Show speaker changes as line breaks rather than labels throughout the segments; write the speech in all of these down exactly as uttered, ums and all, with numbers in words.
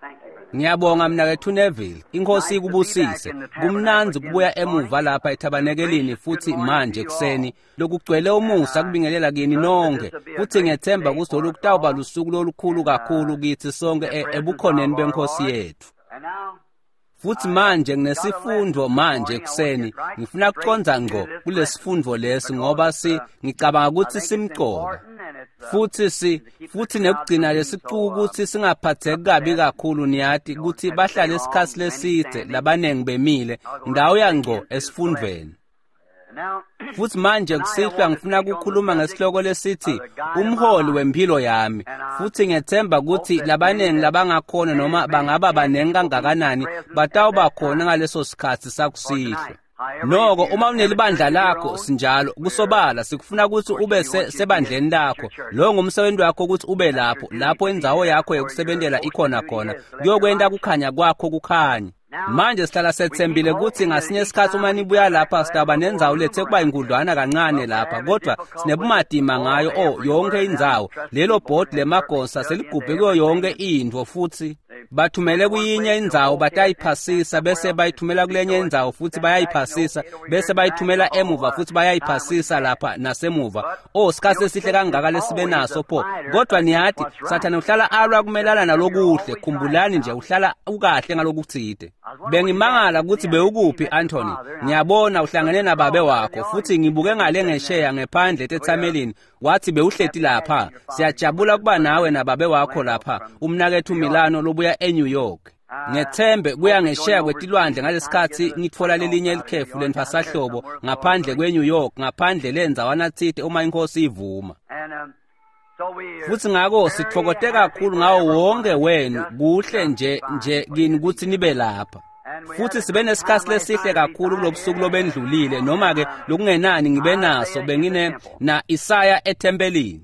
Ngiyabonga mnakethu Neville, inkosi ikubusise. Kumnanzi kubuya emuva lapha eThabanekelini futhi manje kuseni lokugcwele umusa kubingelela kini nonke. Futhi ngiyethemba ukuthi olukutawuba lusuku lolukhulu kakhulu kithi sonke ebukhoneni benkosi yethu. Futhi manje nginesifundo manje kuseni ngifuna ukuconza ngqo kulesifundo lesi ngoba si ngicabanga ukuthi simqoka. Futhi si futhi nekugcina lesicuku ukuthi singaphatheki kabi kakhulu niyati ukuthi bahlale isikhathi leside labanengi bemile ndawo yangqo esifundweni. Futhi manje kusihlwa ngifuna ukukhuluma ngesihloko lesithi umholi wempilo yami. Futhi ngiyethemba ukuthi labanengi labangakhona noma bangaba banengi kangakanani batawuba khona ngaleso sikhathi sakusihlwa. Noko uma unelibandla lakho sinjalo kusobala sikufuna ukuthi ube sebandleni lakho. Lo ngumsebenzi wakho ukuthi ube lapho lapho indzawo yakho yokusebenzela ikhona khona kuyokwenda kukhanya kwakho kukhanya. Manje sihlala sethembile ukuthi ngasinye isikhathi uma nibuya lapha sitaba nenzawo lethe kuba inkudlwana kancane lapha kodwa sinebumadima ngayo oh yonke indzawo. Lelo board lemagosa seligubhe kuyo yonke into futhi bathumele kuyinye indzawo batayiphasisa bese bayithumela kulenye indzawo futhi bayayiphasisa bese bayithumela emuva futhi bayayiphasisa lapha nasemuva. Oh sikhathi esihle kangaka lesibe naso pho kodwa niyathi sathana uhlala alwa kumelana nalokuhle. Khumbulani nje uhlala ukahle ngalokuthide. Bengimangala ukuthi bewukuphi Anthony. Ngiyabona uhlangene nababe wakho futhi ngibuke ngale ngesheya ngephandle eThamelini wathi bewuhleti lapha. Siyajabula kuba nawe nababe wakho lapha umnakethu Milano lobuya eNew York. Ngethembe kuya ngesheya kwetilwandle ngalesikhathi ngitfola lelinye ilikhefu lenifasahlobo ngaphandle kweNew York ngaphandle lenzawana thide uma inkosi ivuma. Futhi ngako sithokote kakhulu ngawo wonke wenu kuhle nje nje kini ukuthi nibe lapha. Futhi sibe nesikhathi lesihle kakhulu kulobusuku lobendlulile noma ke lokungenani ngibe naso bengine na Isaya eThempelini.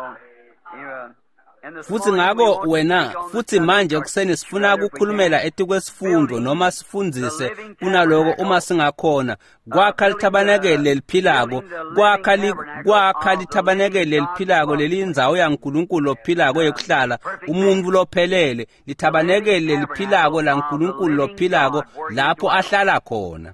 Futhi ngako wena futhi manje kuseni sifuna ukukhulumela etikwesifundo noma sifundzise kunaloko uma singakhona kwakha lithabanekele liphilako kwakha kwakha lithabanekele liphilako lelindzawo yaNkulunkulu lophilako yokuhlala umuntu lophelele lithabanekele liphilako laNkulunkulu lophilako lapho ahlala khona.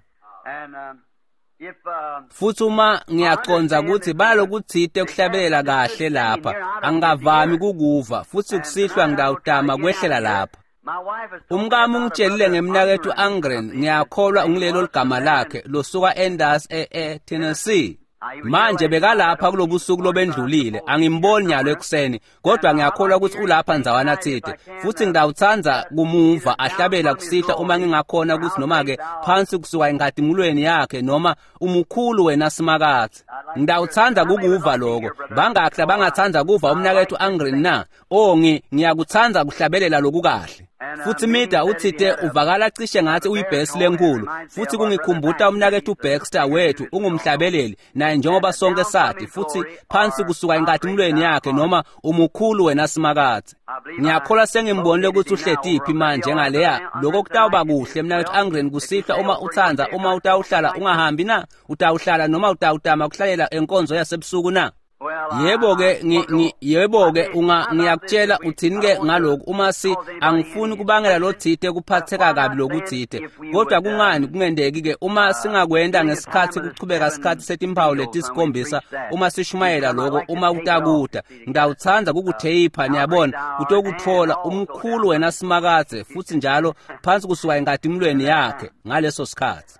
Futhi uma ngiyaconza ukuthi balokuthide ukuhlabelela kahle lapha angavami kukuva futhi kusihlwa ngidawutama kwehlela lapha. Umkami ungitshelile ngemnakethu Angren ngiyakholwa ngilelo ligama lakhe losuka eNdas eTennessee. Manje bekalapha kulobusuku lobendlulile angimboni nyalo ekuseni kodwa ngiyakholwa ukuthi ulapha nzawana thide futhi ngidawuthanza kumuva ahlabela kusihla uma ngingakhona ukuthi noma ke phansi kusuka engadimulweni yakhe noma umukhulu wena simakathi. Ngidawuthanza kukuva lokho bangakhle bangathanza kuva umnakethu Angren na oh ngiyakuthanza kuhlabelela lokukahle. Futhi mida uthide uvakala cishe ngathi uyibhesi lenkulu futhi kungikhumbuta umnakethu uBaxter wethu ungumhlabeleli naye njengoba sonke sathi futhi phansi kusuka engadimulweni yakhe noma umukhulu wena simakathi. Ngiyakholwa sengimbonile ukuthi uhletiphi manje ngaleya lokho kutawuba kuhle mnakethu Angren kusihla uma uthanza uma utawuhlala ungahambi na utawuhlala noma utawutama kuhlalela enkonzo yasebusuku na. Yebo ke ngi yebo ke unga ngiyakutshela uthini ke ngalokho uma si angifuni kubangela lo thide kuphatheka kabi lokuthide kodwa kungani kungendeki ke uma singakwenda ngesikhathi kuchubeka isikhathi setimpawu letisikhombisa uma sishumayela lokho uma utakuda ngidawuthanza kukutheyipha niyabona utokuthola umkhulu wena simakathe futhi njalo phansi kusuka engadimulweni yakhe ngaleso sikhathi.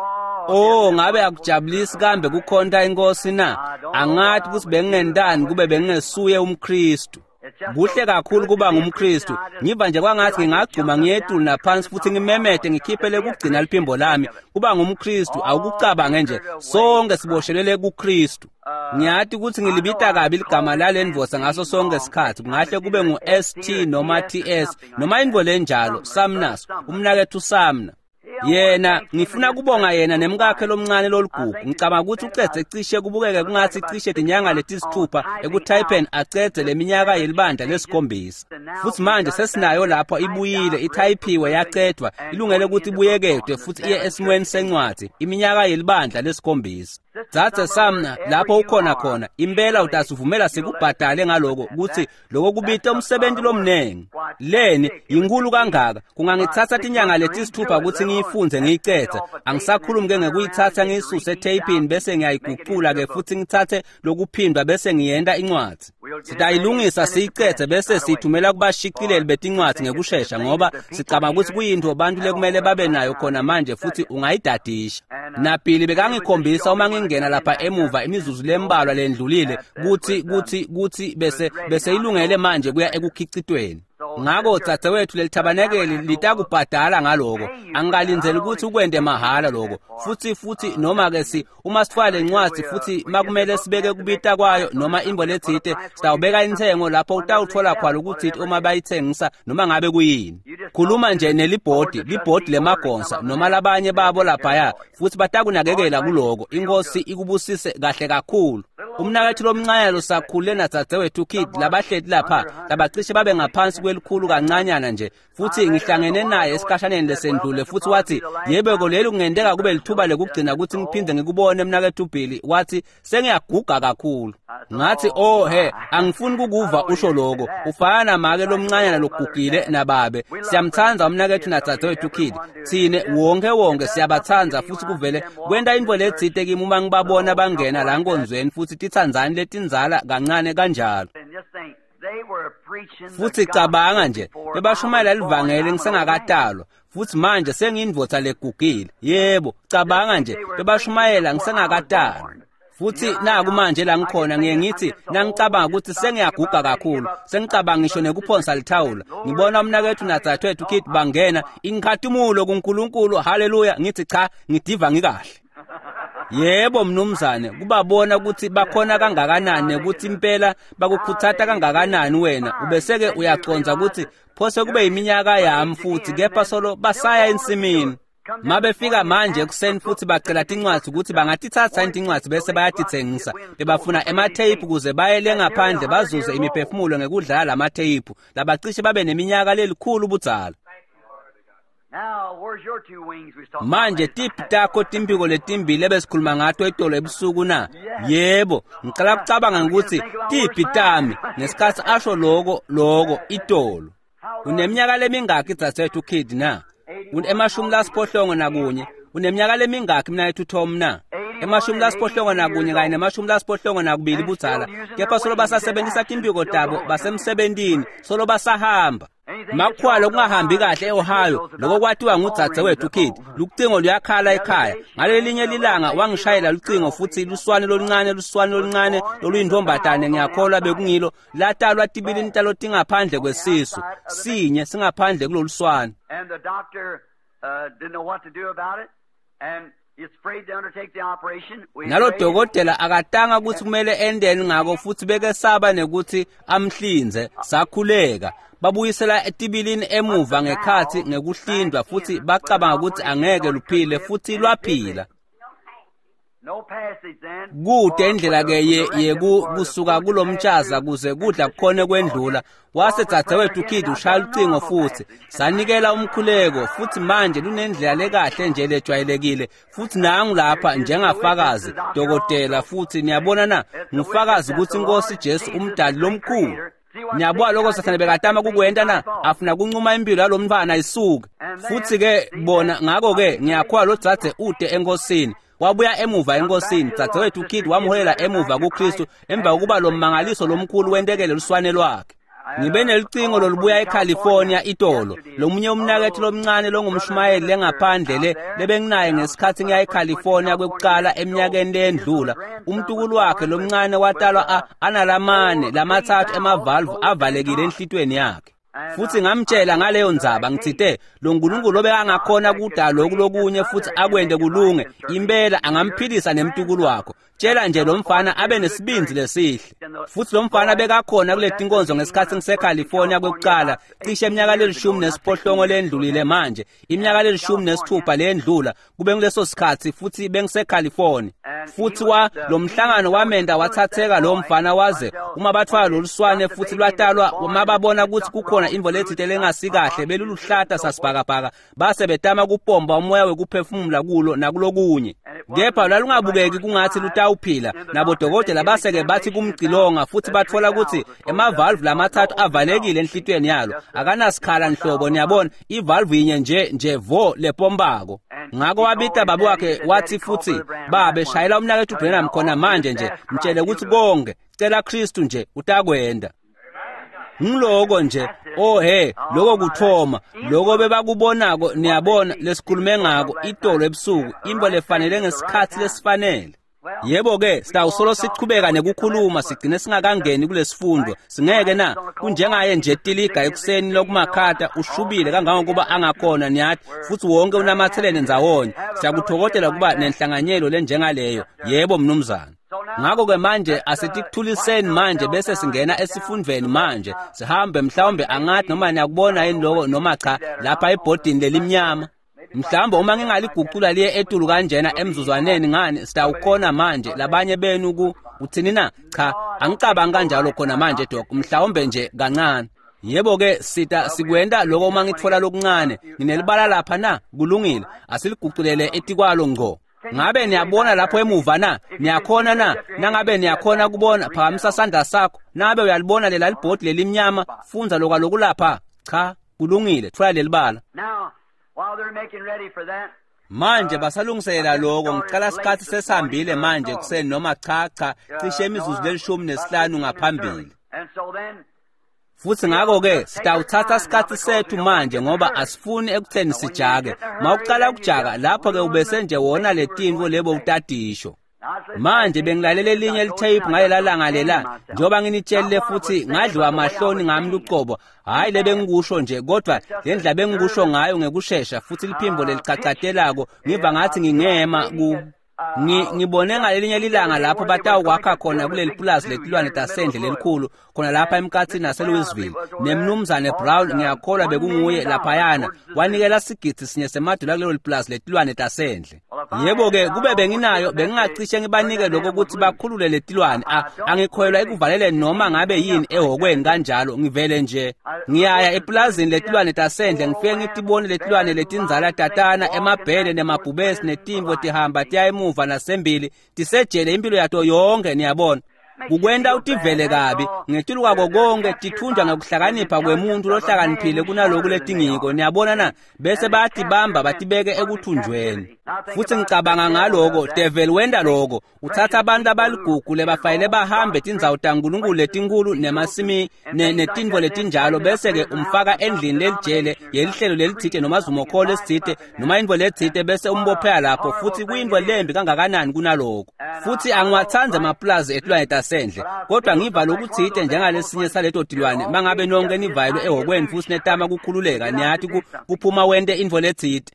Oh ngabe akujabulisi kambe kukhonta inkosi na angathi ukuthi bengingendani kube bengingesuye umKristu. Kuhle kakhulu kuba ngumKristu ngiva nje kwangathi ngingagcuma ngiyetulu naphansi futhi ngimemete ngikhiphele ukugcina liphimbo lami kuba ngumKristu awukucabange nje sonke siboshelele kuKristu. Ngiyathi ukuthi ngilibita kabi ligama lalenvosa ngaso sonke isikhathi kungahle kube ngu S T noma T S noma indvo lenjalo Samnas umnakethu Samna. Yena ngifuna kubonga yena nemkakhe lomncane loligugu ngicabanga ukuthi ucede ecishe kubukeke kungathi cishe inyanga letisithupha ekuTaipen acede leminyaka yelibandla lesikhombisa. Futhi manje sesinayo lapho ibuyile ithayiphiwe yacedwa ilungele ukuthi ibuyeketwe futhi iye esimweni sencwadi iminyaka yelibandla lesikhombisa. Dzadze samna lapho ukhona khona impela utasivumela sikubhadale ngaloko ukuthi lokho kubita umsebenzi lomnengi. Leni inkulu kangaka kungangithatha tinyanga letisithupha ukuthi ngiyifunze ngiyicede. Angisakhulumi ke ngekuyithatha ngiyisuse etapini bese ngiyayiguqula ke futhi ngithathe lokuphindwa bese ngiyenda incwadi. Sitayilungisa siyicede bese sithumela kubashicileli betincwadi ngekusheshsha ngoba sicabanga ukuthi kuyinto abantu lekumele babe nayo khona manje futhi ungayidadisha. Naphili bekangikhombisa uma ngingena lapha emuva imizuzu lembalwa lendlulile kuthi kuthi kuthi bese bese ilungele manje kuya ekukhicitweni. Ngako dzadzewethu lelithabanekeli litakubhadala ngaloko. Angalinzeli ukuthi ukwende mahala lokho. Futhi futhi noma ke si uma sifale incwadi futhi makumele sibeke kubita kwayo noma imbo lethite sitawubeka inthengo lapho utawuthola khona ukuthi uma bayithengisa noma ngabe kuyini. Khuluma nje nelibhodi, libhodi lemagonsa noma labanye babo lapha futhi batakunakekela kuloko. Inkosi ikubusise kahle kakhulu. Umnakethu lomncane lo sakhule nadzadzewethu Kid labahleti lapha labacishe babe ngaphansi kwelikhulu kancanyana nje futhi ngihlangene naye esikhashaneni lesendlule futhi wathi yebo leli kungendeka kube lithuba lekugcina ukuthi ngiphinde ngikubone umnakethu Billy wathi sengiyaguga kakhulu. Ngathi oh he angifuni ukukuva usho lokho ufana make lomncane lokugugile nababe siyamthanza umnakethu nadzadzewethu Kid thine wonke wonke siyabathanza futhi kuvele kwenda into lethite kimi uma ngibabona bangena la nkonzweni futhi tithanzani letinzala kancane kanjalo. Futhi cabanga nje bebashumayela livangeli ngisengakatalwa futhi manje sengiyindvodza legugile. Yebo cabanga nje bebashumayela ngisengakatalwa. Futhi naku manje la ngikhona ngiye ngithi nangicabanga ukuthi sengiyaguga kakhulu sengicabanga ngisho nekuphonsa lithawula ngibona umnakethu nadzadzewethu Kid bangena ingikhatimulo kuNkulunkulu haleluya ngithi cha ngidiva ngikahle. Yebo mnumzane kubabona ukuthi bakhona kangakanani ukuthi impela bakukhuthatha kangakanani wena ubeseke uyaconza ukuthi phose kube iminyaka yami futhi kepha solo basaya ensimini. Mabefika manje ekuseni futhi bacela tincwadi ukuthi bangatithatha indincwadi bese bayatithengisa bebafuna emathayiphi kuze bayele ngaphandle bazuze imiphefumulo ngekudlala lamathayiphi labacishe babe neminyaka lelikhulu budzala. Manje tiphi takho timpiko letimbili ebesikhuluma ngato etolo ebusuku na? Yebo ngicela kucabanga ukuthi tiphi tami ngesikhathi asho lokho lokho itolo. Uneminyaka lemingaki dzadzewethu Kid na? Emashumi lasiphohlongo nakunye. Uneminyaka lemingaki mina ethu Tom na? Emashumi lasiphohlongo nakunye kanye nemashumi lasiphohlongo nakubili budzala. Kepha solo basasebenzisa timpiko tabo basemsebentini solo basahamba. Makukhwala kungahambi kahle eOhio lokho kwathiwa ngudzadzewethu Kid lucingo luyakhala ekhaya ngalelinye lilanga wangishayela lucingo futhi luswane loluncane luswane loluncane loluyindombatane ngiyakholwa bekungilo latalwa tibilini talo tingaphandle kwesisu sinye singaphandle kuloluswane. And the doctor uh, didn't know what to do about it and he's afraid to undertake the operation. Nalo dokotela akatanga ukuthi kumele endeni ngako futhi bekesaba nekuthi amhlinze sakhuleka. Babuyisela etibilini emuva ngekhathi ngekuhlindwa futhi bacabanga ukuthi angeke luphile futhi lwaphila. Kude indlela ke yeku kusuka kulomtshaza kuze kudla kukhone kwendlula wase dzadzewethu Kid ushaya ucingo futhi sanikela umkhuleko futhi manje lunendlela lekahle nje lejwayelekile futhi nangu lapha njengafakazi dokotela futhi niyabona na ngufakazi ukuthi inkosi Jesu umdali lomkhulu. Nyabwa lokho sathane bekatama kukwenda na afuna kuncuma impilo yalomntwana isuke futhi ke bona ngako ke ngiyakhola lo dzadze ude enkosini wabuya emuva enkosini dzadzewethu Kid wamholela emuva kuKristu emva kokuba lo mmangaliso lomkhulu wentekele luswane lwakhe. Ngibe nelicingo lolubuya eCalifornia itolo lomunye umnakethu lomncane longumshumayeli lengaphandle le lebenginaye ngesikhathi ngiya eCalifornia kwekuqala eminyakeni lendlula umntukulu wakhe lomncane watalwa analamane lamathathu emavalve avalekile enhlitweni yakhe. Futhi ngamtshela ngaleyo ndzaba ngithite lo nkulunkulu obekangakhona kudala lokunye futhi akwende kulunge impela angamphilisa nemntukulu wakho. Tshela nje lo mfana abe nesibinzi lesihle. Futhi lo mfana bekakhona kule tinkonzo ngesikhathi ngiseCalifornia kwekuqala cishe eminyaka lelishumi nesiphohlongo lendlulile manje iminyaka lelishumi nesithupha lendlula kube kuleso sikhathi futhi bengiseCalifornia. Futhi wa lo mhlangano wamenda wathatheka lo mfana waze uma bathwala loluswane futhi lwatalwa uma babona ukuthi kukhona babona imvo lethite lengasikahle beluluhlata sasibhakabhaka base betama kupomba umoya wekuphefumula kulo nakulokunye. Kepha lalungabukeki kungathi lutawuphila nabodokotela baseke bathi kumcilonga futhi bathola ukuthi emavalve lamathathu avalekile enhlitweni yalo akanasikhala nhlobo niyabona ivalve inye nje nje vo lepombako. Ngako wabita babu wakhe wathi futhi babe shayela umnakethu uBrenham khona manje nje mtshele ukuthi konke cela Kristu nje utakwenda. Ngiloko nje oh he lokho kuthoma lokho bebakubonako niyabona lesikhulume ngako itolo ebusuku imbo lefanele ngesikhathi lesifanele. Yebo ke sitawusolo sichubeka nekukhuluma sigcine singakangeni kulesifundo singeke na kunjengaye nje tiliga ekuseni lokumakhata ushubile kangangokuba angakhona niyathi futhi wonke unamathelene ndzawonye siyakuthokozela kuba nenhlanganyelo lenjengaleyo. Yebo mnumzana. Ngako ke manje asitikuthuliseni manje bese singena esifundweni manje sihambe mhlawumbe angathi noma niyakubona yini lokho noma cha lapha ebhodini lelimnyama. Mhlawumbe uma ngingaligucula liye etulu kanjena emzuzwaneni ngani sitawukhona manje labanye benu ku uthini na cha angicabanga kanjalo khona manje dok mhlawumbe nje kancane. Yebo ke sita sikwenda lokho uma ngithola lokuncane nginelibala lapha na kulungile asiliguculele etikwalo ngqo. Ngabe niyabona lapho emuva na niyakhona na nangabe niyakhona kubona phamisa sandla sakho nabe uyalibona lela libhodi lelimnyama funza lokho lokulapha cha kulungile thola lelibala.
While they're making ready for that,
manje basalungiselela lokho ngicela isikhathi sesihambile manje kuseni noma cha cha cishe imizuzu lelishumi nesihlanu ngaphambili.
And so then
futhi ngako ke sitawuthatha isikhathi sethu manje ngoba asifuni ekutheni sijake mawuqala ukujaka lapho ke ubese nje wona letinto lebo utadisho. Manje bengilalela elinye litape ngalela langa lela njoba nginitshelile futhi ngadliwa amahloni ngami luqobo hayi lebe ngikusho nje kodwa lendla bengikusho ngayo ngekusheshsha futhi liphimbo lelicacatelako ngiva ngathi ngingema ku ngibone ngalelinye lilanga lapho batawukwakha khona kuleli plus letilwane tasendle lelikhulu khona lapha emkathini naseLouisville nemnumzane Brown ngiyakholwa bekunguye lapha yana wanikela sigithi sinye semadula kulelo plus letilwane tasendle. Yebo ke kube benginayo bengingacishe ngibanike lokho ukuthi bakhulule letilwane angikhoyelwa ekuvalele noma ngabe yini ehokweni kanjalo ngivele nje ngiyaya eplazini letilwane tasendle ngifike ngitibone letilwane letinzala tatana emabhele nemabhubesi netimvo tihamba tiyayimu nasembili tisejele impilo yato yonke niyabona kukwenda utivele kabi ngetiluka konke tithunja ngokuhlakanipha kwemuntu lohlakaniphile kunaloku letingiko niyabona na bese bathi bamba batibeke ekuthunjweni. Futhi ngicabanga ngaloko devil wenda lokho uthatha abantu abaligugu lebafayile bahambe tindzawo taNkulunkulu letinkulu nemasimi netinvo letinjalo bese ke umfaka endlini lelijele yelihlelo lelithite noma zumokholo lesithite noma indvo lethite bese umbophela lapho futhi kuyindvo lembi kangakanani kunaloko. Futhi angiwathanze amaplaza etilwane tasendle kodwa ngiva lokuthite njengalesinye saleto tilwane mangabe nonke nivayelwe ehokweni futhi netama kukhululeka niyathi kuphuma wende indvo lethite.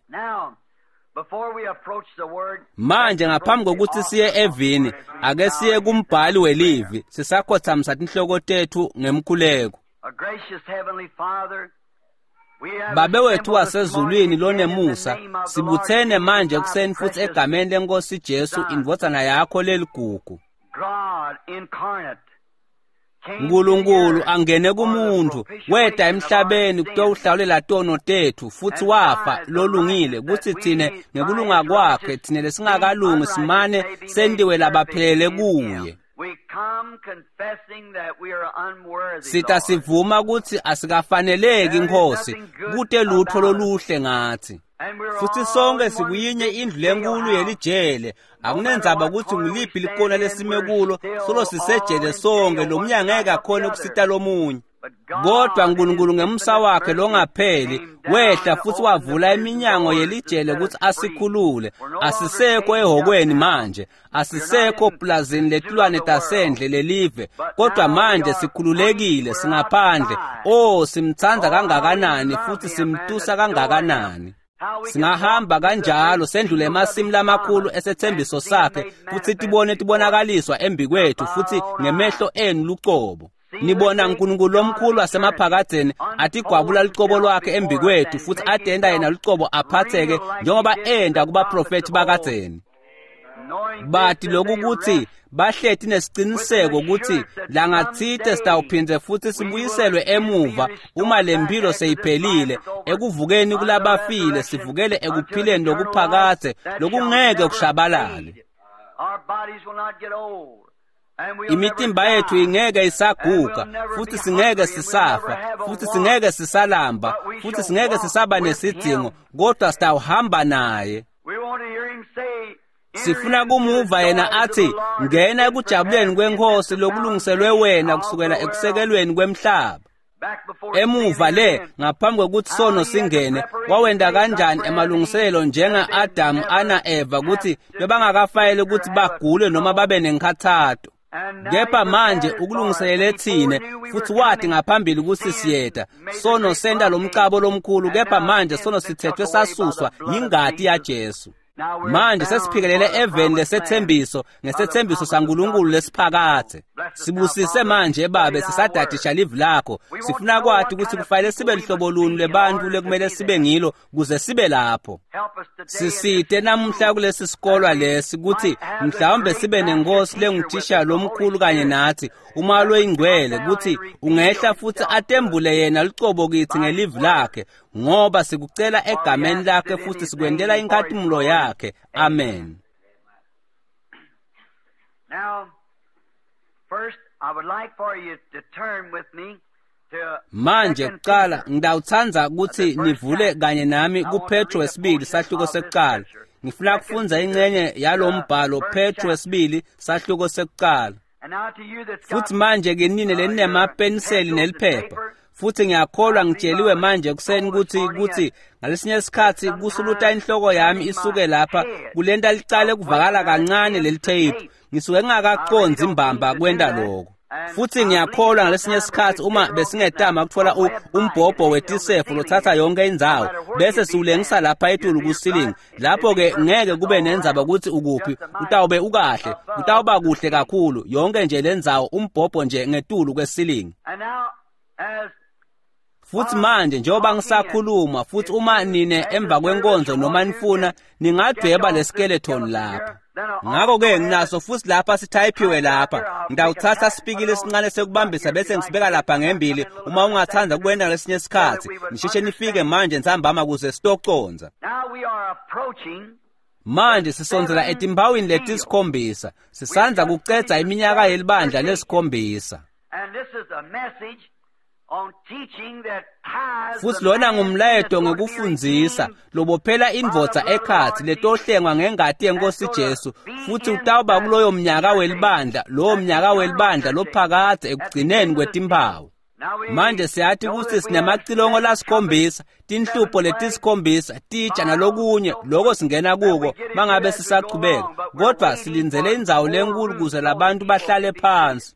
Manje ngaphambi kokuthi siye evini ake siye kumbhali welivi sisakhothamisa inhloko tethu ngemkhuleko. Babe wethu wasezulwini lonemusa sibuthene manje kuseni futhi egameni leNkosi Jesu indvodana yakho leligugu. Nkulunkulu angene kumuntu weda emhlabeni kutowuhlawulela tono tethu futhi wafa lolungile kuthi thine ngekulunga kwakhe thine lesingakalungi simane sendiwe labaphelele kuye. Sita sivuma ukuthi asikafaneleki Nkosi kute lutho loluhle ngathi. Futhi sonke sikuyinye indlu lenkulu yelijele akunenzaba ukuthi ngiliphi likona lesime kulo solo sisejele sonke lomnyango ngeke akhona ukusita lomunye. Kodwa uNkulunkulu ngemsa wakhe longapheli wehla futhi wavula iminyango yelijele ukuthi asikhulule asisekho ehokweni manje asisekho plazini letilwane tasendle lelive kodwa manje sikhululekile singaphandle. Oh simthanda kangakanani futhi simtusa kangakanani. Singahamba kanjalo sendlule emasimi lamakhulu esethembiso sakhe futhi tibone tibonakaliswa embi kwethu futhi ngemehlo enu luqobo. Nibona uNkulunkulu omkhulu wasemaphakadeni atigwabula liqobo lwakhe embi kwethu futhi atenda yena liqobo aphatheke njengoba enda kuba prophet bakadzeni. bathi lokukuthi bahlethi nesiciniseko ukuthi la ngathithe sitawuphindze futhi sibuyiselwe emuva uma lempilo seyiphelile ekuvukeni kulabafile sivukele ekuphileni lokuphakade lokungeke kushabalale. Imitimba yethu ingeke isaguga futhi singeke sisafa futhi singeke sisalamba futhi singeke sisaba nesidingo kodwa sitawuhamba naye. Sifuna kumuva yena athi ngena ekujabuleni kwenkosi lokulungiselwe wena kusukela ekusekelweni kwemhlaba. Emuva le ngaphambi kokuthi sono singene wawenda kanjani emalungiselelo njenga Adam ana Eva ukuthi bebangakafayele ukuthi bagule noma babe nenkathato. Kepha manje ukulungiselela thine futhi wathi ngaphambili ukuthi siyeda sono senda lomcabo lomkhulu kepha manje sono sithethwe sasuswa yingadi yaJesu. Manje sesiphikelele eveni lesethembiso ngesethembiso saNkulunkulu lesiphakade. Sibusise manje babe sisadadisha live lakho sifuna kwathi ukuthi kufanele sibe lihlobo luni lebantu lekumele sibe ngilo kuze sibe lapho. Sisite namhla kulesi sikolo lesi ukuthi mhlawumbe sibe nenkosi lenguthisha lomkhulu kanye nathi uma loyingcwele ukuthi ungehla futhi atembule yena licobo kithi ngelive lakhe ngoba sikucela egameni lakhe futhi sikwendela inkathumulo yakhe. Amen.
Now, first, I would like for you to turn with me to
manje kuqala ngidawuthanda ukuthi nivule kanye nami kuPetro wesibili sahluko sekuqala. Ngifuna kufunza ingcenye yalombhalo Petro wesibili sahluko sekuqala. Futhi manje ke nini leninamapenseli neliphepha. Futhi ngiyakholwa ngitsheliwe manje kuseni ukuthi ukuthi ngalesinye isikhathi kusuluta inhloko yami isuke lapha kulenta licale kuvakala kancane leli tape ngisuke ngingakaqonzi imbamba kwenda lokho. Futhi ngiyakholwa ngalesinye isikhathi uma besingetama ukuthola umbhobho wetisefo lothatha yonke indzawo bese siwulengisa lapha etulu kusilingi lapho ke ngeke kube nenzaba ukuthi ukuphi utawube ukahle utawuba kuhle kakhulu yonke nje lendzawo umbhobho nje ngetulu kwesilingi. Futhi manje njengoba ngisakhuluma futhi uma nine emva kwenkonzo noma nifuna ningadweba le skeleton lapha. Ngakho ke nginaso futhi lapha sithayiphiwe lapha. Ngidawuthatha sipikile esincane sekubambisa bese ngisibeka lapha ngembili uma ungathanda kwenda lesinye isikhathi. Nisheshe nifike manje nsambama kuze sitoconza.
Now we are approaching
manje sisonzela etimbawini letisikhombisa. Sisanza kucedza iminyaka yelibandla lesikhombisa.
And this is a message on teaching that ties
futhi lona ngumlayeto ngekufundzisa lobophela indvodza ekhathi letohlengwa ngengati yenkosi Jesu futhi utawuba kuloyo mnyaka welibandla lowo mnyaka welibandla lophakade ekugcineni kwetimpawu. Manje siyathi ukuthi sinemacilongo lasikhombisa tinhlupho letisikhombisa titsha nalokunye lokho singena kuko mangabe sisaqhubeka kodwa silindzele indzawo lenkulu kuze labantu bahlale phansi.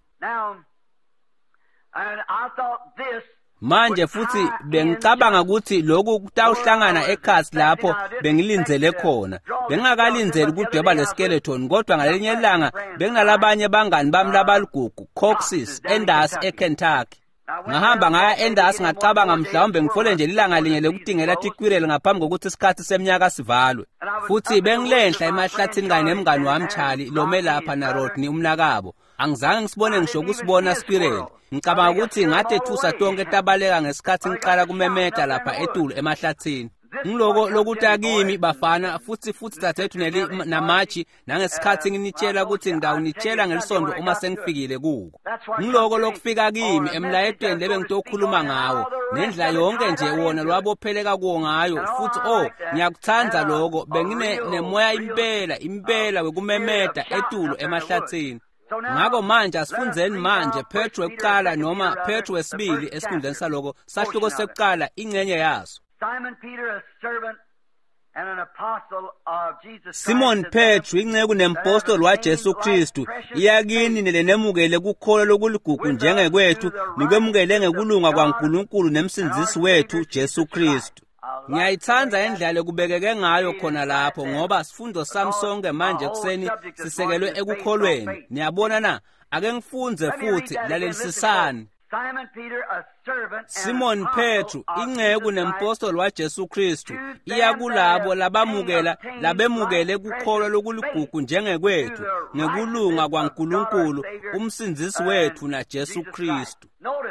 And I thought this
manje futhi bengicabanga ukuthi lokhu kutawuhlangana ekhasi lapho bengilindzele khona. Bengakalindzeli ukudweba leskeleton kodwa ngalenye ilanga benginalabanye bangani bami labaligugu Cox's Endas eKentucky. Ngahamba ngaya Endas ngacabanga mhlawumbe ngifole nje ilanga linye lokutingela tikwirele ngaphambi kokuthi isikhathi seminyaka sivalwe. Futhi bengilenhla emahlathini kanye nemngani wami Charlie lome lapha na Rodney umnakabo. Angizange ngisibone ngisho ukusibona squirrel. Ngicabanga ukuthi ngathi ethusa tonke tabaleka ngesikhathi ngiqala kumemeta lapha etulu emahlathini. Ngiloko lokuthi akimi bafana futhi futhi tathethu neli namachi nangesikhathi nginitshela ukuthi ngidawunitshela ngelisondo uma sengifikile kuko. Ngiloko lokufika kimi emlayetweni lebe ngitokhuluma ngawo nendla yonke nje wona lwabopheleka kuwo ngayo futhi oh ngiyakuthanda lokho bengine nemoya impela impela wekumemeta etulu emahlathini. Ngakho manje asifundzeni manje Petro ekuqala noma Petro wesibili esikhundleni saloko sahluko sekuqala ingcenye yaso.
Simon Peter, a servant and an apostle of Jesus Christ.
Simon Petro inceku nempostoli waJesu Kristu iyakini nelenemukele kukholo lokuligugu njengekwethu nikwemukele ngekulunga kwaNkulunkulu nemsindisi wethu Jesu Kristu. Ngiyayithanda indlela kubekeke ngayo khona lapho ngoba sifundo sami sonke manje kuseni sisekelwe ekukholweni. Niyabona na ake ngifunze futhi lalelisisani. Simon Petru, inceku nempostoli waJesu Kristu, iya kulabo labamukela labemukele kukholwa lokuligugu njengekwethu ngekulunga kwaNkulunkulu umsindisi wethu na Jesu Kristu.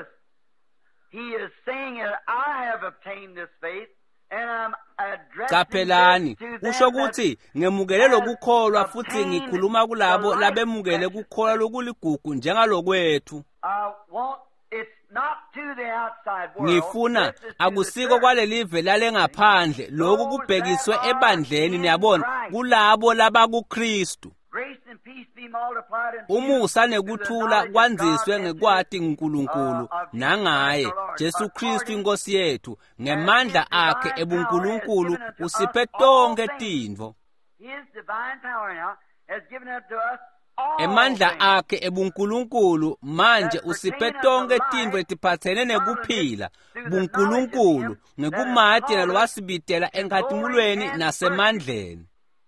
Kapelani, usho ukuthi ngemukele lokukholwa futhi ngikhuluma kulabo labemukele kukholwa lokuligugu njengalokwethu. Ngifuna akusiko kwalelive lale ngaphandle lokhu kubhekiswe ebandleni niyabona kulabo labakuKristu. Umusa nekuthula kwanziswe ngekwati uNkulunkulu nangaye Jesu Kristu inkosi yethu ngemandla akhe ebuNkulunkulu usiphe tonke tintfo. Emandla akhe ebuNkulunkulu manje usiphe tonke tintfo letiphatsene nekuphila buNkulunkulu ngekumati nalowasibitela enkathimulweni nasemandleni.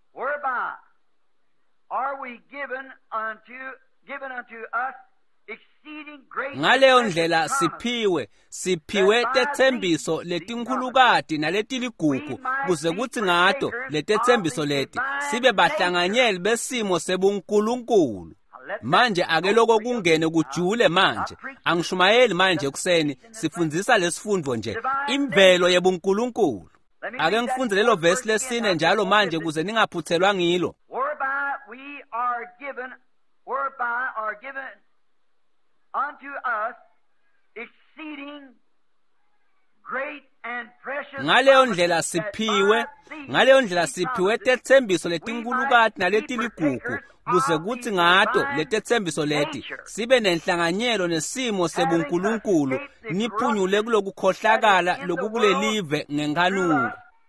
Ngaleyo ndlela siphiwe siphiwe tethembiso letinkhulukati naletiligugu kuze kuthi ngato letethembiso leti sibe bahlanganyeli besimo sebuNkulunkulu. Manje ake lokho kungene kujule manje angishumayeli manje kuseni sifundzisa lesifundvo nje imvelo yebuNkulunkulu. Ake ngifunde lelo verse lesine njalo manje kuze ningaphuthelwa ngilo.
Are given, whereby are given unto us exceeding great and precious.
Ngaleyo ndlela siphiwe, ngaleyo ndlela siphiwe tethembiso letinkulukati naletiligugu kuze kuthi ngato letethembiso leti sibe nenhlanganyelo nesimo sebuNkulunkulu niphunyule kulokukhohlakala lokukulelive ngenkanuko.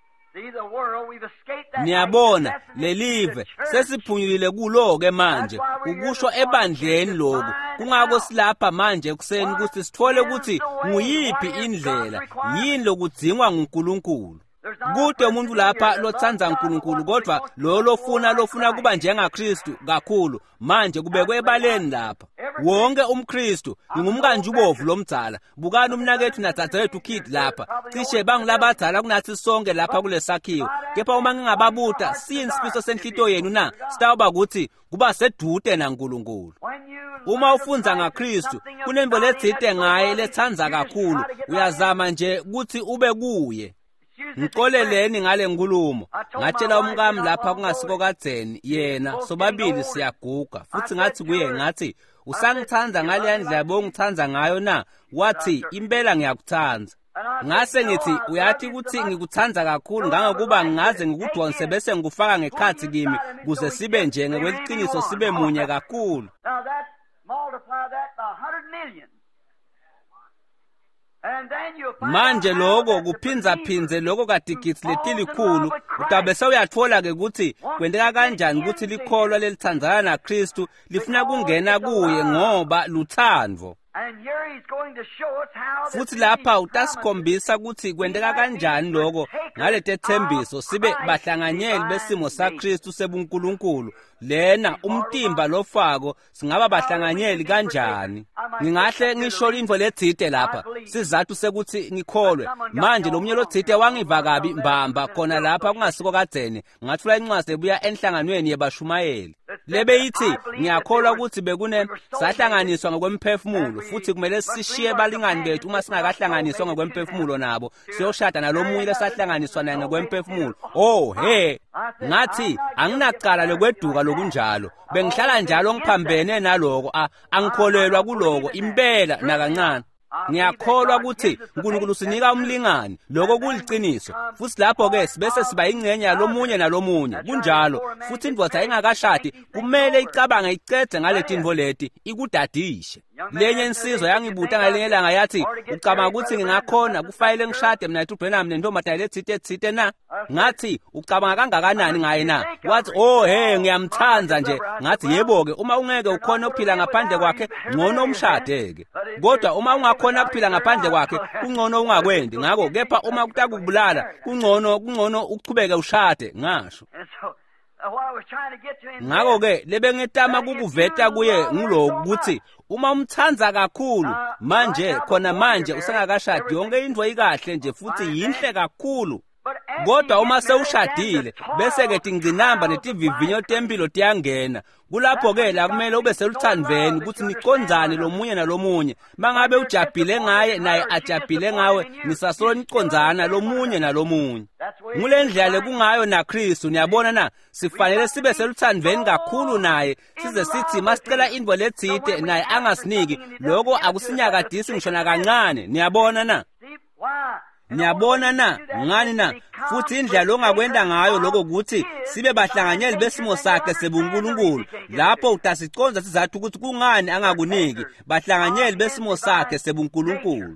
Niyabona lelive sesiphunyulile kulo-ke manje ukusho ebandleni lokhu kungako silapha manje ekuseni ukuthi sithole ukuthi nguyiphi indlela yini lokudzingwa nguNkulunkulu. Kude umuntu lapha lothandza uNkulunkulu kodwa lo lofuna lofuna kuba njengaKristu kakhulu manje kubekwe ebaleni lapha. Wonke umKristu ngumkanjubovu lomdzala bukani umnakethu nadzadzewethu kid lapha cishe bangilabadzala kunathi sonke lapha kulesakhiwo. Kepha uma ngingababuta siyini sifiso senhlito yenu na sitawuba ukuthi kuba sedude naNkulunkulu. Uma ufunza ngaKristu kunembo ledzide ngaye lethandza kakhulu uyazama nje ukuthi ube kuye. Ngikoleleni ngale nkulumo ngatshela umkami lapha kungasiko kadzeni yena sobabili siyaguga futhi ngathi kuye ngathi usangithandza ngale ndlela bongithandza ngayo na wathi impela ngiyakuthandza. Ngase ngithi uyathi ukuthi ngikuthandza kakhulu ngangokuba ngingaze ngikudonse bese ngikufaka ngekhathi kimi kuze sibe nje ngekweliciniso sibe munye kakhulu. Manje lokho kuphinza phinze lokho kadigitsi letilikhulu utabe sewuyathola ke ukuthi kwendeka kanjani ukuthi likholwa lelithandzana naKristu lifuna kungena kuye ngoba luthando. Futhi lapha utasikhombisa ukuthi kwendeka kanjani lokho ngale tethembiso sibe bahlanganyeli besimo saKristu sebuNkulunkulu lena umtimba lofako singaba bahlanganyeli kanjani. Ngingahle ngisho indvo ledzide lapha sizathu sekuthi ngikholwe manje lo mnye lodzide wangiva kabi mbamba khona lapha kungasiko kadzeni ngathula incwadi ebuya enhlanganweni yebashumayeli lebe yithi ngiyakholwa ukuthi bekune sahlanganiswa ngokwemphefumulo futhi kumele sishiye balingani bethu uma singakahlanganiswa ngokwemphefumulo nabo siyoshada nalomunye lesahlanganiswa naye ngokwemphefumulo. Oh he ngathi anginacala lokweduka lokunjalo bengihlala njalo ngiphambene naloko angikholelwa kuloko impela nakancane. Ngiyakholwa ukuthi uNkulunkulu sinika umlingani lokho kuliciniso futhi lapho ke sibese siba ingcenye yalomunye nalomunye kunjalo futhi indvodza engakashadi kumele icabange icede ngaletinvo leti ikudadishe. Lenye insizwa yangibuta ngalinye langa yathi ucabanga ukuthi ngingakhona kufanele ngishade mina uBrenham nentombazane letsite tsite na. Ngathi ucabanga kangakanani ngaye na wathi oh he ngiyamthandza nje ngathi yebo ke uma ungeke ukhona ukuphila ngaphandle kwakhe ngcono umshadeke kodwa uma ungakhona ukuphila ngaphandle kwakhe kungcono ungakwendi ngakho kepha uma kutakubulala kungcono kungcono ukuchubeke ushade ngasho. ngako ke lebengitama kukuveta kuye ngiloko ukuthi uma umthanza kakhulu manje khona manje usengakashadi yonke into ikahle nje futhi yinhle kakhulu. Kodwa uma sewushadile bese ke tingcinamba netivivinyo tempilo tiyangena. Kulapho ke la kumele ube seluthandweni ukuthi nicondzane lomunye nalomunye. Mangabe ujabhile ngaye naye ajabhile ngawe nisasolo nicondzana lomunye nalomunye. Ngulendlela kungayo na Kristu niyabona na sifanele sibe seluthandweni kakhulu naye size sithi masicela indvo letsite naye angasiniki lokho akusinyakadisi ngishona kancane niyabona na. Niyabona na ngani na futhi indlela ongakwenda ngayo lokho ukuthi sibe bahlanganyeli besimo sakhe sebuNkulunkulu lapho utasiconza sizathu ukuthi kungani angakuniki bahlanganyeli besimo sakhe sebuNkulunkulu.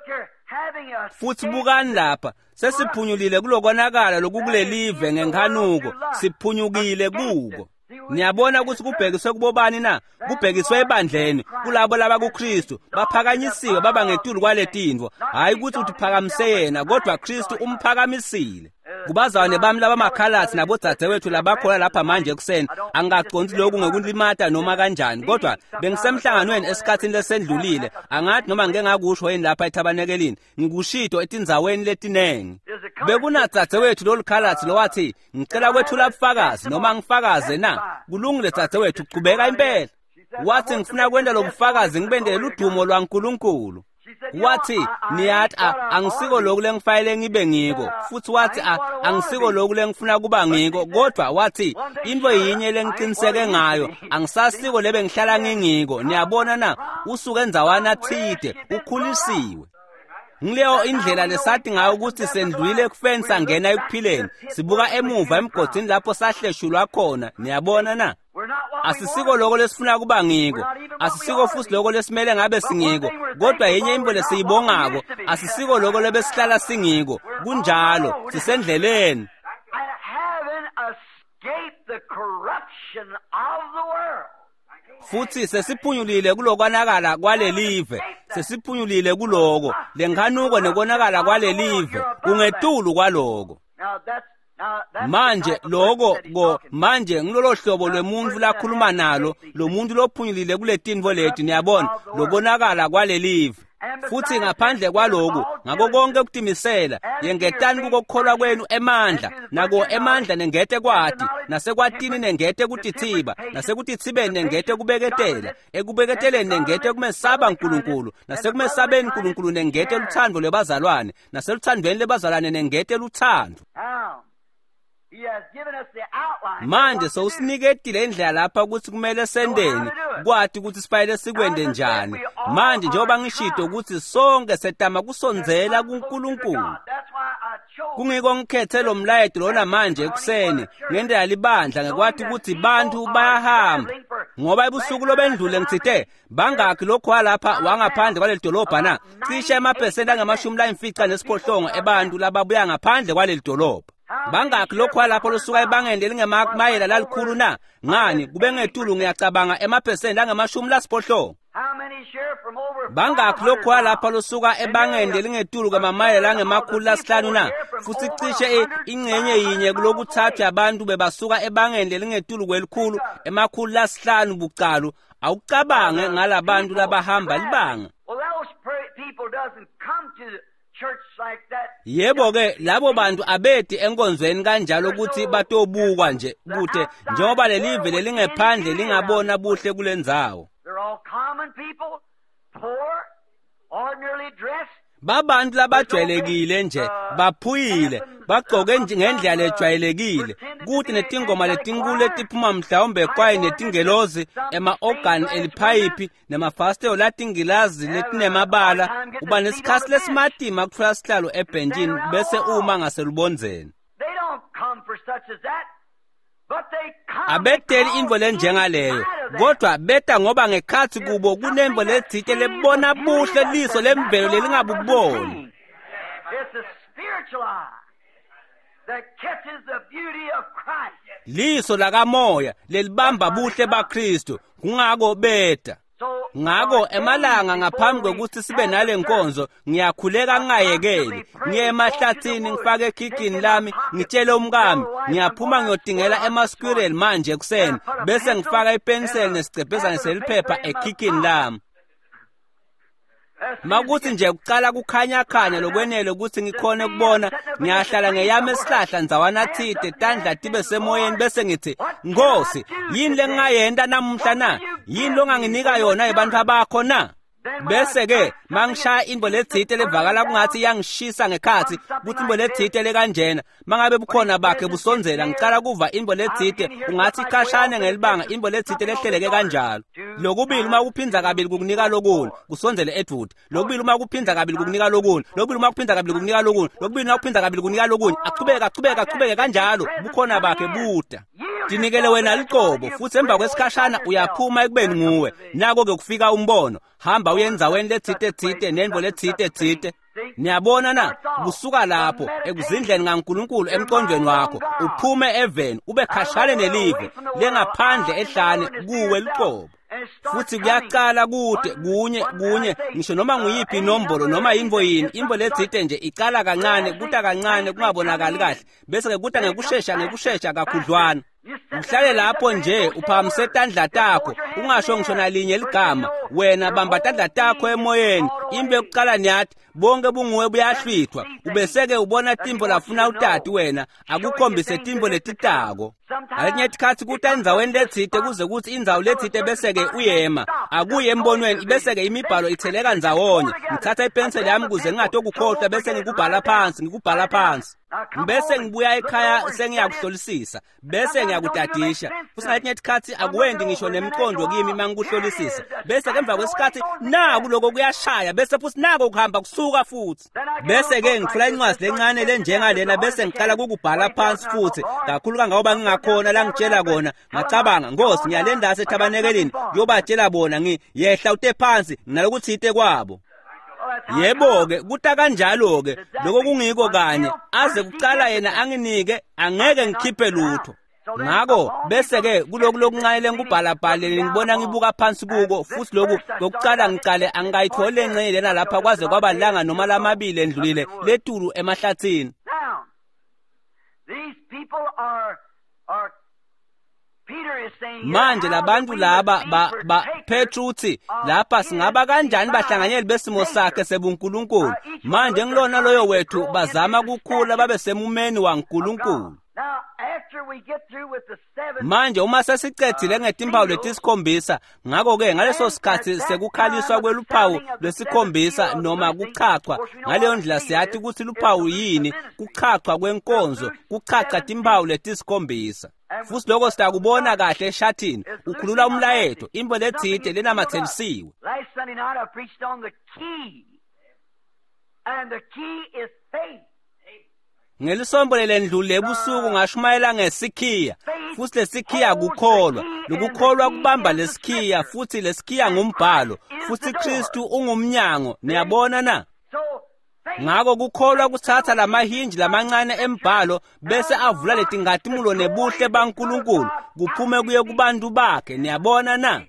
Futhi bukani lapha sesiphunyulile kulokonakala lokukulelive ngenkhanuko siphunyukile kuko. Niyabona ukuthi kubhekiswe kubobani na kubhekiswe ebandleni kulabo laba kuKristu baphakanyisiwe baba ngetulu kwaletinvo hayi ukuthi uthiphakamise yena kodwa Kristu umphakamisile. Kubazane bami laba makhalathi nabodzadzewethu labakhona lapha manje ekuseni angaconzi lokhu ngekulimata noma kanjani kodwa bengisemhlanganweni esikhathini lesendlulile angathi noma ngeke ngakusho yini lapha eThabanekelini ngikushito etindzaweni letinengi. Bekunadzadzewethu lolukhalathi lowathi ngicela kwethula ubufakazi noma ngifakaze na kulungile dzadzewethu qhubeka impela. Wathi ngifuna kwenda lobufakazi ngibendele udumo lwaNkulunkulu. Wathi niyathi angisiko lokhu lengifayele ngibe ngiko futhi wathi angisiko lokhu lengifuna kuba ngiko kodwa wathi into yinye lengiqiniseke ngayo angisasiko lebe ngihlala ngingiko. Niyabona na usuke enzawana thide ukhulisiwe. Ngileyo indlela lesathi ngayo ukuthi sendlwile kufeni sangena ekuphileni sibuka emuva emgodini lapho sahleshulwa khona. Niyabona na asisiko lokho lesifuna kuba ngiko asisiko futhi lokho lesimele ngabe singiko kodwa yenye imbo lesiyibongako asisiko lokho lebesihlala singiko kunjalo sisendleleni. Futhi sesiphunyulile kulokwanakala kwalelive sesiphunyulile kuloko lenkhanuko nekonakala kwalelive ungetulu kwaloko. Manje lokho ko manje ngilolo hlobo lwemuntu lakhuluma nalo lo muntu lophunyulile kuletinvo leti niyabona lokonakala kwalelive. Futhi ngaphandle kwaloko ngako konke ukutimisela yengetani kukokholwa kwenu emandla nako emandla nengete kwati nasekwatini nengete kutithiba nasekutithibeni nengete kubeketela ekubeketeleni nengete kumesaba uNkulunkulu nasekumesabeni uNkulunkulu nengete luthando lwebazalwane naseluthandweni lebazalwane nengete luthando. Manje sowusiniketile indlela lapha ukuthi kumele sendeni kwathi ukuthi sifanele sikwende njani. Manje njengoba ngishito ukuthi sonke setama kusonzela kuNkulunkulu. Kungiko ngikhethe lo mlayeto lona manje ekuseni ngendlela libandla ngekwathi ukuthi bantu bayahamba ngoba ebusuku lobendlule ngitsithe bangakhi lokho lapha wangaphandle kwaleli dolobha na cishe amaphesenti angamashumi layimfica nesiphohlongo ebantu lababuya ngaphandle kwaleli dolobha. Bangakhi lokho lapho lusuka ebangende lingemayela lalikhulu na ngani kube ngetulu ngiyacabanga emaphesenti angamashumi lasiphohlongo. Bangakhi lokho lapha lusuka ebangende lingetulu kamamayela angemakhulu lasihlanu na futhi cishe ingcenye yinye kulokuthathu abantu bebasuka ebangende lingetulu kwelikhulu emakhulu lasihlanu bucalo awucabange ngalabantu labahamba libanga. Yebo ke labo bantu abedi enkonzweni kanjalo ukuthi batobukwa nje kude njengoba lelive lelingephandle lingabona buhle kulendzawo. Babantu labajwayelekile nje baphuyile bagcoke ngendlela lejwayelekile kuthi netingoma letinkulu letiphuma mhlawumbe kwaye netingelozi ema-organ eliphayiphi nemafastelo latingilazi letinemabala uba nesikhathi lesimatima kufika sihlalo ebhenjini bese uma ngaselubonzeni. Abeteli imvo lenjengaleyo kodwa beta ngoba ngekhathi kubo kunemvo lethite lebona buhle liso lemvelo lelingabuboni. Liso lakamoya lelibamba buhle baKristu kungako beta. Ngako emalanga ngaphambi kokuthi sibe nale nkonzo ngiyakhuleka ngayekeli ngiye emahlathini ngifake ekhikini lami ngitshele umkami ngiyaphuma ngiyodingela emasquirrel manje kuseni bese ngifaka ipensel nesicebhezana seliphepha ekhikini lami makuthi nje kuqala kukhanya khanya lokwenele ukuthi ngikhone ukubona ngiyahlala ngeyami esihlahla nzawana thide tandla tibe semoyeni bese ngithi Nkosi yini lengayenda namuhla na yini longanginika yona abantu abakho na bese ke mangishaya imbo lethite levakala kungathi yangishisa ngekhathi ukuthi imbo lethite le kanjena mangabe bukhona bakhe busonzela ngicala kuva imbo lethite ungathi ikhashane ngelibanga imbo lethite lehleleke kanjalo lokubili uma kuphinza kabili kukunika lokuni kusonzele Edward lokubili uma kuphinza kabili kukunika lokuni lokubili uma kuphinza kabili kukunika lokuni lokubili uma kuphinza kabili kukunika lokuni aqhubeka aqhubeka aqhubeke kanjalo bukhona bakhe buta dinikele wena liqobo futhi emva kwesikhashana uyaphuma ekubeni nguwe nako ke kufika umbono hamba uyenzaweni lethite thite nenvo lethite thite niyabona na kusuka lapho ekuzindleni ngaNkulunkulu emqondweni wakho uphume even ube khashane nelive lengaphandle ehlane kuwe liqobo futhi kuyaqala kude kunye kunye ngisho noma nguyiphi inombolo noma imvo yini imvo lethite nje iqala kancane kuta kancane kungabonakali kahle bese ke kuta ngekusheshsha ngekusheshsha kakhudlwana uhlale lapho nje uphakamise tandla takho ungasho ngisho nalinye ligama wena bamba tandla takho emoyeni imbe kuqala nyathi bonke bunguwe buyahlwithwa ubeseke ubona timbo lafuna utati wena akukhombise timbo letitako alinye isikhathi kuta indzaweni lethite kuze kuthi indzawo lethite beseke uyema akuye embonweni ibeseke imibhalo itheleka ndzawonye ngithatha ipenseli yami kuze ngingatokukhohlwa bese ngikubhala phansi ngikubhala phansi bese ngibuya ekhaya sengiyakuhlolisisa bese ngiyakutadisha futhi ngalinye isikhathi akuwendi ngisho nemqondo kimi mangikuhlolisisa bese emva kwesikhathi naku lokho kuyashaya bese futhi nako kuhamba kusuka futhi bese ke ngithula incwadi lencane lenjengalena bese ngiqala ukubhala phansi futhi kakhulu kangaoba ngingakhona la ngitshela kona ngacabanga Nkosi ngiyalendasa eThabanekelini yobatshela bona ngi yehla uthe phansi nalokuthi ite kwabo yebo ke kuta kanjalo ke lokho kungiko kanye aze kucala yena anginike angeke ngikhiphe lutho ngako bese ke kuloko lokuncane ngubhala bhalele ngibona ngibuka phansi kuko futhi lokhu lokucala ngicale angayithole encenye lena lapha kwaze kwaba langa noma lamabili endlulile letulu emahlathini
these people are are
manje labantu laba ba, ba Petruthi lapha singaba kanjani bahlanganyeli besimo sakhe sebuNkulunkulu manje ngilona loyo wethu bazama kukhula babe semumeni waNkulunkulu manje uma sesicedile ngetimpawu letisikhombisa ngako ke ngaleso sikhathi sekukhaliswa kweluphawu lwesikhombisa noma kuchachwa ngaleyo ndlela siyathi ukuthi luphawu yini kuchachwa kwenkonzo kuchacha timpawu letisikhombisa futhi lokho sitakubona kahle eshathini ukhulula umlayeto imbo lethite lenamathelisiwe
last Sunday night I preached on the key and the key is faith
ngelisombolele ndlule ebusuku ngashumayela ngesikhiya futhi lesikhiya kukholwa lokukholwa kubamba lesikhiya futhi lesikhiya ngumbhalo futhi Kristu ungumnyango niyabona na ngako kukholwa kuthatha lamahinji lamancane embhalo bese avula letingatimulo nebuhle baNkulunkulu kuphume kuye kubantu bakhe niyabona na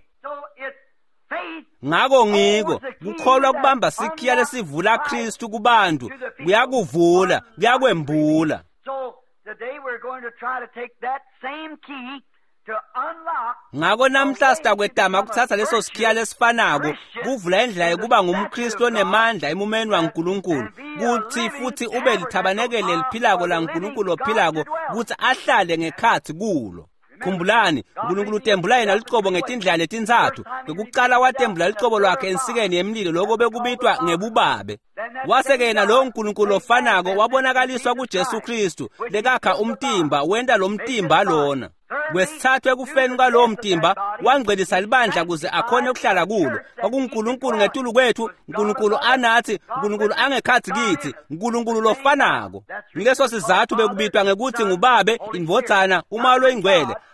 ngako ngiko kukholwa kubamba sikhiya lesivula Kristu kubantu kuyakuvula kuyakwembula
so today we're going to try to take that same key to unlock
ngako namhla sitakwetama kuthatha leso sikhiya lesifanako kuvula indlela yokuba ngumKristu onemandla emumeni waNkulunkulu kuthi futhi ube lithabanekele liphilako laNkulunkulu ophilako kuthi ahlale ngekhathi kulo khumbulani uNkulunkulu utembula yena licobo ngetindlela letinzathu ngokuqala watembula licobo lwakhe ensikeni yemlilo lokho bekubitwa ngebubabe waseke yena lo uNkulunkulu ofanako wabonakaliswa kuJesu Kristu lekakha umtimba wenda lo mtimba lona kwesithathu ekufeni kwalo mtimba wangcwelisa libandla kuze akhone ukuhlala kulo kwakuNkulunkulu ngetulu kwethu uNkulunkulu anathi uNkulunkulu angekhathi kithi uNkulunkulu lofanako ngileso sizathu bekubitwa ngekuthi ngubabe indvodzana umalo ingcwele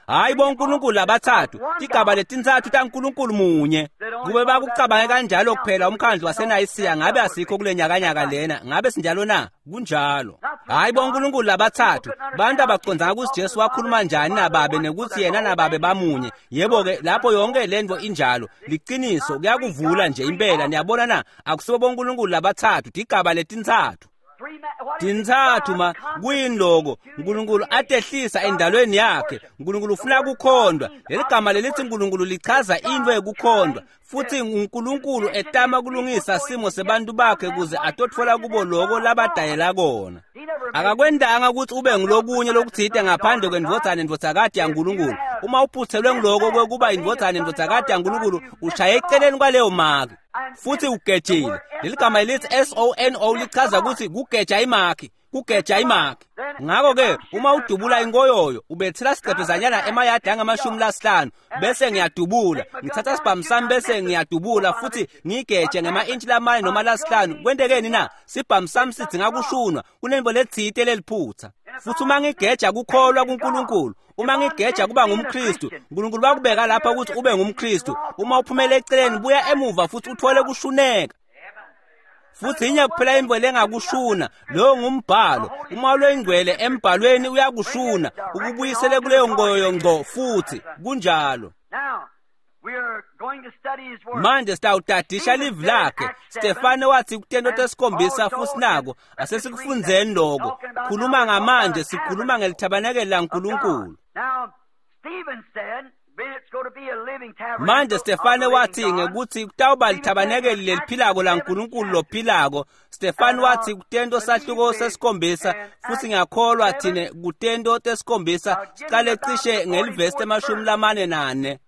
hayi bonkulunkulu abathathu, igaba letintathu taNkulunkulu munye. Kube bakucabange kanjalo kuphela umkhandlu waseNayisiya, ngabe asikho kule nyakanyaka lena, ngabe sinjalo na? Kunjalo. Hayi bonkulunkulu abathathu, bantu abacondzanga ukuthi Jesu wakhuluma njani nababe nekuthi yena nababe bamunye. Yebo ke lapho yonke lento injalo, liqiniso kuyakuvula nje impela. Niyabona na, akusibo bonkulunkulu abathathu, igaba letintathu. Tintathu ma kuyini lokho? uNkulunkulu atehlisa endalweni yakhe. uNkulunkulu ufuna ukukhondwa. Leli gama lelithi uNkulunkulu lichaza into ekukhondwa. Futhi uNkulunkulu etama kulungisa simo sebantu bakhe ukuze atotfola kubo lokho labadayela kona. Akakwendanga ukuthi ube ngilokunye lokuthide ngaphandle kwendvodzana endvodzakade yaNkulunkulu. Uma uphuthelwe ngiloko kokuba indvodzana endvodzakade yaNkulunkulu, ushaye eceleni kwaleyo maki. Futhi ugejile. Leli gama lithi S O N O lichaza ukuthi kugeja imaki, kugeja imaki. Ngakho ke uma udubula ingoyoyo, ubethela siqephezanyana emayadi angamashumi lasihlanu, bese ngiyadubula, ngithatha sibhamu sami bese ngiyadubula futhi ngigeje ngema intshi lamane noma lasihlanu. Kwendekeni na, sibhamu sami sidinga kushunwa, kunembo lethite leliphutha. Futhi uma ngigeja kukholwa kuNkulunkulu, uma ngigeja kuba ngumKristu, uNkulunkulu bakubeka lapha ukuthi ube ngumKristu. Uma uphumela eceleni buya emuva futhi uthole kushuneka. Futhi inye kuphela imvelo engakushuna, lo ngumbhalo. Uma lwengcwele embhalweni uyakushuna, ukubuyisele kuleyo ngoyo ngco futhi kunjalo. Manje sitawutadisha live lakhe. Stefano wathi kutento tesikhombisa futhi nako asesikufundzeni lokho. Khuluma ngamanje, sikhuluma ngelithabanekeli laNkulunkulu. Manje Stefano wathi ngekuthi kutawuba lithabanekeli leliphilako laNkulunkulu lophilako. Stefano wathi kutento sahluko sesikhombisa futhi ngiyakholwa thine kutento tesikhombisa siqale cishe ngelivesi emashumi lamane nane.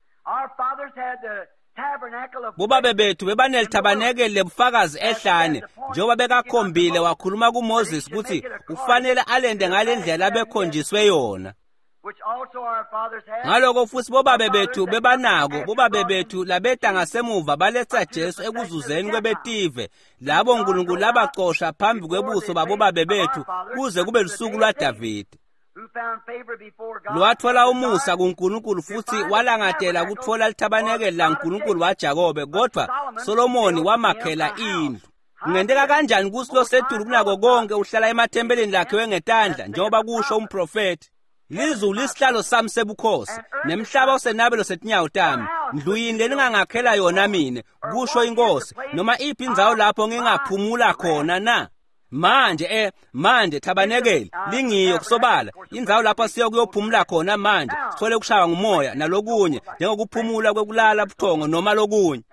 Bobabe bethu bebanelithabanekeli lebufakazi ehlane, njengoba bekakhombile wakhuluma kuMoses ukuthi ufanele alende ngalendlela abekhonjiswe yona. Ngaloko futhi bobabe bethu bebanako, bobabe bethu labeta ngasemuva baletha Jesu ekuzuzeni kwebetive, labo uNkulunkulu abaqosha phambi kwebuso babobabe bethu kuze kube lusuku lwaDavide. Lwathola umusa kuNkulunkulu futhi walangatela ukuthola lithabanekeli laNkulunkulu waJakobe, kodwa Solomoni wamakhela indlu. Kungenteka kanjani kusi lo setulu kunako konke uhlala emathempelini lakhe wengetandla, njengoba kusho umprofeti? Lizulu lisihlalo sami sebukhosi, nemhlaba usenabelo setinyawo tami. Ndluyini leningangakhela yona mina, kusho inkosi, noma iphi indzawo lapho ngingaphumula khona na? Manje eh manje thabanekeli lingiyo kusobala indzawo lapha siyo kuyophumula khona. Manje sithole kushaya ngumoya nalokunye njengokuphumula kwekulala buthongo noma lokunye.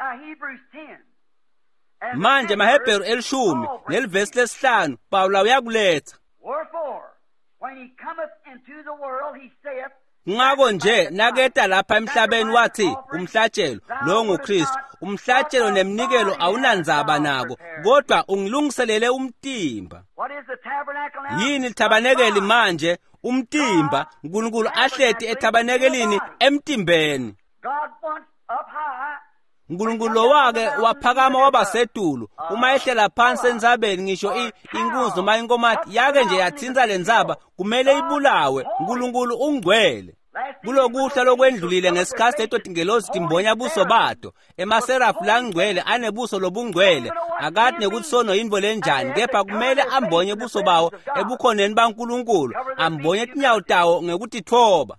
Manje maHebheru elishumi nelivesi lesihlanu Pawula uyakuletha. Ngako nje naketa lapha emhlabeni wathi umhlatshelo lo nguKristu. Umhlatshelo nemnikelo awunandzaba nako, kodwa ungilungiselele umtimba. Yini lithabanekeli manje? Umtimba. uNkulunkulu ahleti ethabanekelini emtimbeni. uNkulunkulu wake waphakama waba setulu. Uma ehlela phansi enzabeni ngisho inkunzi noma inkomathi yake nje yathinza lenzaba kumele ibulawe. uNkulunkulu ungcwele. Kulokuhla lokwendlulile ngesikhathi etotingelozi timbonya buso bato. Emaserafu langcwele anebuso lobungcwele. Akati nekuthi sono yinvo lenjani, kepha kumele ambonye buso bawo ebukhoneni baNkulunkulu, ambonye tinyawo tawo ngekuthi thoba.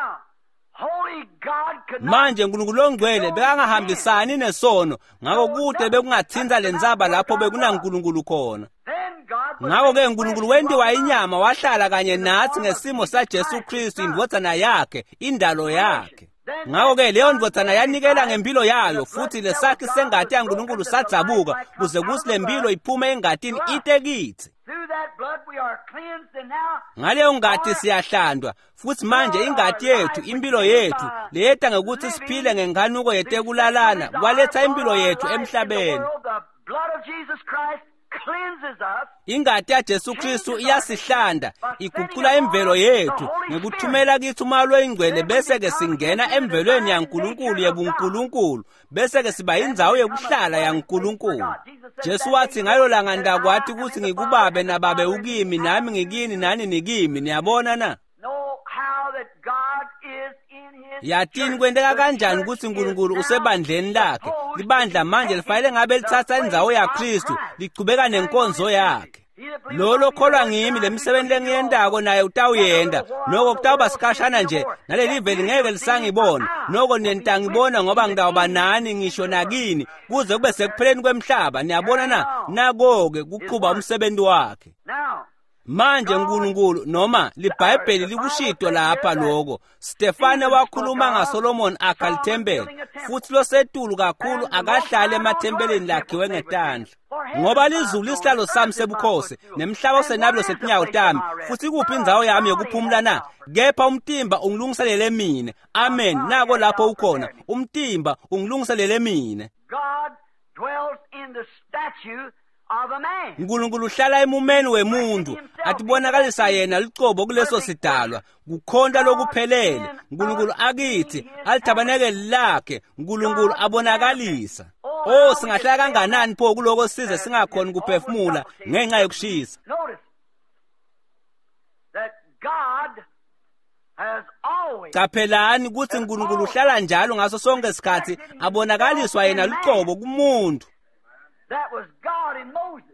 Manje uNkulunkulu ongcwele bekangahambisani nesono, ngakho kude bekungathinza lenzaba lapho bekunaNkulunkulu khona. Ngakho ke uNkulunkulu wendiwa inyama wahlala kanye nathi ngesimo saJesu Kristu indvodzana yakhe, indalo yakhe. Ngakho ke leyo ndvodzana yanikela ngempilo yayo, futhi lesakhi sengati yaNkulunkulu sadzabuka kuze kuthi lempilo iphume engatini ite kithi. Ngaleyo ngati siyahlandwa, futhi manje ingati yethu, impilo yethu leyeta ngekuthi siphile ngenkanuko yetekulalana kwaletha impilo yethu emhlabeni. Ingati yaJesu Kristu iyasihlanda, iguqula imvelo yethu ngekuthumela kithi umalo oyingcwele, bese ke singena emvelweni yaNkulunkulu yebuNkulunkulu, bese ke siba indzawo yokuhlala yaNkulunkulu. Jesu wathi ngalo langa ndakwathi ukuthi ngikubabe nababe ukimi nami ngikini nani nikimi. Niyabona na? Yatini kwendeka kanjani ukuthi uNkulunkulu usebandleni lakhe? Libandla manje lifanele ngabe lithatha indawo yaKristu, liqhubeka nenkonzo yakhe. Lolo kholwa ngimi lemisebenzi engiyendako naye utawuyenda, noko kutawuba sikashana nje, naleli veli ngeke lisangibona, noko nentangibona ngoba ngidawuba nani ngisho nakini, kuze kube sekupheleni kwemhlaba. Niyabona na, nakoke kuqhuba umsebenzi wakhe. Manje uNkulunkulu noma liBhayibheli likushito lapha lokho. Stefane wakhuluma ngaSolomon akha lithempeli, futhi lo setulu kakhulu akahlale emathempelini lakhiwe ngetandla. Ngoba lizulu lisihlalo sami sebukhosi, nemhlaba osenabelo setinyawo tami, futhi kuphi indzawo yami yokuphumula na? Kepha umtimba ungilungiselele mina. Amen. Nako lapho ukhona, umtimba ungilungiselele mina.
God dwells in the statue of a man.
uNkulunkulu uhlala emumeni wemuntu, atibonakalisa yena licobo kuleso sidalwa, kukhonda lokuphelele. uNkulunkulu akithi alithabanekeli lakhe, uNkulunkulu abonakalisa. Oh, singahlala kanganani pho kuloko size singakhona ukuphefumula ngenxa yokushisa.
Notice that God has always
Capelani ukuthi uNkulunkulu uhlala njalo ngaso sonke isikhathi abonakaliswa yena licobo kumuntu.
that was God in Moses.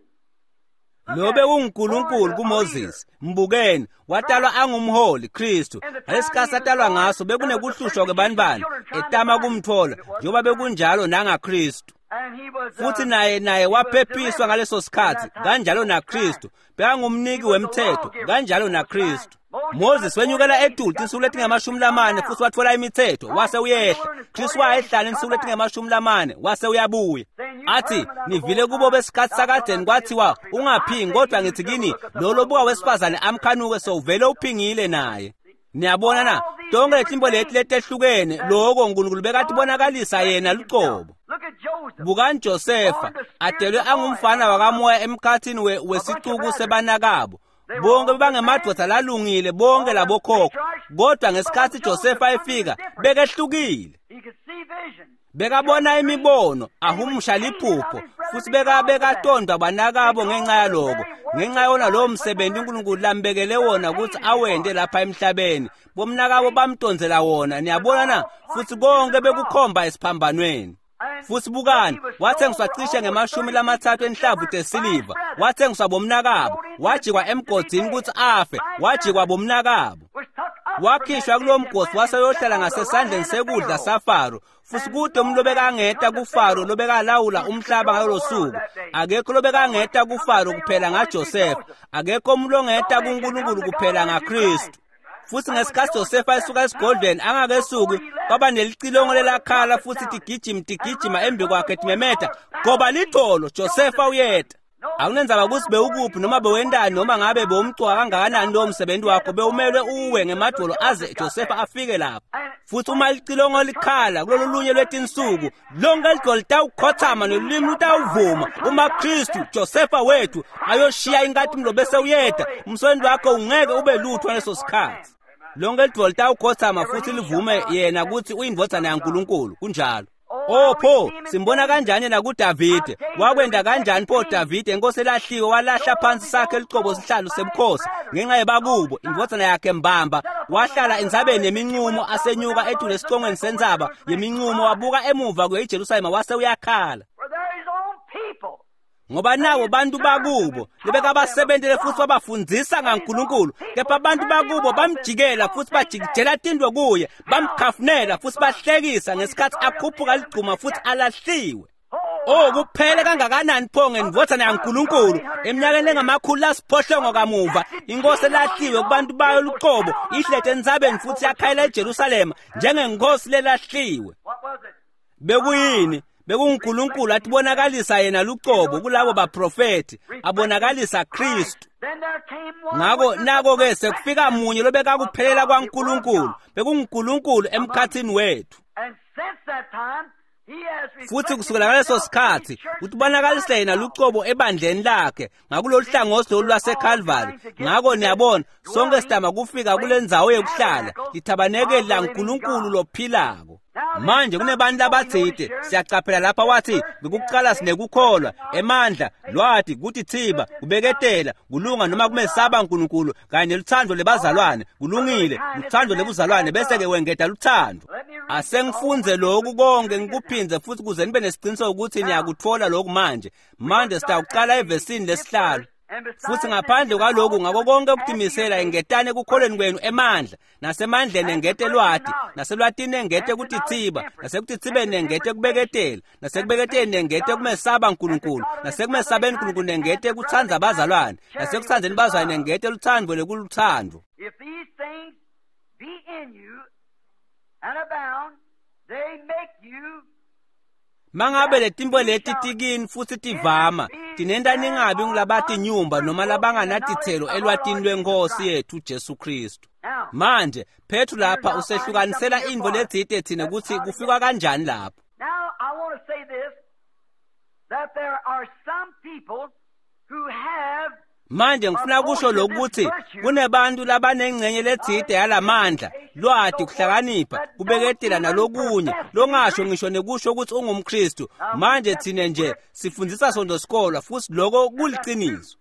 Lobe uNkulunkulu kuMoses, mbukeni, watalwa angumholi Kristu. Ngesikhathi atalwa ngaso bekunekuhlushwa kwebanibani, etama kumthola, njengoba bekunjalo nangaKristu.
And he was
Futhi naye naye waphephiswa ngaleso sikhathi, kanjalo naKristu. Bekangumniki wemthetho, kanjalo naKristu. Moses wenyukela etuli insuku letingamashumi lamane futhi watfola imithetho, wase uyehla. Kristu wayehlala insuku letingamashumi lamane, wase uyabuya. Athi, nivile kubo besikhathi sakadeni kwathiwa, ungaphingi kodwa ngithi kini, lo lobuka wesifazane amkhanuke sowuvele uphingile naye. Niyabona na, tonke letimbo leti letehlukene, lokho uNkulunkulu bekathi bonakalisa yena licobo.
look at Joseph.
Bukani Josefa, adelwe angumfana wakamoya emkhathini we, wesicuku sebanakabo. Bonke bebangemadoda lalungile, bonke labokhokho. Kodwa ngesikhathi Josefa efika, bekehlukile.
He could see vision.
Bekabona imibono, ahumusha liphupho, futhi beka bekatondwa banakabo ngenxa yaloko. Ngenxa yona lo msebenzi uNkulunkulu lambekele wona ukuthi awende lapha emhlabeni. Bomnakabo bamtonzela wona, niyabona na, futhi konke bekukhomba esiphambanweni. Futhi bukani, wathengiswa cishe ngemashumi lamathathu enhlavu tesiliva, wathengiswa bomnakabo, wajikwa emgodini ukuthi afe, wajikwa bomnakabo.
Was tucked up.
Wakhishwa kulo mgosi waseyohlala ngasesandleni sekudla saFaro, futhi kude umlobekangeta kuFaro lobekalawula umhlaba ngalolo suku. Akekho lobekangeta kuFaro kuphela ngaJosefa, akekho umlongeta kuNkulunkulu kuphela ngaKristu. Futhi ngesikhathi Josefa esuka esigodlweni angakesuki, kwaba nelicilongo lelakhala futhi tigijima tigijima embi kwakhe timemeta, ngoba litholo Josefa uyeta. Akunenzaba ukuthi bewukuphi noma bewendani noma ngabe bewumcwa kangakanani lo msebenzi wakho, bewumelwe uwe ngemadolo aze Josefa afike lapha. Futhi uma licilongo likhala kulolu lunye lwetinsuku, lonke ligoli litawukhothama nolimi lutawuvuma. Uma Kristu Josefa wethu ayoshiya inkathi mlo bese uyeta, umsebenzi wakho ungeke ube lutho ngaleso sikhathi. Lonke ligoli litawukhothama futhi livume yena ukuthi uyindvodana yaNkulunkulu, kunjalo. Oh pho, simbona kanjani na kuDavide? Wakwenda kanjani pho Davide enkosi elahliwe walahla phansi sakhe licobo sihlalo sebukhosi ngenxa yebakubo indvodana yakhe Mbamba, wahlala enzabeni yemincumo asenyuka etule esiqongweni senzaba yemincumo, wabuka emuva kwe eJerusalema wase uyakhala.
For there is own people.
Ngoba nabo bantu bakubo lebekabasebentele futhi babafundzisa ngaNkulunkulu, kepha abantu bakubo bamjikela futhi bajikijela tindwe kuye, bamkhafunela futhi bahlekisa ngesikhathi akhuphuka ligquma futhi alahliwe. Oh, kuphele kangakanani pho ngendvodana yaNkulunkulu eminyakeni engamakhulu lasiphohlongo kamuva, inkosi elahliwe kubantu bayo luqobo ihlethe enzabeni futhi yakhayela eJerusalema njengenkosi lelahliwe.
What was it?
Bekuyini? BekuNkulunkulu atibonakalisa yena lucobo kulabo baprofeti, abonakalisa Kristu.
Then there came one.
Ngako
witness
nako
of
ke
the
sekufika munye lobekakuphelela kwaNkulunkulu, bekuNkulunkulu emkhathini wethu.
And since that time, he has
Futhi kusukela ngaleso sikhathi utibonakalisela yena lucobo ebandleni lakhe ngakulolu hlangothi lwaseCalvary. Ngako niyabona sonke sidama kufika kule ndzawo yokuhlala, ithabanekeli laNkulunkulu lophilako.
Now
Manje kunebantu labathide siyacaphela lapha wathi bekuqala sinekukholwa emandla lwathi kuthi thiba kubeketela kulunga noma kumesaba uNkulunkulu kanye neluthando lebazalwane kulungile luthando lebuzalwane bese ke wengeda luthando. Asengifunze lokhu konke ngikuphinze futhi kuze nibe nesiqiniseko ukuthi niyakuthola lokhu manje. Manje sitawuqala evesini lesihlalo. Futhi ngaphandle kwalokhu ngako konke ukudimisela engetane ekukholweni kwenu emandla nasemandleni engete lwati naselwatini engete kuthi thiba nasekuthi thibeni engete kubeketela nasekubeketeni engete kumesaba uNkulunkulu nasekumesabeni uNkulunkulu engete kuthanza abazalwane nasekuthanzeni bazalwane engete luthando lekuluthando.
If these things be in you and abound, they make you
mangabe letimbo leti tikini futhi tivama tinenda ningabi ngilabati nyumba noma labanganatithelo elwatini lwenkosi yethu Jesu Kristu. Manje Petru lapha usehlukanisela indvo ledzite thina ukuthi kufika kanjani lapho.
Now I want to say this, that there are some people who have
manje ngifuna kusho lokuthi kunebantu labanengcenye ledzite yalamandla lwati kuhlakanipha kubeketela nalokunye longasho ngisho nekusho ukuthi ungumKristu. Manje thine nje sifundzisa sondo sikolo futhi lokho kuliciniso.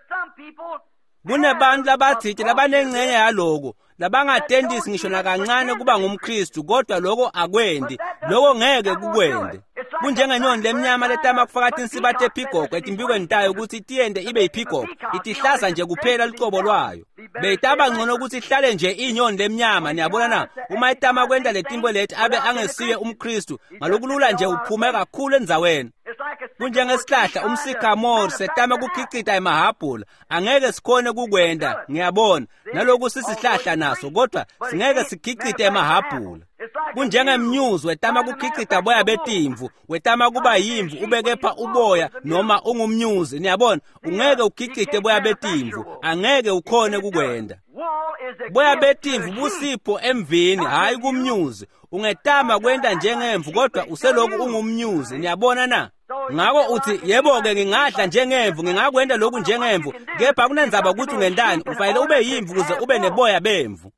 Kunebantu labathide labanengcenye yaloko labangatendisi ngisho nakancane kuba ngumKristu kodwa lokho akwendi lokho ngeke kukwende. Kunjengenyoni lemnyama letama kufaka insibate ephigoko etimbikweni tayo ukuthi itiyende ibe yiphigoko itihlaza nje kuphela licobo lwayo. Beyitaba ngcono ukuthi ihlale nje inyoni lemnyama. Niyabona na uma itama kwenda letimbo lethi abe angesiye umKristu ngalokulula nje uphume kakhulu endzaweni. Kunjengesihlahla umsikamori setama kukhicita emahabhula angeke sikhone kukwenda ngiyabona naloku sisihlahla naso kodwa singeke sikhicite emahabhula. Kunjengemnyuzi wetama kukhicita boya betimvu wetama kuba yimvu ubekepha uboya noma ungumnyuzi niyabona ungeke ukhicite boya betimvu angeke ukhone kukwenda. Boya betimvu busipho emvini hayi kumnyuzi ungetama kwenda njengemvu kodwa useloku ungumnyuzi niyabona na. Ngako uthi yebo-ke ngingadla njengemvu ngingakwenda lokhu njengemvu kepha kunenzaba ukuthi ungendani ufanele ube yimvu kuze ube neboya bemvu.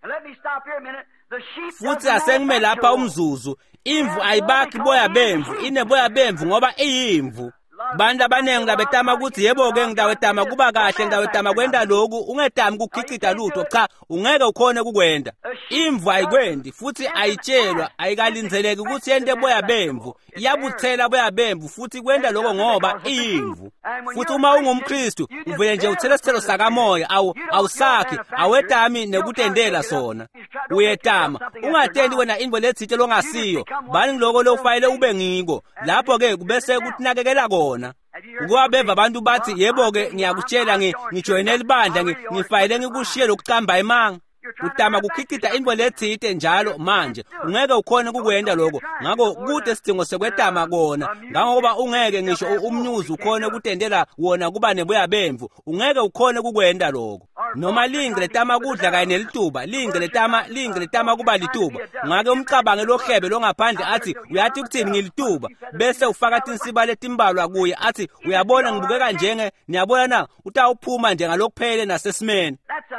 Futhi asengime lapha umzuzu imvu ayibakhi boya bemvu ineboya bemvu ngoba iyimvu. Bantu abanengi labetama ukuthi yebo-ke ngidawetama kuba kahle ngidawetama kwenda lokhu ungetami kukhicita lutho cha ungeke ukhone kukwenda. Imvu ayikwendi futhi ayitshelwa ayikalinzeleki ukuthi yente boya bemvu iyabuthela boya bemvu futhi kwenda lokho ngoba iyimvu. Futhi uma ungumKristu uvele nje uthela isithelo sakamoya awu awusakhi awetami nekutendela sona uyetama ungatendi wena indvo lethite longasiyo bani ngiloko lofanele ube ngiko lapho ke kubese kutinakekela kona. Ukwabeva abantu bathi yebo-ke ngiyakutshela ngijoyine libandla ngifayele ngikushiye lokucamba imanga utama kukhicita indvo lethite njalo manje ungeke ukhone kukwenda lokho ngako kude sidingo sekwetama kona ngoba ungeke ngisho umnyuzi ukhone kutendela wona kuba neboya bemvu ungeke ukhone kukwenda lokho. Noma linge letama kudla kanye nelituba linge letama linge letama kuba lituba ngake umcabange lohlebe longaphandle athi uyathi ukuthini ngilituba bese ufaka tinsiba letimbalwa kuye athi uyabona ngibukeka njenge niyabona na utawuphuma nje ngalokuphele nasesimeni.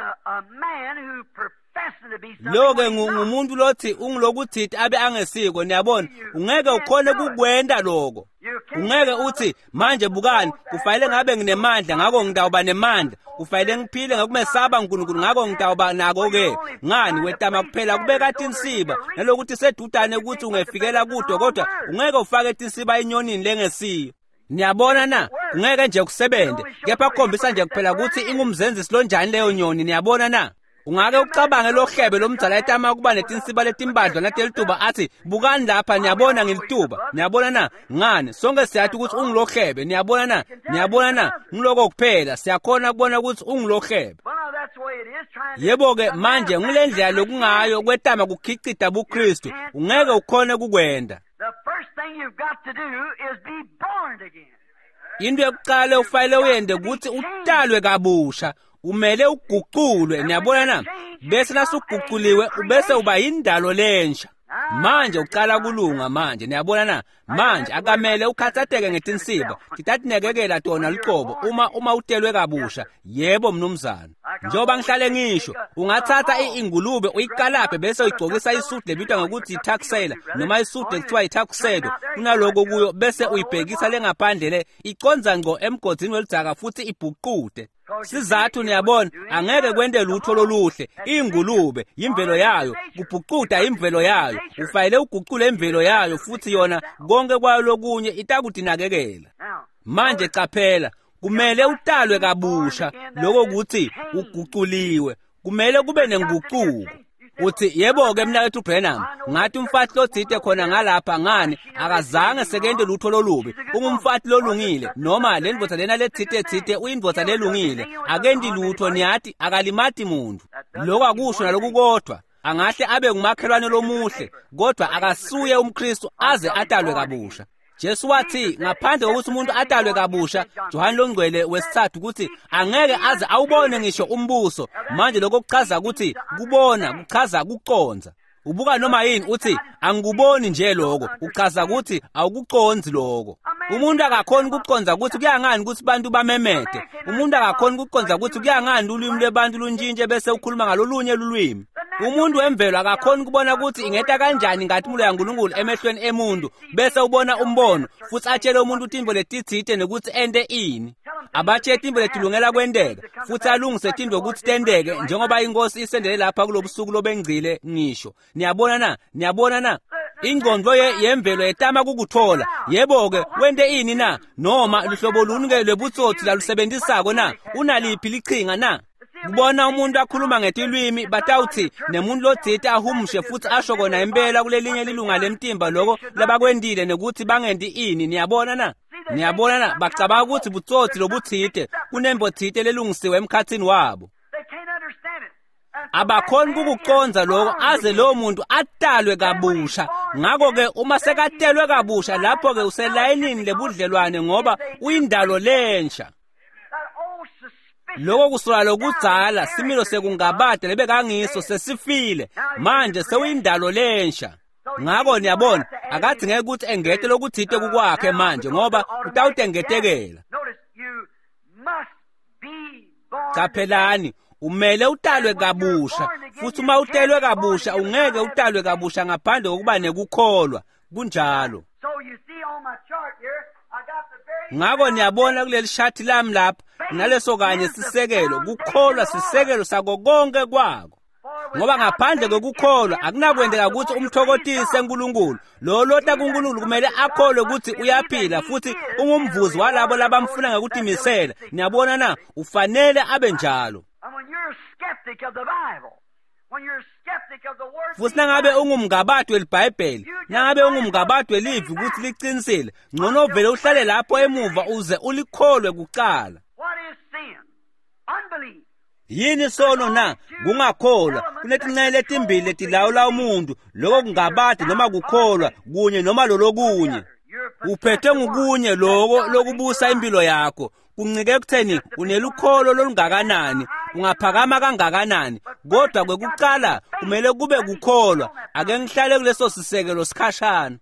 Loke ngumuntu lothi ungilokuthi abe angesiko niyabona ungeke ukhone kukwenda lokho. Ungeke uthi manje bukani kufanele ngabe nginemandla ngako ngidawuba nemandla kufanele ngiphile ngokumesaba uNkulunkulu ngako ngidawuba nako ke ngani wetama kuphela kubeka tinsiba nalokuthi sedudane ukuthi ungefikela kudo kodwa ungeke ufake tinsiba enyonini lengesiyo. Niyabona na ungeke nje kusebende kepha kukhombisa nje kuphela ukuthi ingumzenzi silonjani leyo nyoni niyabona na. Ungake ucabange lohlebe lomdzala etama kuba netinsiba letimbadla natelituba athi bukani lapha niyabona ngilituba niyabona na ngani sonke siyathi ukuthi ungilohlebe niyabona na niyabona na ngiloko kuphela siyakhona kubona ukuthi ungilohlebe. Yebo-ke manje ngilendlela lokungayo kwetama kukhicita buKristu ungeke ukhone kukwenda. Into yokuqala ufanele uyende ukuthi utalwe kabusha umele uguqulwe niyabona na bese nasuguquliwe ubese uba indalo lensha. Manje uqala kulunga manje niyabona na manje akamele ukhathateke ngetinsiba titatinekekela tona liqobo uma uma utelwe kabusha. Yebo mnumzana, njoba ngihlale ngisho ungathatha ingulube uyikalaphe bese uyigcokisa isudu lebitwa ngokuthi itaxela noma isudu ekuthiwa itaxedo kunaloko kuyo bese uyibhekisa lengaphandle le iconza ngqo emgodini welidzaka futhi ibhuqude. Sizathu niyabona angeke kwende lutho loluhle. Ingulube imvelo yayo, kubhuquda imvelo yayo, ufayele uguqule imvelo yayo futhi yona konke kwayo lokunye itakutinakekela. Manje qaphela, kumele utalwe kabusha lokho kuthi uguquliwe, kumele kube nenguquko. Uthi yebo ke mina wethu Branham ngathi umfathi lodzite khona ngalapha ngani akazange sekende lutho lolubi. Ungumfathi lolungile noma lendvodza lena ledzite dzite uyindvodza lelungile akendi lutho niyathi akalimati muntu. Lokho akusho naloku kodwa angahle abe ngumakhelwane lomuhle kodwa akasuye umKristu aze atalwe kabusha. Jesu wathi ngaphandle kokuthi umuntu atalwe kabusha, Johane longcwele wesithathu ukuthi angeke aze awubone ngisho umbuso. Manje lokho kuchaza ukuthi kubona kuchaza ukuconza. Ubuka noma yini uthi angikuboni nje lokho, uchaza ukuthi awukuconzi lokho. Umuntu akakhona ukuconza ukuthi kuyangani ukuthi abantu bamemete. Umuntu akakhona ukuconza ukuthi kuyangani ulimi lebantu lunjinje bese ukhuluma ngalolunye ulwimi. Umuntu wemvelo akakhona ukubona ukuthi ingeta kanjani ngathi mulo yaNkulunkulu emehlweni emuntu bese ubona umbono futhi atshele umuntu ukuthi imvo letithite nokuthi ende ini. Abatshela imvo letilungela kwendeka futhi alungise imvo ukuthi tendeke njengoba inkosi isendele lapha kulobusuku lobengcile ngisho. Niyabona na? Niyabona na? Ingqondo yemvelo yetama kukuthola. Yebo ke wende ini na? Noma luhlobo lunike lwebutsotsi lalusebenzisako na? Unaliphi lichinga na? Kubona umuntu akhuluma ngetilwimi batawuthi nemuntu lodzite ahumushe futhi asho kona impela kulelinye lilunga lemtimba lokho labakwendile nekuthi bangendi ini. Niyabona na? Niyabona na? Bacabanga ukuthi butsotsi lobuthite kunembo thite lelungisiwe emkhathini wabo. Abakhona ukukuconza lokho aze lo muntu atalwe kabusha. Ngakho ke uma sekatelwe kabusha lapho ke uselayinini lebudlelwane ngoba uyindalo lensha. Lokho kusola lokudzala similo sekungabade lebekangiso sesifile manje sewuyindalo lensha. Ngakho niyabona akathi ngeke ukuthi engete lokuthite kukwakhe manje ngoba utawutengetekela. Qaphelani, umele utalwe kabusha futhi uma utelwe kabusha ungeke utalwe kabusha ngaphandle kokuba nekukholwa kunjalo. Ngakho niyabona kuleli shati lami lapha naleso kanye sisekelo kukholwa sisekelo sako konke kwako. Ngoba ngaphandle kokukholwa akunakwendeka ukuthi umthokotise uNkulunkulu. Lo lota kuNkulunkulu kumele akholwe ukuthi uyaphila futhi ungumvuzi walabo labamfuna ngokutimisela. Niyabona na? Ufanele abe njalo. Futhi nangabe ungumngabadwe leBhayibheli, nangabe ungumngabadwe livi ukuthi liqinisile, ngcono vele uhlale lapho emuva uze ulikholwe kuqala. Yini sono na? Kungakholwa. Kunetinqele letimbili letilawula umuntu, lokho kungabade noma kukholwa kunye noma lolokunye. Uphethwe ngukunye lokho lokubusa impilo yakho. Kuncike ekutheni unelukholo lolungakanani, ungaphakama kangakanani. Kodwa kwekuqala kumele kube kukholwa. Ake ngihlale kuleso sisekelo sikhashana.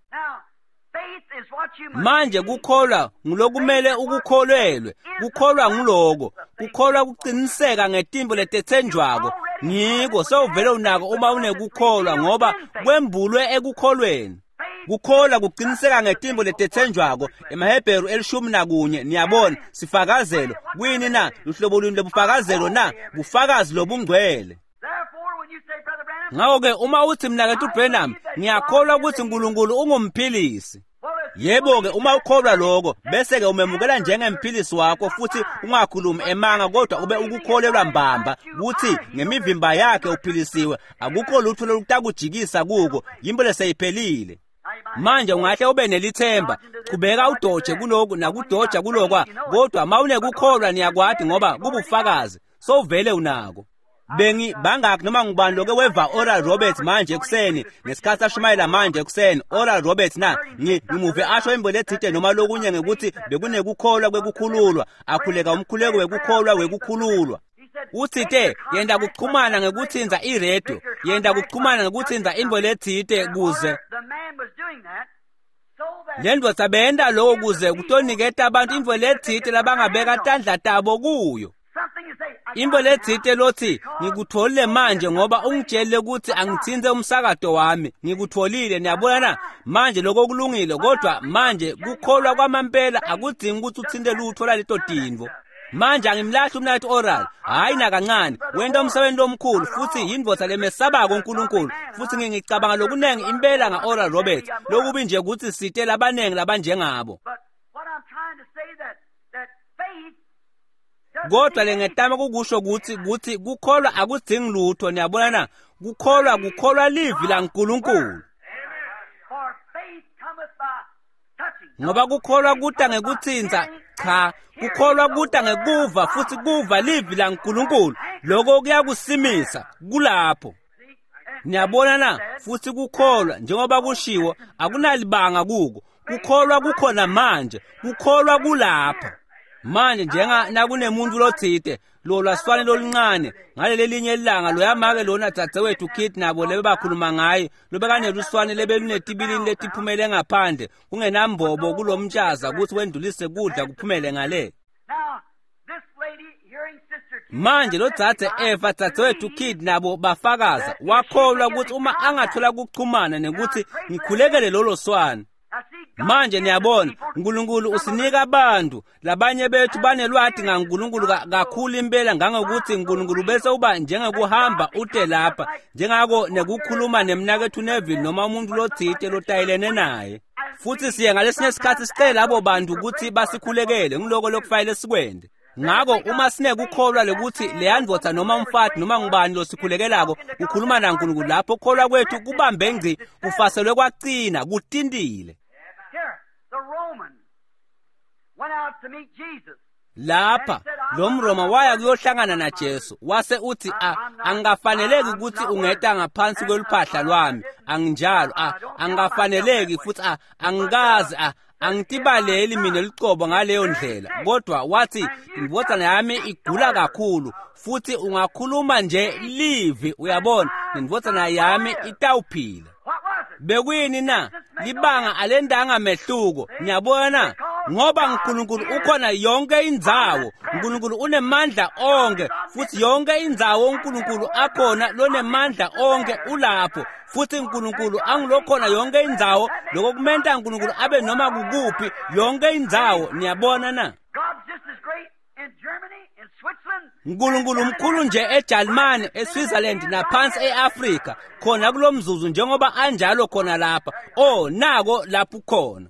Manje kukholwa ngulokumele ukukholelwe. Kukholwa nguloko. Kukholwa kuqiniseka ngetimbo letethenjwako. Ngiko sewuvele unako uma unekukholwa ngoba kwembulwe ekukholweni. Kukholwa kuqiniseka ngetimbo letethenjwako. EmaHebheru elishumi nakunye niyabona sifakazelo. Kwini na? Luhlobo luni lebufakazelo na? Bufakazi lobungcwele. Ngakho ke uma uthi mina kethu Branham ngiyakholwa ukuthi uNkulunkulu ungumphilisi. Yebo ke uma ukholwa lokho bese ke umemukela njengemphilisi wakho futhi ungakhulumi emanga kodwa ube ukukholelwa mbamba ukuthi ngemivimba yakhe uphilisiwe. Akukho lutho lokutakujikisa kuko, yimbole seyiphelile. Manje ungahle ube nelithemba, qhubeka udoje kuloko nakudoja kulokwa kodwa mawunekukholwa niyakwathi ngoba kubufakazi sowuvele unako. Bengi bangaki noma ngubani loke weva Oral Roberts manje ekuseni ngesikhathi ashumayela manje ekuseni Oral Roberts na ngimuve asho imbole ethite noma lokunye ngekuthi bekunekukholwa kwekukhululwa akhuleka umkhuleko wekukholwa wekukhululwa. Uthite yenda kuchumana ngekuthinza iradio, yenda kuchumana ngekuthinza imbole ethite kuze Le ndoda beyenda lokho kuze kutoniketa abantu imvo lethite labangabeka tandla tabo kuyo. Imvo lethite lothi ngikutholile manje ngoba ungitshele ukuthi angithinze umsakato wami. Ngikutholile niyabona na manje lokho kulungile kodwa manje kukholwa kwamampela akudingi ukuthi uthinte lutho laleto dinvo. Manje angimlahla umnathi oral hayi nakancane wenda umsebenzi omkhulu futhi yindvodza lemesabako uNkulunkulu futhi ngicabanga lokunengi impela ngaOral Roberts lokubi nje ukuthi site labanengi labanjengabo. Kodwa lengetama kukusho ukuthi ukuthi kukholwa akudingi lutho niyabona na kukholwa kukholwa livi la uNkulunkulu. Ngoba kukholwa kuta ngekutsinza cha kukholwa kuta ngekuva futhi kuva livi la uNkulunkulu lokho kuyakusimisa kulapho. Niyabona na futhi kukholwa njengoba kushiwo akunalibanga kuko kukholwa kukhona manje kukholwa kulapha. Manje njenga nakunemuntu lothite lo lwaswane lolincane ngale linye ilanga loyamake lona dzadzewethu Kid nabo lebe bakhuluma ngaye lobekane luswane lebe lunetibilini letiphumele ngaphandle kungenambobo kulomtshaza ukuthi wendulise kudla kuphumele ngale. Manje lo dzadze Eva dzadzewethu Kid nabo bafakaza wakholwa ukuthi uma angathola ukuchumana nekuthi ngikhulekele lolo swane. Manje niyabona uNkulunkulu usinika abantu labanye bethu banelwati ngaNkulunkulu kakhulu impela ngangokuthi uNkulunkulu bese uba njengekuhamba ute lapha njengako nekukhuluma nemnakethu Neville noma umuntu lothite lotayelene naye. Futhi siye ngalesinye isikhathi sicela labo bantu ukuthi basikhulekele ngiloko lokufanele sikwende. Ngako uma sinekukholwa lokuthi leyandvodza noma umfati noma ngubani losikhulekelako ukhuluma naNkulunkulu lapho ukholwa kwethu kubambe ngci kufaselwe kwaqina kutindile. Lapha lo mRoma waya kuyohlangana na Jesu wase uthi angafaneleki ukuthi ungeta ngaphansi kweluphahla lwami anginjalo angafaneleki futhi angikazi angitibaleli mina licobo ngaleyo ndlela kodwa wathi indvodza yami igula kakhulu futhi ungakhuluma nje livi uyabona indvodza yami itawuphila. Bekuyini na libanga alendanga mehluko niyabona ngoba uNkulunkulu ukhona yonke indzawo uNkulunkulu unemandla onke futhi yonke indzawo uNkulunkulu akhona lonemandla onke ulapho futhi uNkulunkulu angilokhona yonke indzawo lokumenta uNkulunkulu abe noma kukuphi yonke indzawo niyabona na. uNkulunkulu mkhulu nje eJalimani eSwitzerland naphansi eAfrika khona kulomzuzu njengoba anjalo khona lapha oh nako lapho khona.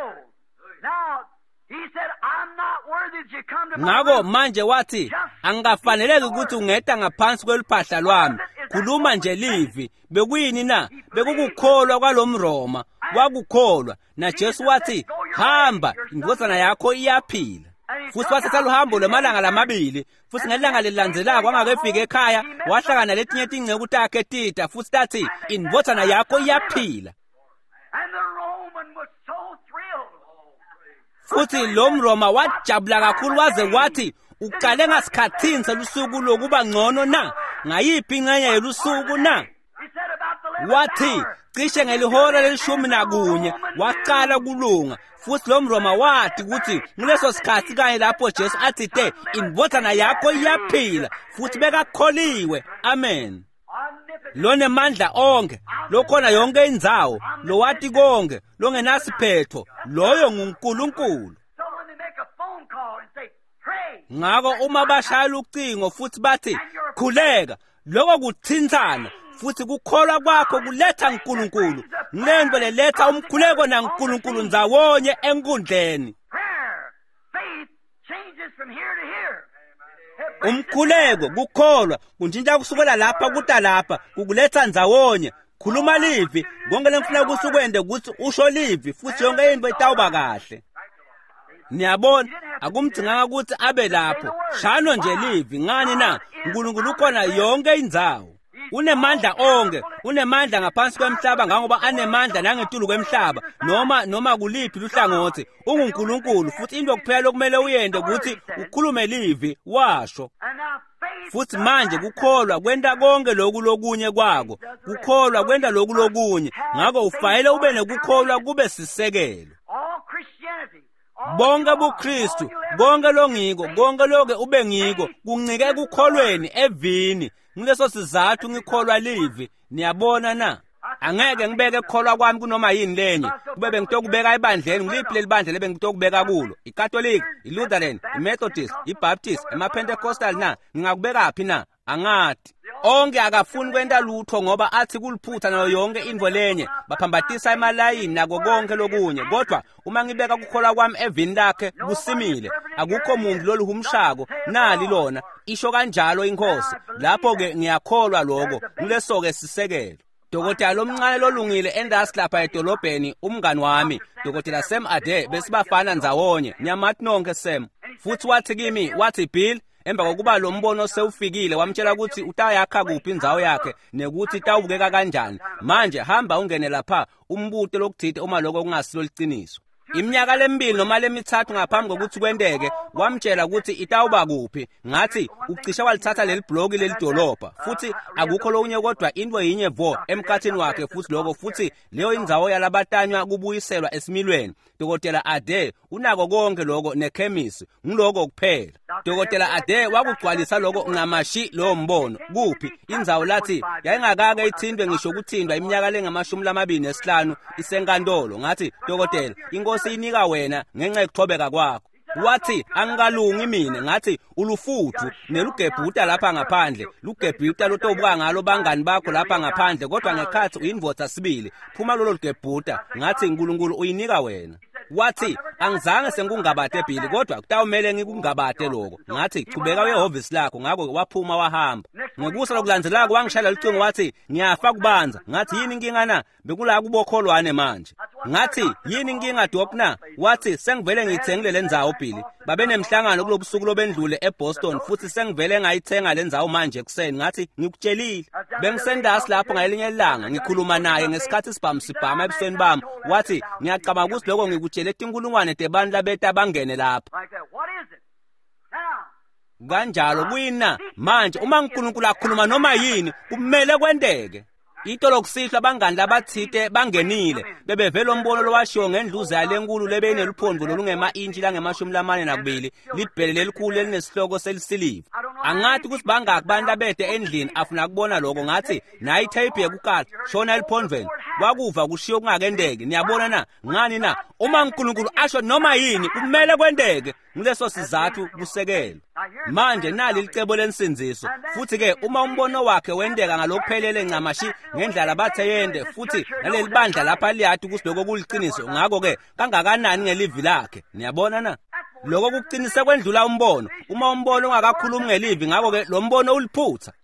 Ngako manje wathi angafaneleki ukuthi ungeta ngaphansi kweluphahla lwami khuluma nje livi. Bekuyini na bekukukholwa kwalomRoma wakukholwa na Jesu wathi hamba indvodza yakho iyaphila. Futhi wathatha luhambo lwamalanga lamabili futhi ngelanga lilandzelako angakefika ekhaya wahlangana letinye tingceku takhe tita futhi tathi indvodza yakho iyaphila. Futhi lo mRoma wajabula kakhulu waze wathi uqale ngasikhathini selusuku lokuba ngcono na ngayiphi ingxenye yelusuku na. Wathi cishe ngelihora lelishumi nakunye waqala kulunga futhi lo mRoma wathi ukuthi nguleso sikhathi kanye lapho Jesu athi te indvodza yakho iyaphila futhi bekakholiwe. Amen. Lone mandla onke lokhona yonke indzawo lo wathi konke longenasiphetho loyo nguNkulunkulu. Ngako uma bashaya ucingo futhi bathi khuleka lokho kuthintsana futhi kukholwa kwakho kuletha uNkulunkulu ngento leletha umkhuleko naNkulunkulu ndzawonye enkundleni. Umkhuleko kukholwa kunjinja kusukela lapha kuta lapha kukuletha ndzawonye khuluma livi konke lemfuna kusukwende ukuthi usho livi futhi yonke into itawuba kahle. Niyabona akumdinganga ukuthi abe lapho shano nje livi ngani na uNkulunkulu ukhona yonke indzawo. Unemandla onke unemandla ngaphansi kwemhlaba ngoba anemandla nangetulu kwemhlaba noma noma kuliphi luhlangothi unguNkulunkulu futhi into kuphela okumele uyende ukuthi ukhulume livi washo. futhi manje kukholwa kwenta konke lokhu lokunye kwako, kukholwa kwenta lokhu lokunye, ngakho ufanele ube nekukholwa kube sisekelo. Bonke buKristu, konke longiko, konke loke ube ngiko, kuncike kukholweni evini. Ngileso sizathu ngikholwa livi, niyabona na? Angeke ngibeke ukukholwa kwami kunoma yini lenye, kube bengitokubeka ebandleni, ngiliphi leli bandla lebengitokubeka kulo, iCatholic, iLutheran, iMethodist, iBaptist, imaPentecostal na, ngingakubeka phi na? Angathi. Onke akafuni kwenta lutho ngoba athi kuliphutha nayo yonke info lenye, baphambatisa emalayini nako konke lokunye. Kodwa uma ngibeka ukukholwa kwami evini lakhe kusimile, akukho muntu loluhumshako nali lona, isho kanjalo iNkosi. Lapho ke ngiyakholwa lokho, kuleso ke sisekelo. Dokotela lomncane lolungile endasi lapha edolobheni, umngani wami, Dokotela Sam Ade, besibafana ndzawonye, nyamathi nonke Sam. Futhi wathi kimi, wathi Bill, emva kokuba lo mbono sewufikile wamtshela ukuthi utayakha kuphi indzawo yakhe nekuthi tawubukeka kanjani. Manje hamba ungene lapha umbute lokuthithe uma lokho kungasilo liqiniso. Iminyaka lemibili noma lemithathu ngaphambi kokuthi kwendeke, wamtshela ukuthi itawuba kuphi. Ngathi ucisha walithatha leli bloki leli dolobha, futhi akukho lokunye kodwa into yinye vo emkhathini wakhe, futhi lokho futhi leyo indzawo yalabatanywa kubuyiselwa esimilweni. Dokotela Ade unako konke lokho nekhemisi, ngiloko kuphela. Dokotela Ade wakugcwalisa lokho ngamashi lo mbono. Kuphi indzawo lathi yayingakake ithindwe ngisho ukuthindwa iminyaka lengamashumi lamabili nesihlanu isenkantolo. Ngathi dokotela, iNkosi inika wena ngenxa yokuthobeka kwakho. Wathi angikalungi mina. Ngathi ulufuthu nelugebhuta lapha ngaphandle, lugebhuta lotobuka ngalo bangani bakho lapha ngaphandle, kodwa ngekhathi uyindvodza sibili, phuma lolo lugebhuta. Ngathi uNkulunkulu uyinika wena. Wathi angizange sengungabade Bhili, kodwa kutawumele ngikungabade lokho. Ngathi chubeka wehhovisi lakho. Ngakho waphuma wahamba. Ngekusa lokulandzelako wangishayela licingo wathi ngiyafa kubanza. Ngathi yini inkinga na? Bekula kubokholwane manje. Ngathi yini inkinga doc na? Wathi sengivele ngiyithengile lendzawo Bhili. Babe nemhlangano kulobusuku lobendlule eBoston, futhi sengivele ngayithenga lendzawo manje ekuseni. Ngathi ngikutshelile. Bengisendasi lapho ngayelinye ilanga ngikhuluma naye ngesikhathi sibhamu sibhama ebusweni bami. Wathi ngiyacabanga ukuthi lokho ngikutshele tinkulungwane tebantu labeta abangene lapha. Kanjalo kuyina manje uma uNkulunkulu akhuluma noma yini kumele kwendeke. Ito lokusihlwa abangani labathite bangenile bebevela umbono lowashiwo ngendluza yalenkulu lebeyineluphondvo lolungema inchi langemashumi lamane nakubili libhele lelikhulu elinesihloko selisiliva. Angathi ukuthi bangaki bantu abede endlini afuna kubona lokho. Ngathi nayi tape yekukala shona eliphondweni wakuva kushiyo kungakendeki. Niyabona na ngani na uma uNkulunkulu asho noma yini kumele kwendeke. Ngileso sizathu kusekelo. Manje nali licebo lensinziso, futhi ke uma umbono wakhe wendeka ngalokuphelele ncamashi ngendlela bathe yende, futhi naleli bandla lapha liyathi ukuthi lokho kuliqiniso, ngakho ke kangakanani ngelivi lakhe. Niyabona na lokho kuqinisa kwendlula umbono. Uma umbono ungakakhulumi ngelivi, ngakho ke lo mbono uliphutha.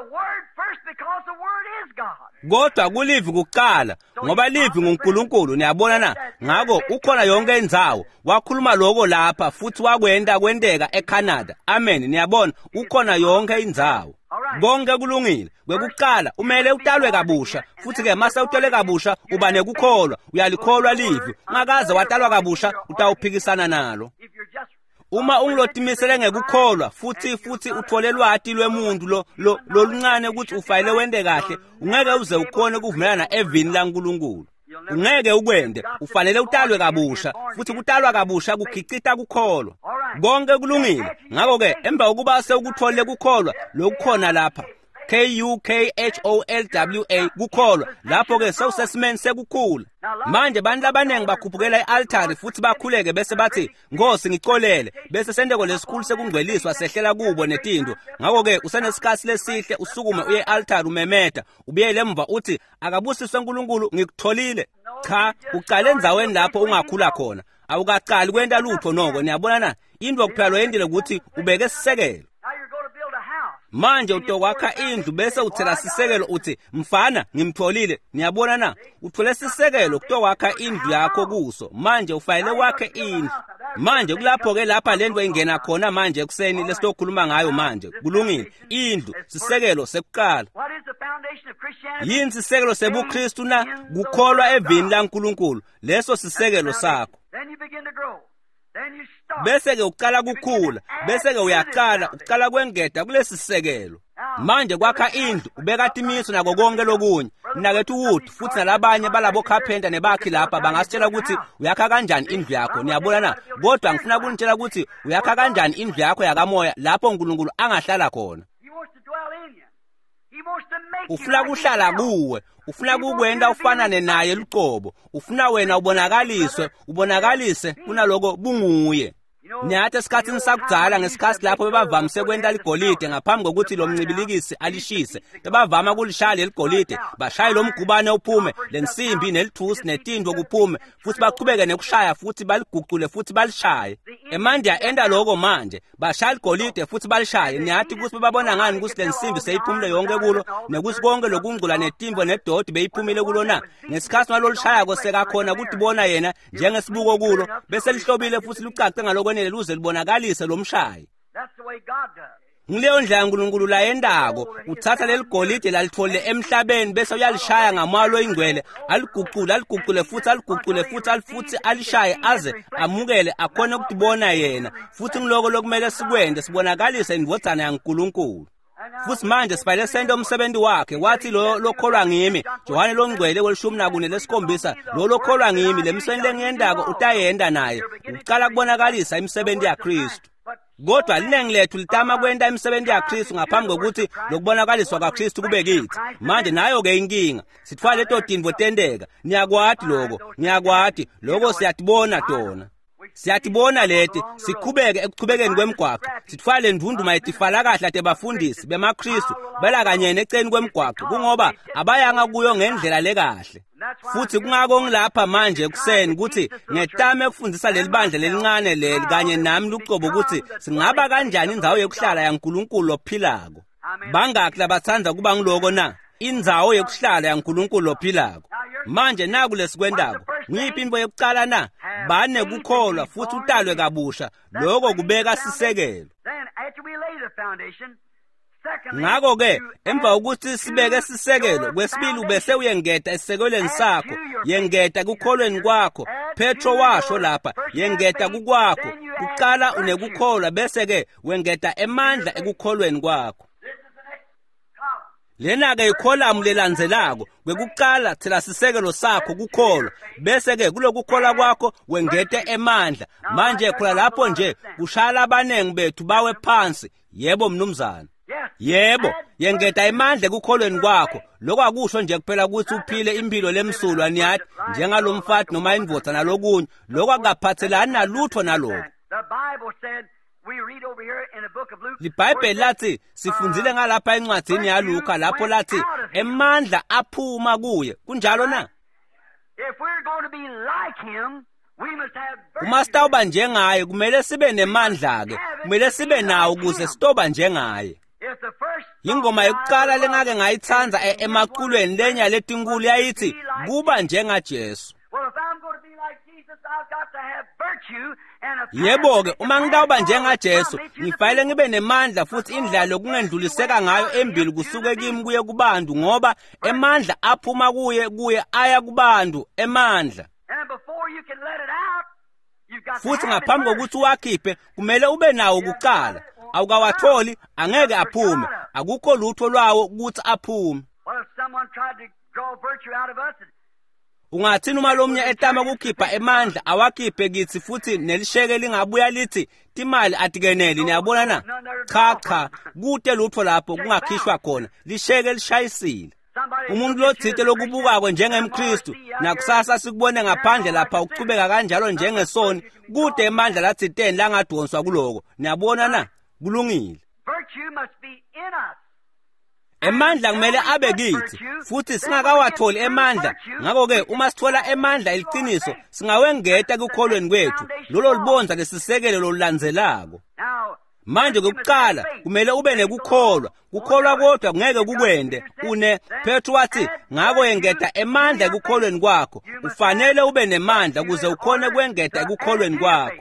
Kodwa kulivi kuqala ngoba livi nguNkulunkulu. Niyabona na ngakho ukhona yonke indzawo. Wakhuluma lokho lapha futhi wakwenda kwendeka eCanada. Amen. Niyabona ukhona yonke indzawo. Konke kulungile. Kwekuqala umele utalwe kabusha, futhi ke mase utalwe kabusha uba nekukholwa, uyalikholwa livi. Ungakaze watalwa kabusha utawuphikisana nalo. Uma ungilotimisele ngekukholwa futhi futhi uthole lwati lwemuntu lo loluncane ukuthi ufayile wende kahle, ungeke uze ukhone kuvumelana evini laNkulunkulu. Ungeke ukwende, ufanele utalwe kabusha, futhi kutalwa kabusha kukhicita kukholwa. Konke kulungile. Ngakho ke emva kokuba sewukuthole kukholwa lokukhona lapha K U K H O L W A kukholwa, lapho ke sewusesimeni sekukhula. Manje bantu abanengi bakhuphukela ealtari futhi bakhuleke bese bathi Nkosi ngicolele, bese sendeko lesikhulu sekungcweliswa sehlela kubo netindo. Ngakho ke usenesikhathi lesihle usukume uye ealtari umemeda, ubuyele emva uthi akabusiswe uNkulunkulu ngikutholile. Cha, uqale endzaweni lapho ungakhula khona. Awukaqali kwenta lutho noko. Niyabona na into kuphela oyendile ukuthi ubeke sisekelo. Manje utokwakha indlu bese uthela sisekelo uthi mfana ngimtholile. Niyabona na uthole sisekelo kutokwakha indlu yakho kuso. Manje ufayile wakhe indlu. Manje kulapho ke lapha lento ingena khona manje ekuseni lesitokhuluma ngayo manje. Kulungile. Indlu sisekelo sekuqala. Yini sisekelo sebuKristu na? Kukholwa evini laNkulunkulu. Leso sisekelo sakho. bese ke uqala kukhula, bese ke uyaqala uqala kwengeta kulesi sisekelo. Manje kwakha indlu ubeka timiso nako konke lokunye. Nakethu ukuthi futhi nalabanye balabo carpenter nebakhi lapha bangasitshela ukuthi uyakha kanjani indlu yakho. Niyabona na? Kodwa ngifuna ukunitshela ukuthi uyakha kanjani indlu yakho yakamoya lapho uNkulunkulu angahlala khona. Ufuna kuhlala kuwe, ufuna kukwenda ufanane naye luqobo, ufuna wena ubonakaliswe, ubonakalise kunaloko bunguye. Nyathi esikhathini sakudala ngesikhathi lapho bebavamise kwenta ligolide ngaphambi kokuthi lo mncibilikisi alishise, bebavama kulishaya leligolide, bashaye lo mgubane uphume, lensimbi nelithusi netindwo kuphume, futhi baqhubeke nekushaya futhi baliguqule futhi balishaye. Emanje enda lokho manje, bashaya ligolide futhi balishaye. Nyathi ukuthi babona ngani ukuthi lensimbi seyiphumile yonke kulo, nekuthi konke lokungcula netindwo nedoti beyiphumile kulo na. Ngesikhathi ngalolishaya kosekakhona ukuthi bona yena njengesibuko kulo, bese lihlobile futhi lucace ngaloko luze libonakalise lo mshayi. Ngileyo ndlela uNkulunkulu la yendako uthatha leli golide lalitholile emhlabeni bese uyalishaya ngamalo oyingcwele, aliguqule aliguqule futhi aliguqule futhi alifuthi alishaye aze amukele akhona ukubona yena. Futhi ngiloko lokumele sikwende sibonakalise indvodzana yaNkulunkulu. Futhi manje sifale sento umsebenzi wakhe wathi lo lokholwa ngimi Johane longcwele kwelishumi nakune lesikhombisa lo lokholwa ngimi lemsweni lengiyendako utayenda naye uqala kubonakalisa imisebenzi yaKristu. Kodwa linengi lethu litama kwenda imisebenzi yaKristu ngaphambi kokuthi lokubonakaliswa kaKristu kube kithi. Manje nayo ke inkinga sithwala leto tindvo tendeka. Niyakwati lokho, niyakwati lokho siyatibona tona. Siyatibona leti siqhubeke ekuqhubekeni kwemigwaqo sithwale ndunduma etifala kahle ade bafundisi bemaKristu bela kanye neceni kwemigwaqo kungoba abayanga kuyo ngendlela lekahle. Futhi kungako ngilapha manje ekuseni ukuthi ngetame ukufundisa leli bandla lelincane leli kanye nami luqobo ukuthi singaba kanjani indzawo yokuhlala yaNkulunkulu ophilako. Bangakho labathanda kuba ngiloko na indzawo yokuhlala yaNkulunkulu ophilako. Manje naku lesikwendako ngiphi into yokuqala na bane kukholwa futhi utalwe kabusha lokho kubeka sisekelo. Ngakho ke emva ukuthi sibeke sisekelo kwesibili bese uyengeta esisekelweni sakho yengeta kukholweni kwakho. Petro washo lapha yengeta kukwakho uqala unekukholwa bese ke wengeta emandla ekukholweni kwakho. Lena ke ikholam lelandzelako kwekuqala thela sisekelo sakho kukholwa bese ke kulokukholwa kwakho wengete emandla. Manje khona lapho nje kushala abanengi bethu bawe phansi. Yebo mnumzana, yebo yengeta emandla ekukholweni kwakho. Lokho akusho nje kuphela ukuthi uphile impilo lemsulwa niyathi njengalomfati noma indvodza nalokunye. Lokho akaphathelani nalutho nalokho. Libhayibheli lathi sifundzile ngalapha encwadzini yaLuka lapho lathi emandla aphuma kuye. Kunjalo na? Uma sitawuba njengaye kumele sibe nemandla ke, kumele sibe nawo ukuze sitoba njengaye. Ingoma yokuqala lengake ngayithanza emaqulweni lenya letinkulu yayithi kuba njengaJesu. Yebo ke uma ngitawuba njengaJesu ngifanele ngibe nemandla futhi indlela okungendluliseka ngayo embili kusuke kimi kuye kubantu ngoba emandla aphuma kuye kuye aya kubantu emandla. Futhi ngaphambi kokuthi uwakhiphe kumele ube nawo kuqala. Awukawatholi angeke aphume. Akukho lutho lwawo ukuthi aphume. Ungathini uma lomnye etama ukukhipha emandla awakhiphe kithi futhi nelisheke lingabuya lithi timali atikeneli. Niyabona na? Cha cha kude lutho lapho kungakhishwa khona lisheke lishayisile. Umuntu lothite lokubukako njengemKristu nakusasa sikubone ngaphandle lapha ukuchubeka kanjalo njengesoni kude emandla lathiteni langadonswa kuloko. Niyabona na? Kulungile. Emandla kumele abe kithi futhi singakawatholi emandla. Ngakho ke uma sithola emandla eliqiniso singawengeta ekukholweni kwethu lolo libonza lesisekelo lolandzelako. Manje kokuqala kumele ube nekukholwa. Kukholwa kodwa ngeke kukwende une Petro wathi ngako yengeta emandla ekukholweni kwakho. Ufanele ube nemandla ukuze ukhone kwengeta ekukholweni kwakho.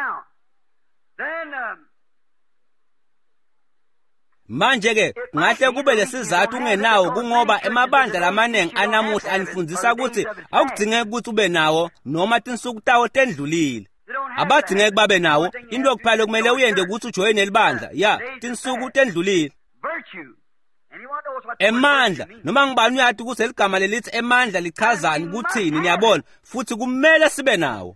Manje ke ngahle kube lesizathu ungenawo kungoba emabandla lamanengi anamuhla anifundisa ukuthi awukudingeki ukuthi ube nawo noma tinsuku tawo tendlulile. abadingeki babe nawo. Into yokuphela kumele uyenze ukuthi ujoyine libandla ya tinsuku tendlulile. Emandla noma ngibani uyathi ukuthi eligama lelithi emandla lichazani kuthini niyabona futhi kumele sibe nawo.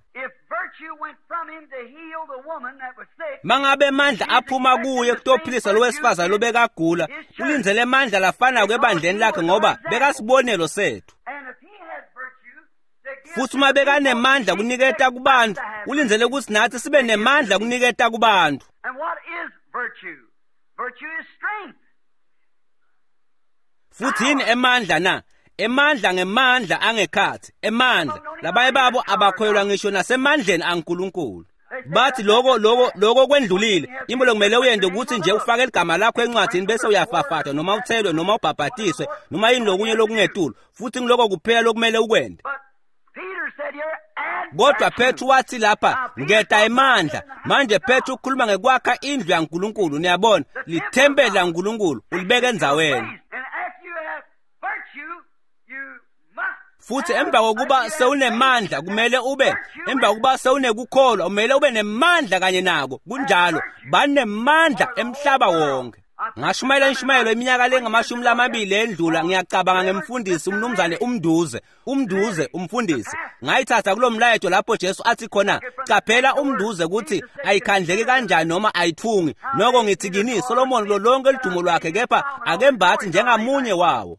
Mangabe emandla aphuma kuye kutophilisa lo wesifazana lo bekagula ulinzele emandla lafana kwebandleni lakhe ngoba bekasibonelo sethu. Futhi uma bekanemandla kuniketa kubantu ulinzele ukuthi nathi sibe nemandla kuniketa kubantu. Futhi yini emandla na? Emandla ngemandla angekhathi. Emandla labaye babo abakhoyelwa ngisho nasemandleni aNkulunkulu. Bathi lokho lokho lokho kwendlulile. Imbo lokumele uyenze ukuthi nje ufake igama lakho encwadini bese uyafafatha noma uthelwe noma ubhabhatiswe noma yini lokunye lokungetulo. Futhi ngiloko kuphela lokumele ukwende. Kodwa Petru wathi lapha ngeta emandla. Manje Petru ukhuluma ngekwakha indlu yaNkulunkulu niyabona lithempeli laNkulunkulu ulibeke endzaweni. Futhi emva kokuba sewunemandla kumele ube emva kokuba sewunekukholwa kumele ube nemandla kanye nako kunjalo banemandla emhlaba wonke. Ngashumayela inshumayelo iminyaka lengamashumi lamabili endlula ngiyacabanga ngemfundisi umnumzane umnduze umnduze umfundisi ngayithatha kulo mlayeto lapho Jesu athi khona caphela umnduze ukuthi ayikhandleke kanjani noma ayithungi noko ngithi kini Solomon lo lonke lidumo lwakhe kepha akembathi njengamunye wawo.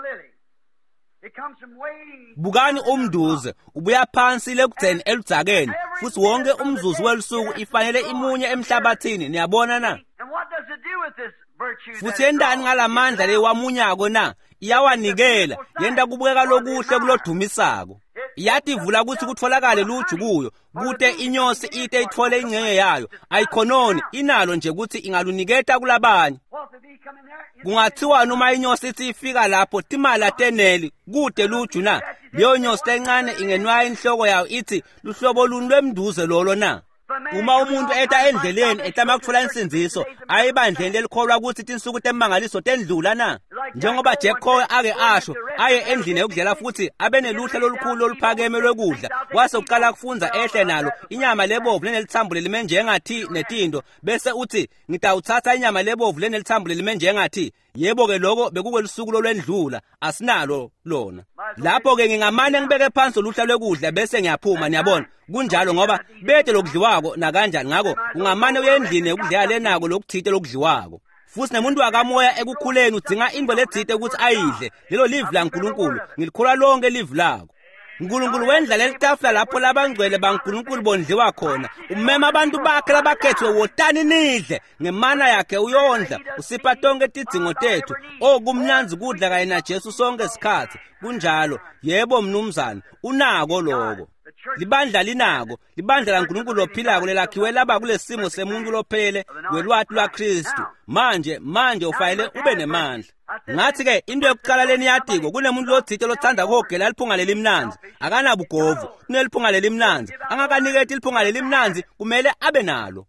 Bukani umnduze ubuya phansi lekudzeni eludzakeni futhi wonke umzuzu welusuku ifanele imunye emhlabathini niyabona na. Futhi endani ngalamandla lewamunyako na iyawanikela yenda kubukeka lokuhle kulodumisako. Iyathi ivula ukuthi kutholakale luju kuyo kute inyosi ite ithole ingcenye yayo ayikhononi inalo nje ukuthi ingaluniketa kulabanye. Kungathiwa noma inyosi ithi ifika lapho timala teneli kude luju na leyo nyosi encane ingenwaya inhloko yayo ithi luhlobo luni lwemnduze lolo na. Uma umuntu eta endleleni etama ukuthola insinziso ayibandleni lelikholwa ukuthi tinsuku temangaliso tendlula na njengoba Jacob ake asho aye endlini yokudlela futhi abeneluhle lolukhulu oluphakeme lokudla wase uqala kufunza ehle nalo inyama lebovu lenelithambule lime njengathi netindo bese uthi ngitawuthatha inyama lebovu lenelithambule lime njengathi yebo ke lokho bekukwelusuku lolwendlula asinalo lona. Lapho ke ngingamane ngibeke phansi oluhla lwekudla bese ngiyaphuma niyabona kunjalo ngoba bede lokudliwako na kanjani ngako ungamane uyendlini ukudlela lenako lokuthite lokudliwako. Futhi nemuntu akamoya ekukhuleni udinga into lethite ukuthi ayidle lelo live laNkulunkulu ngilikhula lonke live lako. uNkulunkulu wendla lelitafula lapho labangcwele baNkulunkulu bondliwa khona umema abantu bakhe labakhethwe wotani nidle ngemana yakhe uyondla usipha tonke tidzingo tethu okumnanzi kudla kanye na Jesu sonke isikhathi kunjalo yebo mnumzane unako lokho. Libandla linako libandla laNkulunkulu lophilako lelakhiwe laba kulesimo semuntu lophelele welwathi lwaKristu manje manje ufanele ube nemandla. Ngathi ke into yokuqala leni yatiko kunemuntu lothite lothanda ukugela liphunga lelimnanzi akanabugovu kuneliphunga lelimnanzi angakaniketi liphunga lelimnanzi kumele abe nalo.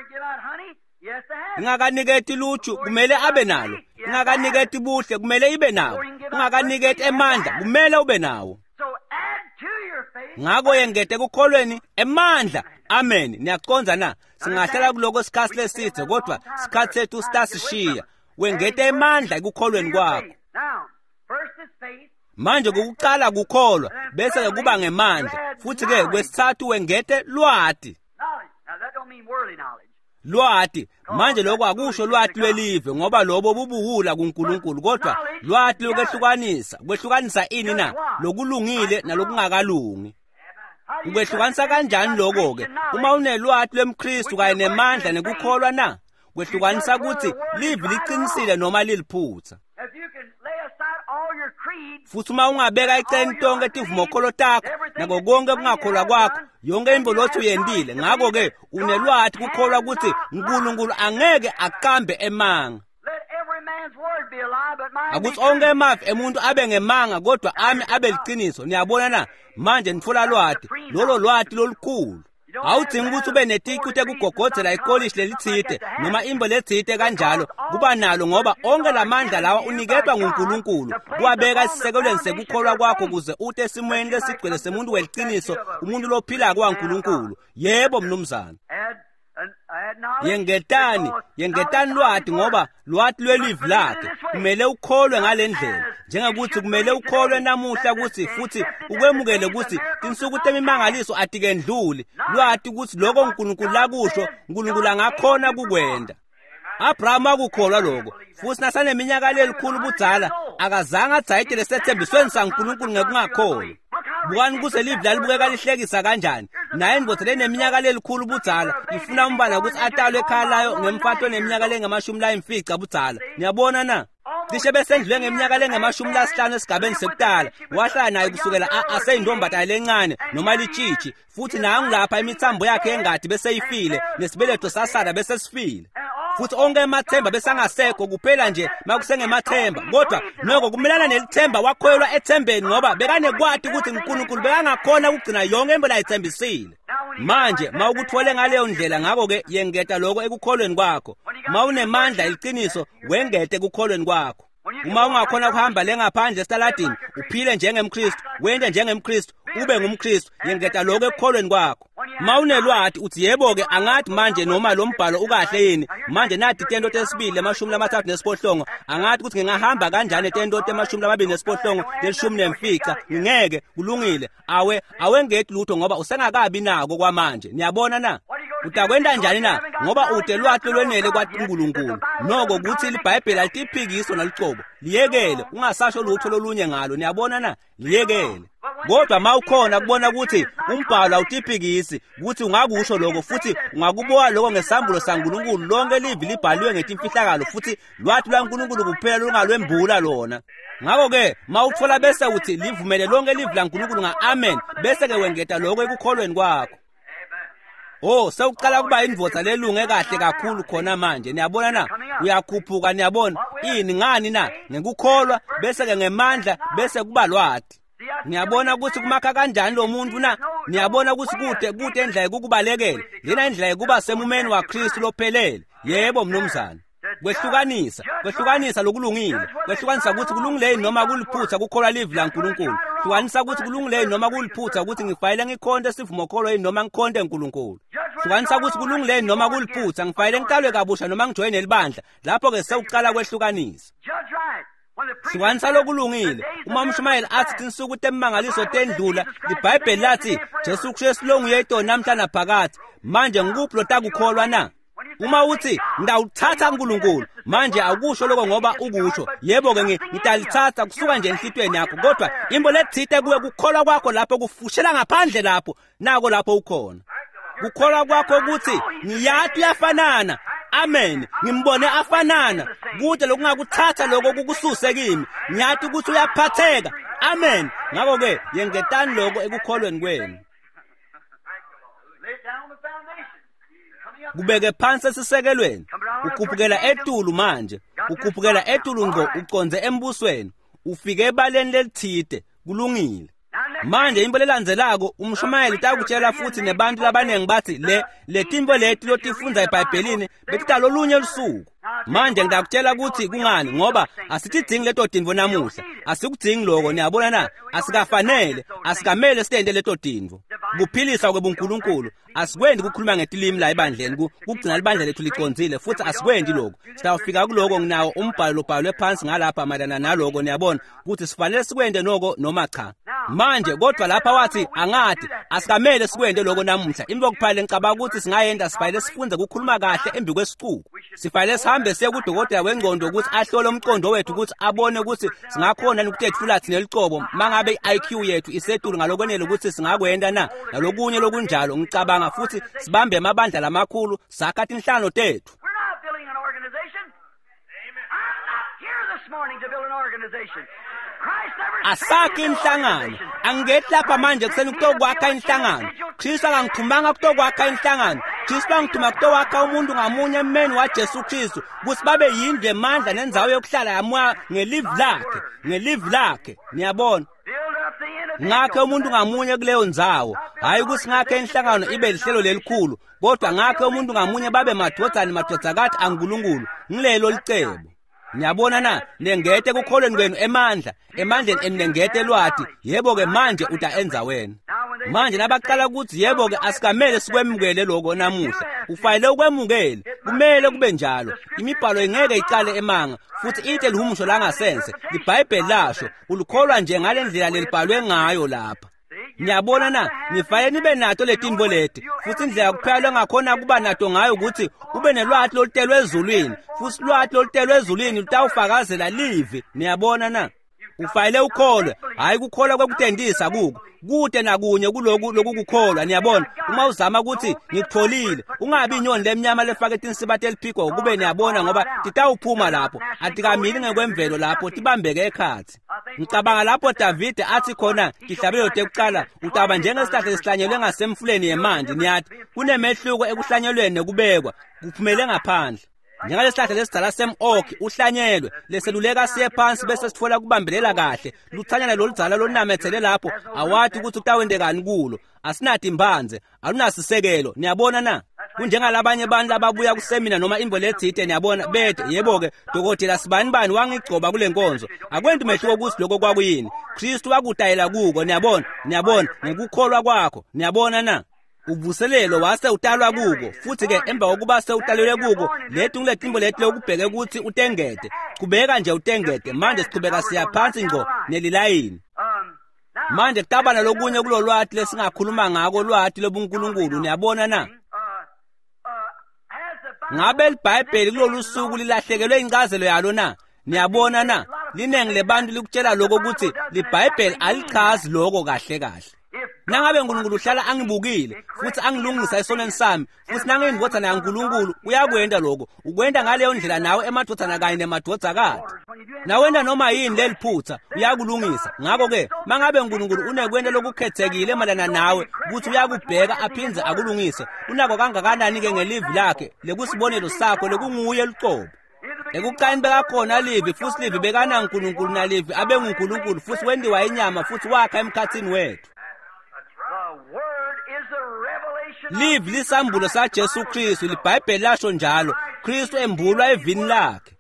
Ingakaniketi luju kumele abe nalo ingakaniketi buhle kumele ibe nawo ingakaniketi emandla kumele ube nawo. Ngako yengete kukholweni emandla. Amen. Niyaconza na singahlala kuloko sikhathi lesithe kodwa sikhathi sethu sitasishiya wengete emandla kukholweni kwakho. Manje kokuqala kukholwa bese ke kuba ngemandla futhi ke kwesithathu wengete lwati. Lwati manje lokho akusho lwati lwelive ngoba lobo bubuhula kuNkulunkulu kodwa lwati lokwehlukanisa kwehlukanisa ini na lokulungile nalokungakalungi. Ukwehlukanisa kanjani lokho ke uma unelwati lwemKristu kanye nemandla nekukholwa na kwehlukanisa ukuthi live liqinisile noma liliphutha. Futhi uma ungabeka eceleni tonke tivumokholo takho nako konke kungakholwa kwakho yonke imbolotho uyendile ngako ke unelwathi kukholwa ukuthi uNkulunkulu angeke aqambe emanga. Akuthi onke emafi emuntu abe ngemanga kodwa ami abe liqiniso. Niyabona na manje nithola lwati lolo lwati lolukhulu. awudingi ukuthi ube neticu tekugogodzela ikolishi lelitsite noma imbo letsite kanjalo kuba nalo ngoba onke lamandla lawa unikedwa nguNkulunkulu kuwabeka isisekelweni sekukholwa kwakho kuze ute esimweni lesigcwele semuntu weliciniso umuntu lophila kwaNkulunkulu. Yebo mnumzana. Yengetani, yengetani lwati ngoba lwati lwelive lakhe kumele ukholwe ngalendlela njengokuthi kumele ukholwe namuhla ukuthi futhi ukwemukele ukuthi insuku temimangaliso atikendluli lwati ukuthi lokho uNkulunkulu lakusho uNkulunkulu angakhona kukwenda. Abraham akukholwa lokho futhi nasaneminyaka lelikhulu budzala akazange adzayitele sethembisweni saNkulunkulu ngekungakholwa. Bukani kuze live lalibukeka lihlekisa kanjani naye indvodza leneminyaka lelikhulu budzala ifuna umbala ukuthi atalwe ekhaya layo ngemfato neminyaka lengamashumi layimfica budzala. Niyabona na cishe besendlwe ngeminyaka lengamashumi lasihlanu esigabeni sekutala wahlala naye kusukela aseyindombata lencane noma litshitshi futhi nangu lapha imithambo yakhe engadi bese ifile nesibeletho sasala bese sifile futhi onke emathemba besangasekho kuphela nje makusengemathemba kodwa noko kumelana nelithemba wakhoyelwa ethembeni ngoba bekane kwati ukuthi uNkulunkulu bekangakhona ukugcina yonke into ayithembisile. Manje mawukuthole ngaleyo ndlela ngako ke yengeta lokho ekukholweni kwakho. Mawunemandla iqiniso wengete ekukholweni kwakho. Uma ungakhona kuhamba lengaphandle estaladini uphile njengemkristu wende njengemkristu ube ngumkristu yengeta lokho ekukholweni kwakho. Mawunelwathi uthi yebo ke angathi manje noma lo mbhalo ukahle yini manje nathi tento tesibili amashumi amathathu nesiphohlongo angathi ukuthi ngingahamba kanjani tento temashumi amabili nesiphohlongo lelishumi nemfica ngeke kulungile awe awengethi lutho ngoba usengakabi nako kwamanje. Niyabona na utakwenda njani na ngoba ude lwathi lwenele kwaNkulunkulu noko ukuthi iBhayibheli alitiphikiswa nalicobo liyekele ungasasho lutho lolunye ngalo. Niyabona na liyekele kodwa mawukhona kubona ukuthi umbhalo awutiphikisi ukuthi ungakusho lokho futhi ungakuboka lokho ngesambulo saNkulunkulu lonke livi libhaliwe ngetimfihlakalo futhi lwathi lwaNkulunkulu kuphela lungalwembula lona. Ngakho ke mawuthola bese uthi livumele lonke livi laNkulunkulu nga amen bese ke wengeta lokho ekukholweni kwakho. Oh sewuqala kuba indvodza lelunge kahle kakhulu khona manje. Niyabona na uyakhuphuka. Niyabona ini ngani na ngekukholwa bese ke ngemandla bese kuba lwathi. Niyabona ukuthi kumakha kanjani lo muntu na niyabona ukuthi kude kude endlela ukubalekela lena indlela kuba semumeni waKristu lophelele. Yebo mnumzana kwehlukanisa kwehlukanisa lokulungile kwehlukanisa ukuthi kulungileni noma kuliphutha kukholwa live laNkulunkulu hlukanisa ukuthi kulungileni noma kuliphutha ukuthi ngifayile ngikhonde sivumo kholo yini noma ngikhonde uNkulunkulu hlukanisa ukuthi kulungileni noma kuliphutha ngifayile ngiqalwe kabusha noma ngijoyine libandla lapho ke sewuqala kwehlukanisa. Hlukanisa lokulungile uma uMshumayeli athi insuku temimangaliso tendlula iBhayibheli lathi Jesu Kristu lo nguyedwa namhla naphakade manje ngikuphi lotakukholwa na. Uma uthi ngidawuthatha uNkulunkulu manje akusho lokho ngoba ukusho yebo ke ngitalithatha kusuka nje enhlitweni yakho kodwa imbo lethite kuwe kukholwa kwakho lapho kufushela ngaphandle lapho nako lapho ukhona kukholwa kwakho ukuthi ngiyathi uyafanana. Amen ngimbone afanana kude lokungakuthatha lokho kukususe kimi ngiyathi ukuthi uyaphatheka. Amen ngakho ke yengetani lokho ekukholweni kwenu. Kubeke phansi esisekelweni ukhuphukela etulu manje ukhuphukela etulu ngo uconze embusweni ufike ebaleni lelithide kulungile. Manje imbo lelandzelako uMshumayeli takutshela futhi nebantu labanengi bathi le letimbo leti lotifundza eBhayibhelini betita lolunye usuku. Manje ngidakutshela ukuthi kungani ngoba asitidingi leto tindvo namuhla asikudingi lokho. Niyabona na asikafanele asikamele sitende leto tindvo kuphilisa kwebuNkulunkulu asikwendi kukhuluma ngetilimi la ebandleni kugcina libandla lethu liconzile futhi asikwendi lokho sitawufika kuloko nginawo umbhalo lobhalwe phansi ngalapha mayelana naloko. Niyabona ukuthi sifanele sikwende noko noma cha. Manje kodwa lapha wathi angathi asikamele sikwende lokho namuhla imbo kuphale ngicabanga ukuthi singayenda sifanele sifunze ukukhuluma kahle embi kwesiquku sifanele sihambe siye kudokotela wengqondo ukuthi ahlole umqondo wethu ukuthi abone ukuthi singakhona ukutethula thina elicobo mangabe I Q yethu isetulu ngalokwenele ukuthi singakwenda na nalokunye lokunjalo. Ngicabanga futhi sibambe amabandla lamakhulu sakhathi inhlano tethu. Asakhe inhlangano angethi lapha manje kuseni kutokwakha inhlangano. Kristu angangithumanga kutokwakha inhlangano. Kristu angithuma kutokwakha umuntu ngamunye emeni waJesu Kristu ukuthi babe yindle emandla nenzawo yokuhlala yamoya ngelive lakhe ngelive lakhe. Niyabona ngakhe umuntu ngamunye kuleyo ndzawo, hayi ukuthi ngakhe inhlangano ibe lihlelo lelikhulu, kodwa ngakhe umuntu ngamunye babe madodana madodakazi aNkulunkulu ngilelo licebo. Ngiyabona na, nengete kukholweni kwenu emandla, emandleni enengete lwati, yebo ke manje utaenza wena. Manje nabaqala ukuthi yebo ke asikamele sikwemukele lokho namuhla, ufanele ukwemukele, kumele kube njalo. Imibhalo ingeke iqale emanga, futhi ithi lihumusho langasense, iBhayibheli lasho, ulukholwa nje ngale ndlela lelibhalwe ngayo lapha. Ngiyabona na, nifanele nibe nato letinto leti, futhi indlela kuphela ngakhona kuba nato ngayo ukuthi ube nelwathi lolutelwe ezulwini, futhi lwathi lolutelwe ezulwini lutawufakazela livi. Niyabona na, ufanele ukholwe, hayi kukholwa kwekutendisa kuko, kude nakunye kuloku lokukukholwa. Niyabona, uma uzama ukuthi ngikupholile, ungabi inyoni lemnyama lefake tinsibathi eliphiko kube niyabona ngoba titawuphuma lapho, atikamili ngekwemvelo lapho tibambeke ekhathi. Ngicabanga lapho Davide athi khona ihlabelelo tekuqala utaba njengesihlahla esihlanyelwe ngasemfuleni yemanzi, niyathi kunemehluko ekuhlanyelweni nekubekwa, kuphumele ngaphandle. Njengalesihlahla lesidala sem-oak uhlanyelwe, leseluleka siye phansi bese sitfola kubambelela kahle, luthanyana loludzala lonamethele lapho, awathi ukuthi utawendekani kulo, asinathi imbanze, alunasisekelo. Niyabona na, kunjengalabanye abantu ababuya kusemina noma imbo lethite, niyabona bethe yebo ke dokotela sibani bani wangigcoba kule nkonzo, akwenti mehluko ukuthi lokho kwakuyini, Kristu wakudayela kuko. Niyabona, niyabona ngekukholwa kwakho. Niyabona na, uvuselelo wase utalwa kuko, futhi ke emva kokuba sewutalelwe kuko, lethi ngiletimbo lethi lokubheke ukuthi utengete, qhubeka nje utengete. Manje siqhubeka siya phansi ngco nelilayini. Manje kutabana lokunye kulolwathi lesingakhuluma ngako, lwathi lobuNkulunkulu. Niyabona na, ngabe iBhayibheli kulolu suku lilahlekelwe incazelo yalo na? Niyabona na, linengi lebantu likutshela lokho ukuthi liBhayibheli alichazi lokho kahle kahle. Nangabe uNkulunkulu uhlala angibukile futhi angilungisa esonweni sami, futhi nangindodana yaNkulunkulu uyakwenda lokho, ukwenda ngaleyo ndlela nawe emadodana kanye nemadodakazi. Nawenda noma yini leliphutha uyakulungisa. Ngakho ke mangabe uNkulunkulu unekwenda lokukhethekile malana nawe ukuthi uyakubheka aphinze akulungise, unako kangakanani ke ngelivi lakhe lekusibonelo sakho lekunguye liqobo. Ekuqani bekakhona livi, futhi livi bekana uNkulunkulu, na livi abe uNkulunkulu, futhi wendiwa inyama, futhi wakha emkhathini wethu. Live lisambulo sa Jesu Kristu, liBhayibheli lasho njalo, Kristu embulwa evini lakhe.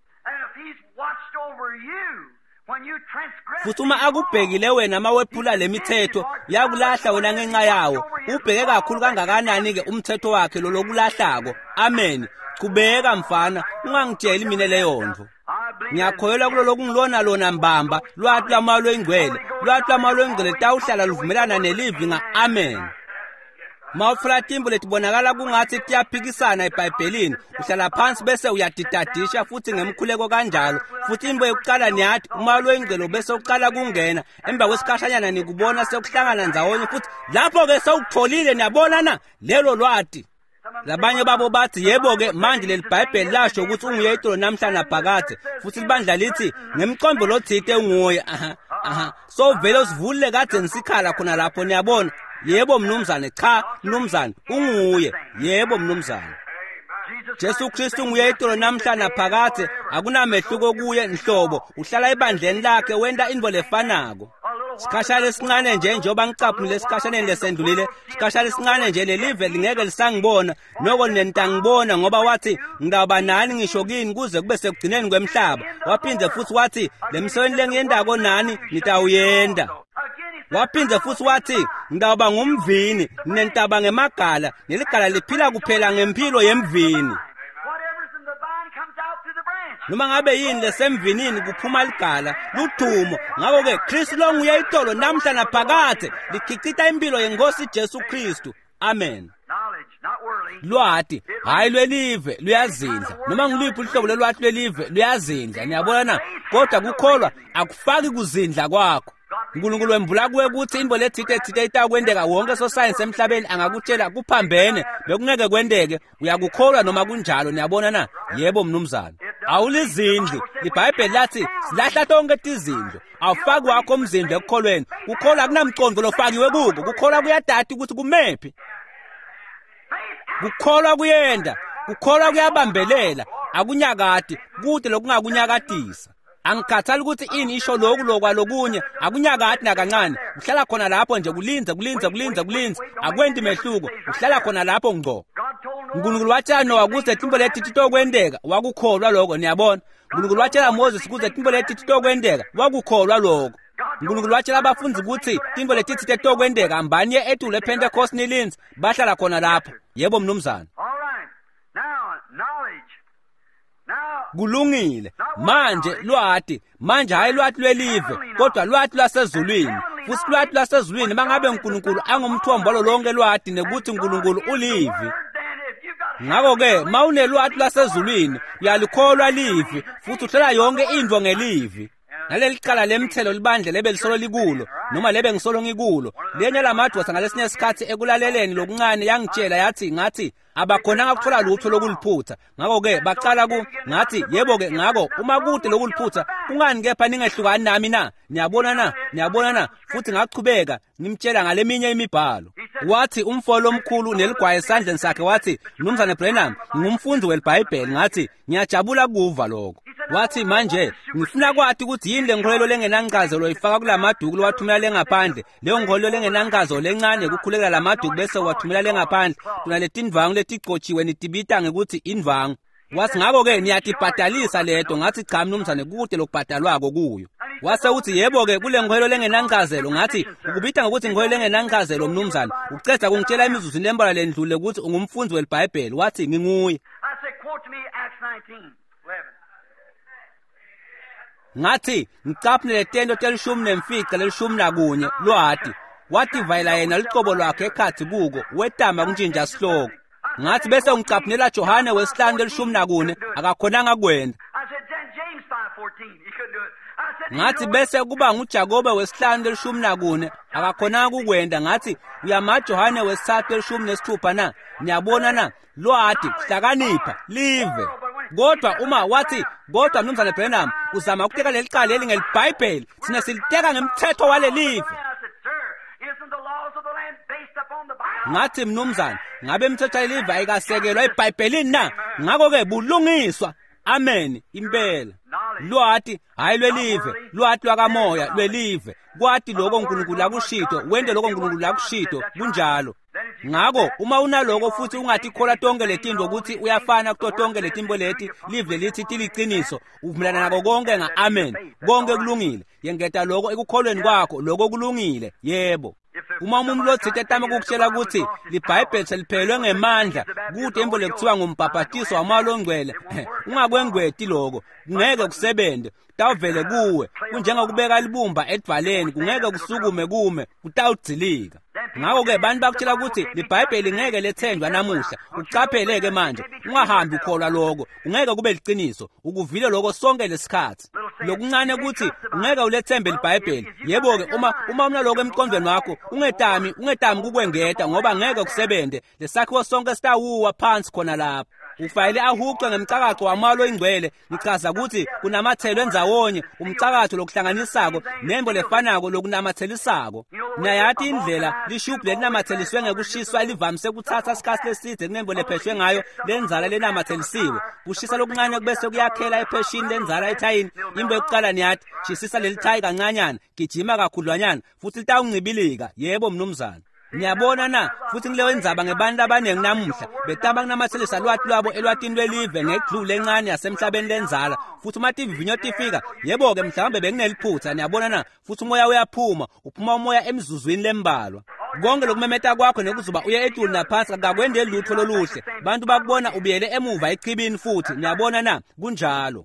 Futhi uma akubhekile wena mawephula lemithetho yakulahla wena ngenxa yawo, ubheke kakhulu kangakanani ke umthetho wakhe lo lokulahlako. Amen. Qhubeka mfana, ungangitsheli mina leyo ndvo. Ngiyakholelwa kulo lokungilona lona mbamba, lwathi lamalo engcwele, lwathi lamalo engcwele tawuhlala luvumelana nelivi nga amen. Mawufuna timbo letibonakala kungathi tiyaphikisana eBhayibhelini, uhlala phansi bese uyadidadisha futhi ngemkhuleko kanjalo. Futhi imbo yokuqala niyathi umalo engcwele bese uqala kungena, emva kwesikhashanyana nikubona sekuhlangana ndzawonye, futhi lapho ke sewukutholile. Niyabona na lelo lwathi. Labanye babo bathi yebo ke manje leliBhayibheli lasho ukuthi unguyedwa namhlanje phakade, futhi libandla lithi ngemqombo lothite unguye. Aha aha, so vele usivulile kade nisikhala khona lapho. Niyabona, yebo mnumzane, cha mnumzane unguye, yebo mnumzane. Jesu Kristu nguyedwa namhlanje phakade, akunamehluko kuye nhlobo, uhlala ebandleni lakhe, wenda indvo lefanako. Sikhashana esincane nje njoba ngicaphule esikhashaneni lesendulile, sikhashana esincane nje lelive lingeke lisangibona, noko nentangibona ngoba wathi ngidaba nani ngisho kini kuze kube sekugcineni kwemhlaba. Waphinde futhi wathi lemseweni lengiyendako nani nitawuyenda. Waphinde futhi wathi ngidaba ngumvini, nentaba ngemagala, neligala liphila kuphela ngempilo yemvini. Noma ngabe yini lesemvinini kuphuma ligala ludumo. Ngakho ke Kristu lo nguye itolo namhlanje phakade, likhicita impilo yenkosi Jesu Kristu. Amen. Lwathi hayi lwelive luyazindla, noma ngiliphi uhlobo lelwathi lwelive luyazindla. Niyabona na, kodwa kukholwa akufaki kuzindla kwakho. uNkulunkulu wembula kuwe ukuthi into lethithe thithe itakwendeka wonke so science emhlabeni angakutshela kuphambene bekungeke kwendeke, uyakukholwa noma kunjalo. Niyabona na, yebo mnumzane. Awulizindlu, iBhayibheli lathi silahla tonke tizindlu, awufaki wakho umzindlu ekukholweni. Kukholwa kunamcondzo lofakiwe kuko, kukholwa kuyadada ukuthi kumephi. Kukholwa kuyenda, kukholwa kuyabambelela, akunyakati kude lokungakunyakatisa. angikhathali ukuthi ini isho lokhu lokwalokunye akunyakathi nakancane uhlala khona lapho nje kulinze kulinze kulinze kulinze akwendi mehluko uhlala khona lapho ngqo uNkulunkulu watshela Noah ukuthi izinto leti titokwendeka wakukholwa lokho niyabona uNkulunkulu watshela Moses ukuthi izinto leti titokwendeka wakukholwa lokho uNkulunkulu watshela abafundi ukuthi izinto leti titokwendeka ambani ye ethu le Pentecost nilinze bahlala khona lapho yebo mnumzana kulungile manje lwati manje hayi lwati lwelive kodwa lwati lwasezulwini futhi lwati lwasezulwini mangabe uNkulunkulu angumthombo lonke lwati nekuthi uNkulunkulu ulivi ngakho ke mawunelwati lwasezulwini uyalikholwa livi futhi uhlala yonke indvo ngelivi naleli cala lemthelo libandle lebe lisolo likulo noma lebe ngisolo ngikulo lenye lamadvosa ngalesinye isikhathi ekulaleleni lokuncane yangitshela yathi ngathi abakhonanga ukuthola lutho lokuliphutha ngakho ke baqala ku ngathi yebo ke ngakho uma kude lokuliphutha kungani kepha ningehlukani nami na niyabona na niyabona na futhi ngaqhubeka ngimtshela ngaleminye imibhalo wathi umfolo omkhulu neligwaye esandleni sakhe wathi Mnumzane Branham ngumfundi weBhayibheli ngathi ngiyajabula kuva lokho wathi manje ngifuna kwathi ukuthi yini lengolelo lengenankazelo ifaka kulamaduku lowathumela lengaphandle leyo ngolelo lengenankazelo lencane kukhulekela lamaduku bese wathumela lengaphandle kunaleti ndvangu letiqotshiwe nitibita ngekuthi indvangu wathi ngakho ke niyatibhadalisa leto ngathi cha mnumzane kude lokubhadalwako kuyo wase uthi yebo ke kule ngolelo lengenankazelo ngathi ukubita ngokuthi ngolelo lengenankazelo mnumzane uceda kungitshela imizuzwini lembala lendlule ukuthi ungumfundi weBhayibheli wathi nginguye ngathi ngicaphe letento telishumi nemfica lelishumi nakunye lwati wathi vayela yena licobo lwakhe ekhathi kuko wetama kunjinja sihloko ngathi bese ngicaphnela Johane wesihlanu lelishumi nakune akakhonanga kwenda ngathi bese kuba nguJakobe wesihlanu lelishumi nakune akakhonanga kukwenda ngathi uyama Johane wesithathu lelishumi nesithupha na niyabona na lwati hlakanipha live kodwa uma wathi kodwa mnumzane Branham uzama ukuteka lelicala leli ngelibhayibheli thina siliteka ngemthetho walelive ngathi mnumzane ngabe imithetho yelive ayikasekelwa eBhayibhelini na ngakho ke bulungiswa amen impela lwati hayi lwelive lwati lwakamoya lwelive kwathi lokho uNkulunkulu akushito wende lokho uNkulunkulu akushito kunjalo ngakho uma unaloko futhi ungathi khola tonke letinto ukuthi uyafana kuto tonke letimbo leti live lithi tiliqiniso uvumelana nako konke nga amen konke kulungile yengeta lokho ekukholweni kwakho lokho kulungile yebo uma umuntu lothithe tama ukukutshela ukuthi liBhayibheli seliphelwe ngemandla kuthi embo lekuthiwa ngumbhabhatiso wamalo ongcwele ungakwengweti lokho ngeke kusebende tawuvele kuwe kunjengokubeka libumba edvaleni kungeke kusukume kume kutawudzilika ngakho ke bantu bakutshela ukuthi liBhayibheli ngeke lethenjwa namuhla ucapheleke manje ungahambi ukholwa lokho ungeke kube liqiniso ukuvile lokho sonke lesikhathi lokuncane ukuthi ungeke ulethembe liBhayibheli yebo ke uma uma unaloko emqondweni wakho ungetami ungetami kukwengeta ngoba ngeke kusebende lesakhiwo sonke sitawuwa phansi khona lapha ufayile ahuqwe ngemcakaco wamalo ingcwele nichaza ukuthi kunamathelo enzawonye umcakaco lokuhlanganisako nembo lefanako lokunamathelisako nayathi indlela lishubhu lenamatheliswe ngekushiswa livamise kuthatha isikhathi leside kunembo lepheshwe ngayo lenzala lenamathelisiwe kushisa lokuncane kubese kuyakhela epheshini lenzala ethayini imbe yokuqala niyathi shisisa lelithayi kancanyana gijima kakhudlwanyana futhi litawuncibilika yebo mnumzana niyabona na futhi kuleyo indzaba ngebantu abaningi namuhla betaba kunamathelisa lwati lwabo elwatini lwelive ngeglu lencane yasemhlabeni lenzala futhi uma tivivinyo tifika yebo ke mhlawumbe bekuneliphutha niyabona na futhi umoya uyaphuma uphuma umoya emzuzwini lembalwa konke lokumemeta kwakho nekuzuba uye etuli naphansi akakwende lutho loluhle bantu bakubona ubiyele emuva echibini futhi niyabona na kunjalo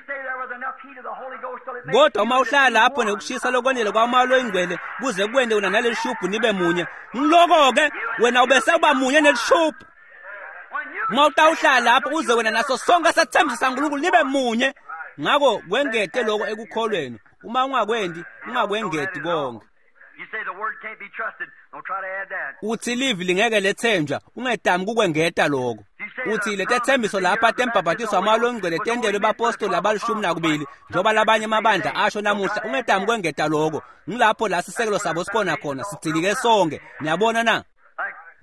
kodwa uma uhlala lapho nekushisa lokwenele kwamalo ingcwele kuze kwende una nalelishubhu nibe munye ngiloko ke wena ubese uba munye nelishubhu uma utawuhlala lapho uze wena naso sonke sethembiso saNkulunkulu nibe munye ngakho kwengete lokho ekukholweni uma ungakwendi ungakwengeti konke
You say the word can't be trusted. Don't try to add that.
uthi live lingeke lethenjwa ungetami kukwengeta lokho uthi letethembiso lapha tembhabhatiso amalo ngcwele tendelo bapostoli abalishumi nakubili njoba labanye amabandla asho namuhla ungetami kwengeta lokho ngilapho la sisekelo sabo sibona khona sidilike sonke niyabona na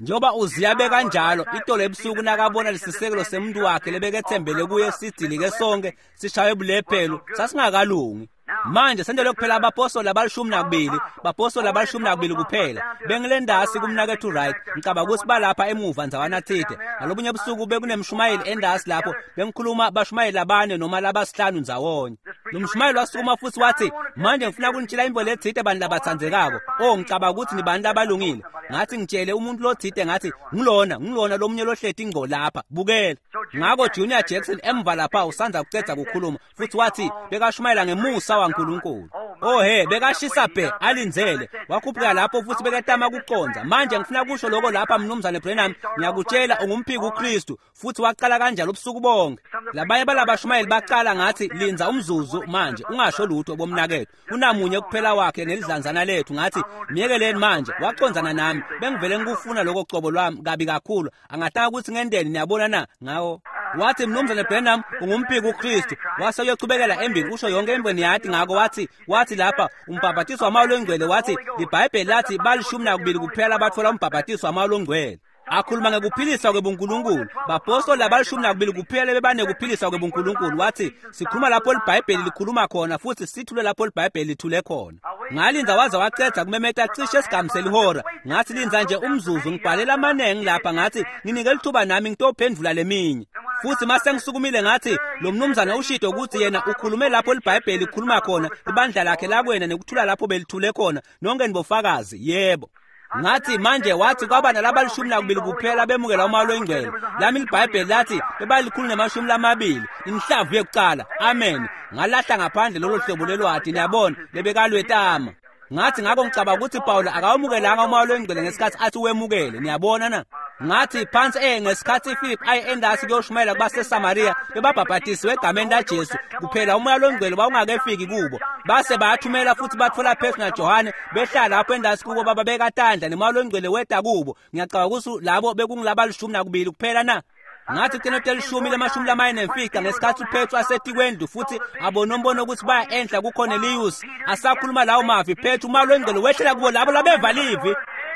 njoba uziyabe kanjalo itolo ebusuku nakabona lesisekelo semuntu wakhe lebekethembele kuye sidili ke sonke sishaye bulephelo sasingakalungi manje sendele kuphela abapostoli abalishumi nakubili bapostoli abalishumi nakubili kuphela bengilendasi kumnakethu right ngicaba ukuthi balapha emuva nzawana thide ngalobunye ebusuku bekunemshumayeli endasi lapho bengikhuluma bashumayeli abane noma labasihlanu nzawonye lo mshumayeli wasukuma futhi wathi manje ngifuna kunitshela imbo lethide bantu labathandzekako oh ngicaba ukuthi ni bantu abalungile ngathi ngitshele umuntu lo thide ngathi ngilona ngilona lomunye lohleti ingqo lapha bukela ngako Junior Jackson emva lapha usanza kucedza kukhuluma futhi wathi bekashumayela ngemusa waNkulunkulu oh he bekashisa bhe alinzele wakhuphuka lapho futhi bekatama kuconza manje ngifuna kusho lokho lapha mnumzane Brenham ngiyakutshela ungumphiki uKristu futhi waqala kanjalo ubusuku bonke labaye balabashumayeli baqala ngathi linza umzuzu manje ungasho lutho bomnakethu unamunye kuphela wakhe nelidlanzana lethu ngathi miyekeleni manje waconzana nami bengivele ngikufuna lokho cobo lwami kabi kakhulu angataka ukuthi ngendeni niyabona na ngawo wathi mnumzane Brenham ungumphiki uKristu wase uyochubekela embili usho yonke embweni yathi ngako wathi wathi lapha umbhabhatiso wamawolo engcwele wathi iBhayibheli lathi balishumi nakubili kuphela abathola umbhabhatiso wamawolo engcwele akhuluma ngekuphiliswa kwebuNkulunkulu bapostoli abalishumi nakubili kuphela bebane kuphiliswa kwebuNkulunkulu wathi sikhuluma lapho iBhayibheli likhuluma khona futhi sithule lapho iBhayibheli lithule khona ngalinza waza wacedza kumemeta cishe esigamisela ihora ngathi linza nje umzuzu ngibhalela amanengi lapha ngathi nginike lithuba nami ngitophendula leminye futhi mase ngisukumile ngathi lo mnumzana ushito ukuthi yena ukhulume lapho iBhayibheli likhuluma khona ibandla lakhe lakwena nekuthula lapho belithule khona nonke nibofakazi yebo ngathi manje wathi kwaba nalabalishumi nakubili kuphela bemukela umawolo engcwele lami iBhayibheli lathi bebalikhulu nemashumi lamabili inhlavu yokuqala amen ngalahla ngaphandle lolo hlobo lelwadi niyabona lebekalwetama ngathi ngako ngicaba ukuthi Paul akawumukelanga umawolo engcwele ngesikhathi athi wemukele niyabona na ngathi phansi eh ngesikhathi Philip ayi endasi kuyoshumayela kubase Samaria bebabhabhatisiwe egameni laJesu kuphela umawolo engcwele bawungakefiki kubo base bathumela futhi bathola Petru naJohane behlala lapho endasi kubo baba bekatandla nemawolo engcwele weda kubo ngiyacaba ukuthi labo bekungilabalishumi nakubili kuphela na ngathi Timotheo lishumi lemashumi lamane nemfica ngesikhathi uPetru asetikwendu futhi abona umbono ukuthi baya enhla kuCornelius asakhuluma lawo mavi Petru umawolo engcwele wehlela kubo labo labevalivi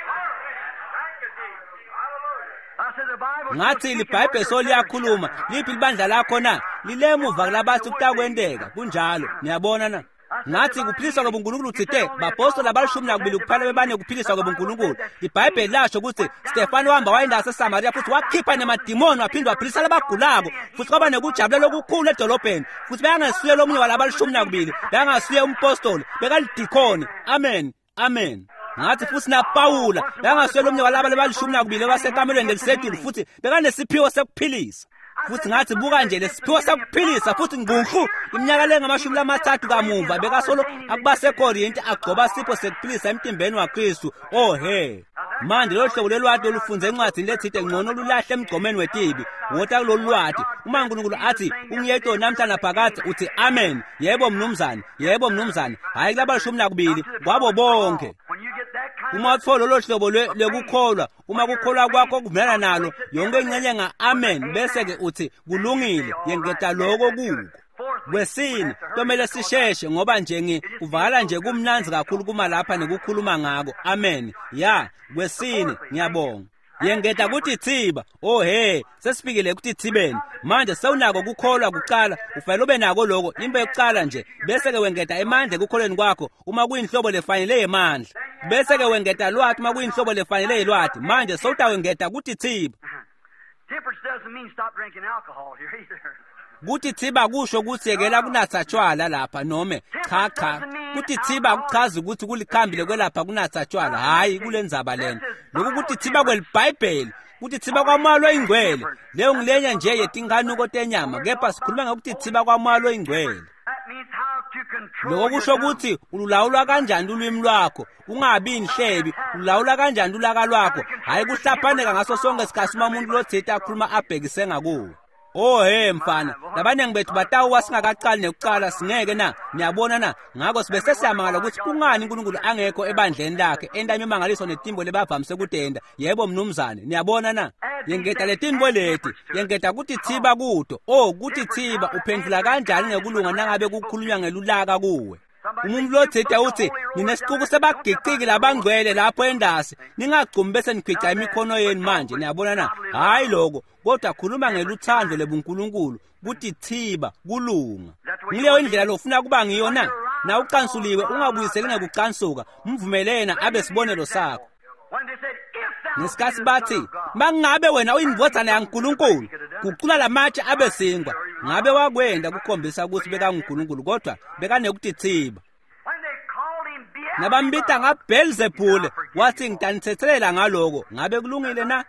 ngathi iBhayibheli soliyakhuluma liphi libandla lakho na lilemuva labathi kutakwendeka kunjalo niyabona na ngathi kuphiliswa kwebuNkulunkulu thide bapostoli abalishumi nakubili kuphela bebane kuphiliswa kwebuNkulunkulu iBhayibheli lasho ukuthi Stefano wahamba wayendasa eSamaria futhi wakhipha nemadimoni waphindwa waphilisa labagulako futhi kwaba nekujabula lokukhulu edolobheni futhi beyangasuye lomunye walabalishumi nakubili beyangasuye umpostoli bekalidikoni amen amen ngathi futhi naPawula bangasuye lomnye walaba lebalishumi nakubili basekamelweni lelisedulu futhi bekanesiphiwo sekuphilisa futhi ngathi buka nje lesiphiwo sekuphilisa futhi ngquhlu iminyaka lengamashumi lamathathu kamuva bekasolo akubase eKorinti agcoba sipho sekuphilisa emtimbeni waKristu oh he manje lo hlobo lelwadi olufunze encwadini lethide ngcono lulahle emgcomeni wetibi wota kulolu lwadi uma uNkulunkulu athi ungiyeto namhlanje phakathi uthi amen yebo mnumzane yebo mnumzane hayi kubalishumi nakubili kwabo bonke uma uthola lo hlobo lekukholwa uma kukholwa kwakho kumelana nalo yonke ingcenye nga amen bese ke uthi kulungile yengeta lokho kuko kwesini kumele sisheshe ngoba nje ngi uvala nje kumnanzi kakhulu kuma lapha nekukhuluma ngako amen ya kwesini ngiyabonga yengeta kuthi thiba oh he sesifikile kuthi thibeni manje sewunako kukholwa kuqala ufanele ube nako lokho imbe yokuqala nje bese ke wengeta emandla ekukholweni kwakho uma kuyinhlobo lefanele emandla bese ke wengeta lwathi uma kuyinhlobo lefanele ilwathi manje sewutawengeta kuthi thiba
temperance doesn't mean stop drinking alcohol here either.
Kuthi thiba kusho ukuthi yekela kunatha tshwala lapha noma cha cha kuthi thiba kuchaza ukuthi kulikhambile kwelapha kunatha tshwala hayi kulendzaba lena lokhu kuthi thiba kweliBhayibheli kuthi thiba kwamalo ingcwele leyo ngilenya nje yetinganuko tenyama kepha sikhuluma ngokuthi thiba kwamalo ingcwele lokho kusho ukuthi ululawula kanjani ulwimi lwakho ungabi inhlebi ulawula kanjani ulaka lwakho hayi kuhlaphaneka ngaso sonke isikhathi umuntu lotheta akhuluma abhekise ngakuwe oh hey mfana labanengi bethu batawa singakaqali nekuqala singeke na niyabona na ngako sibe sesiyamangala ukuthi kungani uNkulunkulu angekho ebandleni lakhe entanye emangaliso netimbo lebavamise kutenda yebo mnumzane niyabona na yengeta letimbo leti yengeta kuthi thiba kuto oh kuthi thiba uphendula kanjani ngekulunga nangabe kukhulunywa ngelulaka kuwe Umuntu lothita uthi ninesiquku sebagiqiki labangcwele lapho endasi ningagcumi bese nikhwica imikhono yenu manje niyabona na hayi lokho kodwa khuluma ngeluthando lebuNkulunkulu kuthi thiba kulunga ngileyo indlela lofuna kuba ngiyona na uqansuliwe ungabuyiseli ngekuqansuka umvumelena abe sibonelo sakho nesikhathi bathi mangabe wena uyindvodana yaNkulunkulu kucula lamatshe abe singwa ngabe wakwenda kukhombisa ukuthi beka uNkulunkulu kodwa beka nekutithiba nabambita ngaBeelzebule wathi ngitanithethelela ngaloko ngabe kulungile na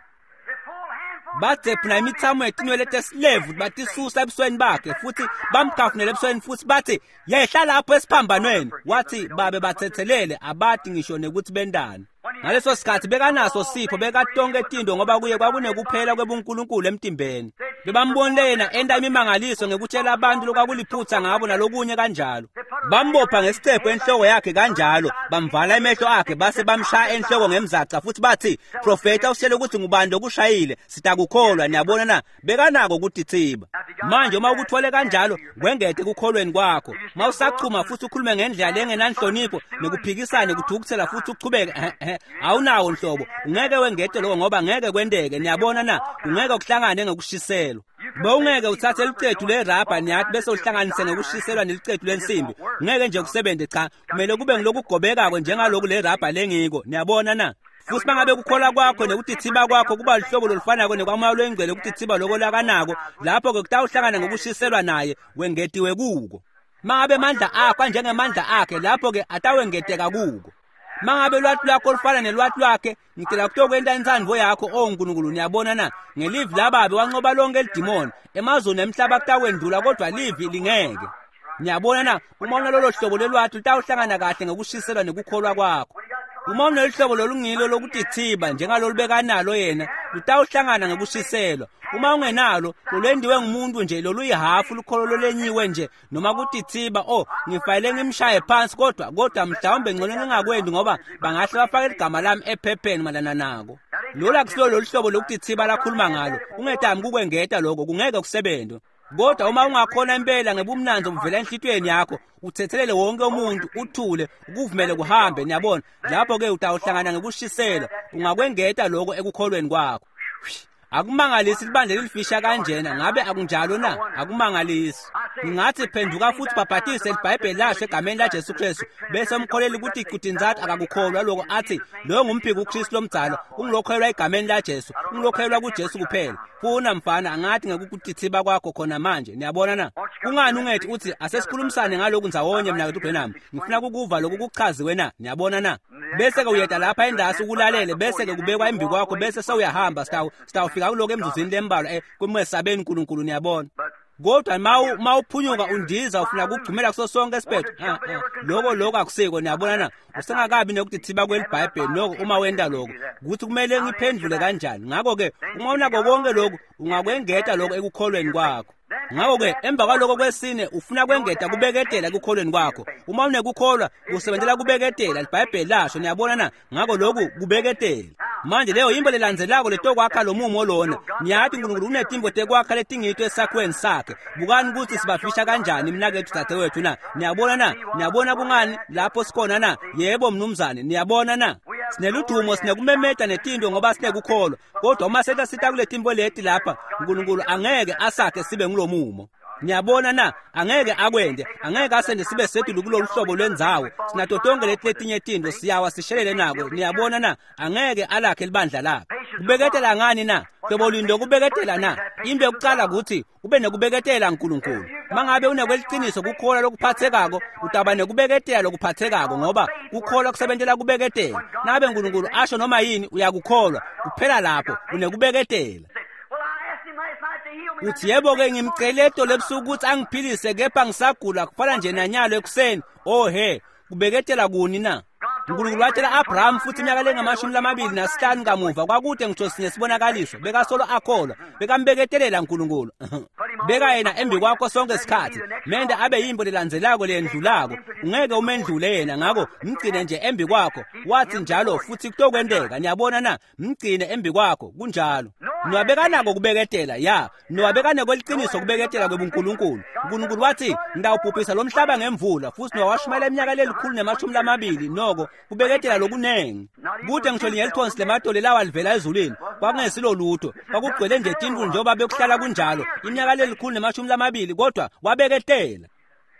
bathepha imithamo etinwele teslave batisusa ebusweni bakhe futhi bamkhafunela ebusweni futhi bathi yehla lapho esiphambanweni wathi babe bathethelele abathi ngisho nekuthi bendana ngaleso sikhathi bekanaso sipho bekatonke tindo ngoba kuye kwakunekuphela kwebuNkulunkulu emtimbeni bebambonela enda imimangaliso ngekutshela abantu lokwakuliphutha ngabo nalokunye kanjalo bambopha ngesithepho enhloko yakhe kanjalo bamvala emehlo akhe base bamshaya enhloko ngemzaca futhi bathi profeta usitshele ukuthi ngubani lokushayile sitakukholwa niyabona na bekanako ukuthi thiba manje uma ukuthole kanjalo ngwengete kukholweni kwakho mawusachuma futhi ukhulume ngendlela lengenanhlonipho nekuphikisana kuthukuthela futhi uchubeke awunawo nhlobo ungeke wengete lokho ngoba ngeke kwendeke niyabona na ungeke ukuhlangane ngokushiselwa bawungeke uthathe liqethu lerabha niyathi bese uhlanganise ngokushiselwa neliqethu lensimbi ngeke nje kusebenze cha kumele kube ngilokugobekako njengaloku lerabha lengiko niyabona na futhi bangabe kukhola kwakho nekutithiba kwakho kuba lihlobo lolufanako nekwamoya lwengcwele ukutithiba lokho lakanako lapho ke kutawuhlangana ngokushiselwa naye wengetiwe kuko mangabe mandla akho njengemandla akhe lapho ke atawengeteka kuko mangabe lwathu lwakho lufana nelwathu lwakhe ngicela kutokwenda insandvo yakho oNkulunkulu niyabona na ngelivi lababe wanqoba lonke elidimoni emazweni emhlaba kutakwendlula kodwa livi lingeke niyabona na uma unalolo hlobo lelwathu litawuhlangana kahle ngokushiselwa nekukholwa kwakho uma unelihlobo lolungilo lokutithiba njengalolubeka yena lutawuhlangana ngokushiselwa uma ungenalo lolwendiwe ngumuntu nje loluyihafu lukholo lolenyiwe nje noma kutithiba oh ngifayile ngimshaye phansi kodwa kodwa mhlawumbe ngcono ngingakwendi ngoba bangahle bafake igama lami ephepheni malana nako lola kusilo loluhlobo lokutithiba lakhuluma ngalo ungetami kukwengeta lokho kungeke kusebenze kodwa uma ungakhona impela ngebumnanzo buvela enhlitweni yakho uthethelele wonke umuntu uthule ukuvumele kuhambe niyabona lapho ke utawuhlangana ngokushisela ungakwengeta lokho ekukholweni kwakho akumangalisi libandla lilifisha kanjena ngabe akunjalo na akumangalisi ngathi phenduka futhi baphathise iBhayibheli lasho egameni laJesu Kristu bese umkholeli ukuthi kutinzathu akakukholwa lokho athi lo ngumphiki uKristu lomdzalo ungilokholwa egameni laJesu ungilokholwa kuJesu kuphela funa mfana angathi ngekukutithiba kwakho khona manje niyabona na kungani ungethi uthi asesikhulumisane ngalokhu ndzawonye mina kethu nami ngifuna ukukuva lokhu kuchaziwe na niyabona na bese ke uyeda lapha endasi ukulalele bese ke kubekwa imbi kwakho bese sewuyahamba sitawu sitawufika kuloko emzuzwini lembalo eh kumwesabeni uNkulunkulu niyabona kodwa mawu mawuphunyuka undiza ufuna ukugcumela kuso sonke isiphetho lokho lokho akusiko niyabona na usengakabi nekutithiba kweliBhayibheli noko uma wenda lokho ukuthi kumele ngiphendule kanjani ngakho ke uma unako konke lokho ungakwengeta lokho ekukholweni kwakho ngakho ke emva kwaloko kwesine ufuna kwengeta kubeketela ekukholweni kwakho uma unekukholwa usebenzela kubeketela iBhayibheli lasho niyabona na ngakho lokho kubeketela manje leyo imbo lelandzelako letokwakha lomumo lona niyathi uNkulunkulu unetimbo tekwakha letingitho esakweni sakhe bukani ukuthi sibafisha kanjani mina kethu dadewethu na niyabona na niyabona kungani lapho sikhona na yebo mnumzane niyabona na sineludumo sinekumemeta netindo ngoba sinekukholwa kodwa uma setha sita kule timbo leti lapha uNkulunkulu angeke asakhe sibe ngulomumo niyabona na angeke akwende angeke asende sibe sethu kulolu hlobo lwendzawo sinatotonke leti letinye tindo siyawa sishelele nako niyabona na angeke alakhe libandla lapha kubeketela ngani na hlobo lindo kubeketela na imbe kuqala ukuthi ube nekubeketela uNkulunkulu mangabe unekweliciniso kukholwa lokuphathekako utaba nekubeketela lokuphathekako ngoba kukholwa kusebenzela kubeketela nabe uNkulunkulu asho noma yini uyakukholwa kuphela lapho unekubeketela uthi yebo ke ngimceleto lebusuku ukuthi angiphilise kepha ngisagula kufana nje nanyalo ekuseni oh he kubeketela kuni na uNkulunkulu watshela Abraham futhi iminyaka lengamashumi lamabili nasihlanu kamuva kwakude ngitho sinesibonakaliso bekasolo akholwa bekambeketelela uNkulunkulu beka yena embi kwakho sonke isikhathi mende abe yimbo lelandzelako lendlulako ungeke umendlule yena ngako mgcine nje embi kwakho wathi njalo futhi kutokwendeka niyabona na mgcine embi kwakho kunjalo Nowabekanako ukubeketela ya nowabekane kweliqiniso ukubeketela kwebuNkulunkulu. uNkulunkulu wathi ngidawubhubhisa lo mhlaba ngemvula futhi nowashumayela eminyaka lelikhulu nemashumi lamabili noko kubeketela lokunengi. Kude ngisho lingelithonsi lemadoli lawa livela ezulwini kwakungesilo lutho kwakugcwele nje tindlu njengoba bekuhlala kunjalo iminyaka lelikhulu nemashumi lamabili kodwa wabeketela.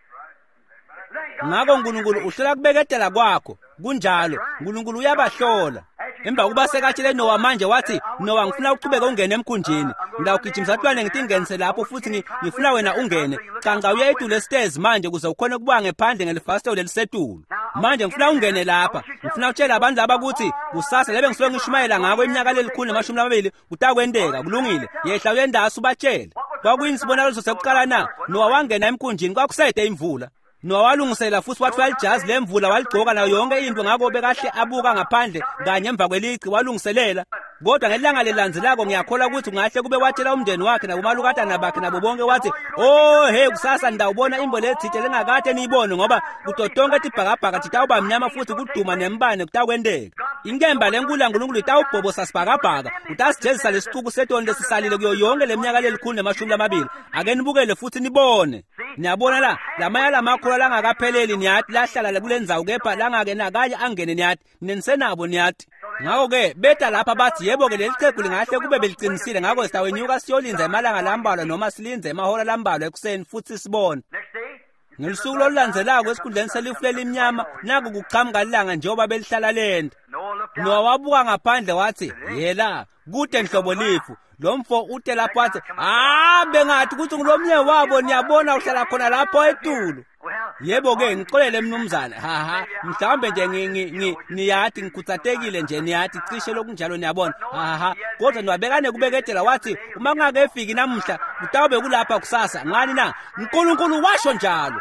Ngakho uNkulunkulu uhlola kubeketela kwakho kunjalo uNkulunkulu uyabahlola. Emva kuba sekatshele Nowa manje wathi Nowa ngifuna ukuqhubeka ungene emkhunjini ngidawugijimisa atwane ngithi ngenise lapho futhi ngifuna wena ungene qanqa uye edule stairs manje kuze ukhona ukubuka ngephandle ngelifasitela lelisetulu. Manje ngifuna ungene lapha ngifuna ukutshela abantu laba ukuthi kusasa lebe ngisuke ngishumayela ngako iminyaka lelikhulu nemashumi amabili utakwendeka kulungile yehla uyendasa ubatshele. Kwakuyini sibonakalo sekuqala na Nowa wangena emkhunjini kwakusede imvula. Nowa walungisela futhi wathi walijazi lemvula waligcoka nayo yonke into ngako bekahle abuka ngaphandle kanye emva kwelici walungiselela. Kodwa ngelanga lelandzelako ngiyakholwa ukuthi kungahle kube watshela umndeni wakhe nabomalukatana bakhe nabo bonke wathi oh hey kusasa ndawubona imbo lethithe lengakade niyibone ngoba kutotonke tibhakabhaka titawuba mnyama futhi kuduma nembane kutakwendeka. Inkemba lenkulu kaNkulunkulu itawubhobosa sibhakabhaka utasijezisa lesicuku setoni lesisalile kuyo yonke leminyaka lelikhulu nemashumi amabili. Ake nibukele futhi nibone. Niyabona la lamaya lamakhulu langakapheleli niyathi lahlala kulendzawo kepha langake nakaye angene niyathi nenisenabo niyathi. Ngakho ke beta lapha bathi yebo ke leliqegu lingahle kube beliqinisile ngakho sitawenyuka siyolinza emalanga lambalwa noma silinze emahora lambalwa ekuseni futhi sibone. Ngelisuku lolulandzelako esikhundleni selifulele iminyama naku kuqhamuka ilanga njengoba belihlala lenda. Nowa wabuka ngaphandle wathi yela kude nhlobo lifu. Lo mfo ute lapho wathi ah bengathi ukuthi ngilomnye wabo niyabona uhlala khona lapho etulu. Yebo ke ngixolele mnumzane haha mhlawumbe nje ngi niyathi ngikuthathekile nje niyathi cishe lokunjalo niyabona haha kodwa niwabekane kubeketela wathi uma ngake efiki namuhla utawube kulapha kusasa ngani na uNkulunkulu washo njalo.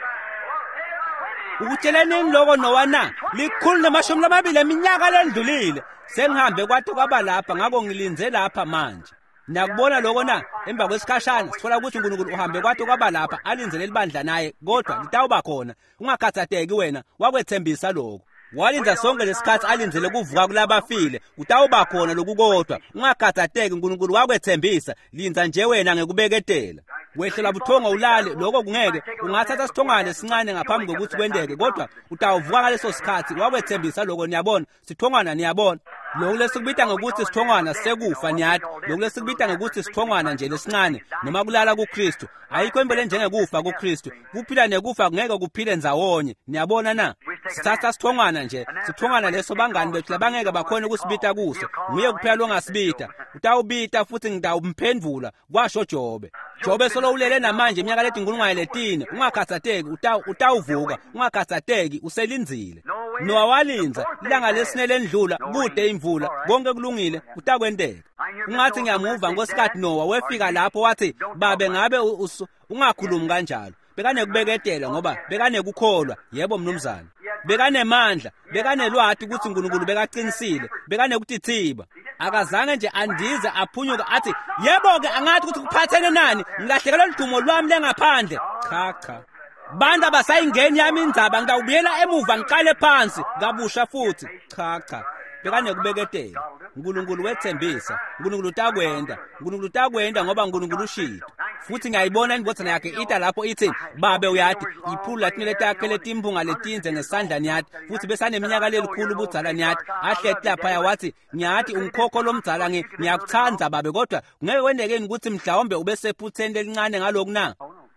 Ukutsheleni ngiloko Nowa na likhulu nemashumi amabili eminyaka lendlulile sengihambe kwathi kwaba lapha ngako ngilinze lapha manje. Nakubona lokho na emva kwesikhashana sithola ukuthi uNkulunkulu uhambe kwathi kwaba lapha alinzele libandla naye kodwa litawuba khona ungakhathatheki wena wakwethembisa lokho. Walinza sonke lesikhathi alinzele kuvuka kulabafile utawuba khona lokukodwa ungakhathatheki uNkulunkulu wakwethembisa linza nje wena ngekubeketela. Wehlela buthongo ulale lokho kungeke ungathatha sithongane sincane ngaphambi kokuthi kwendeke kodwa utawuvuka ngaleso sikhathi wakwethembisa lokho niyabona sithongana niyabona. Lokho lesikubita ngokuthi sithongwana sekufa niyathi lokho lesikubita ngokuthi sithongwana nje lesincane noma kulala kuKristu ayikho imbele njengekufa kuKristu kuphila nekufa kungeke kuphile ndzawonye niyabona na. Sithatha sithongwana nje sithongwana leso bangani bethu labangeke bakhona ukusibita kuso nguye kuphela longasibita utawubita futhi ngidawumphendvula kwasho Jobe. Jobe solo ulele namanje iminyaka lethi inkulungwane letine ungakhathatheki utawuvuka ungakhathatheki uselinzile. Nowa walinza ilanga lesine lendlula kude imvula konke kulungile utakwendeka. Ungathi ngiyamuva ngosikhathi Nowa wefika lapho wathi babe ngabe ungakhulumi kanjalo bekane kubeketela ngoba bekane kukholwa yebo mnumzane bekane mandla bekane lwathi ukuthi uNkulunkulu bekaqinisile bekane kutithiba akazange nje andize aphunyuka athi yebo ke angathi ukuthi kuphathene nani ngilahlekelwe lidumo lwami lengaphandle cha cha banda basayingeni yami indzaba ngidawubuyela emuva ngiqale phansi kabusha futhi cha cha bekane kubeketela uNkulunkulu wethembisa uNkulunkulu utakwenda uNkulunkulu utakwenda ngoba uNkulunkulu ushito futhi ngiyayibona indvodana yakhe ita lapho ithi babe uyathi iphula lathi letakhe letimpunga letinze ngesandla niyathi futhi besaneminyaka lelikhulu budzala niyathi ahlethi lapha yawathi ngiyathi ungikhokho lomdzala ngiyakuthanda babe kodwa ngeke kwendekeni ukuthi mhlawumbe ube sephutheni lelincane ngaloku na.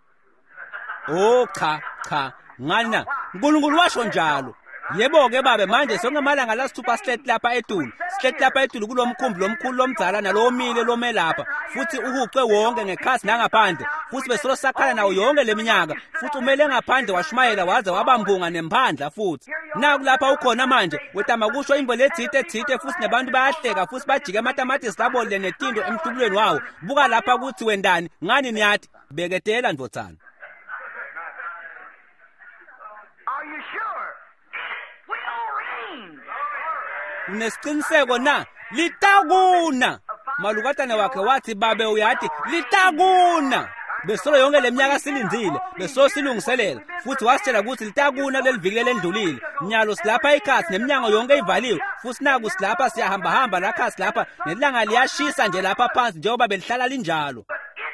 Oh cha cha ngani na uNkulunkulu washo njalo. Yebo ke babe manje sonke amalanga la sithupha slet lapha etulu slet lapha etulu kulomkhumbi lomkhulu lomdzala nalomile lome lapha futhi uhuqe wonke ngekhasi nangaphandle futhi besolo sakhala nawo yonke leminyaka futhi umele ngaphandle washumayela waze wabambunga nemphandla futhi naku lapha ukhona manje wetama kusho imbo lethithe thithe futhi nabantu bayahleka futhi bajike amatamatisi labolile netindo emhlubulweni wawo buka lapha ukuthi wendani ngani niyathi beketela ndvodzana. Unesiqiniseko na litakuna malukatane wakhe wathi babe uyathi litakuna besolo yonke leminyaka silinzile besosilungiselela futhi wasitshela ukuthi litakuna leliviki lendlulile nyalo silapha ikhathi neminyango yonke ivaliwe futhi naku silapha siyahamba hamba lakha silapha nelanga liyashisa nje lapha phansi njengoba belihlala linjalo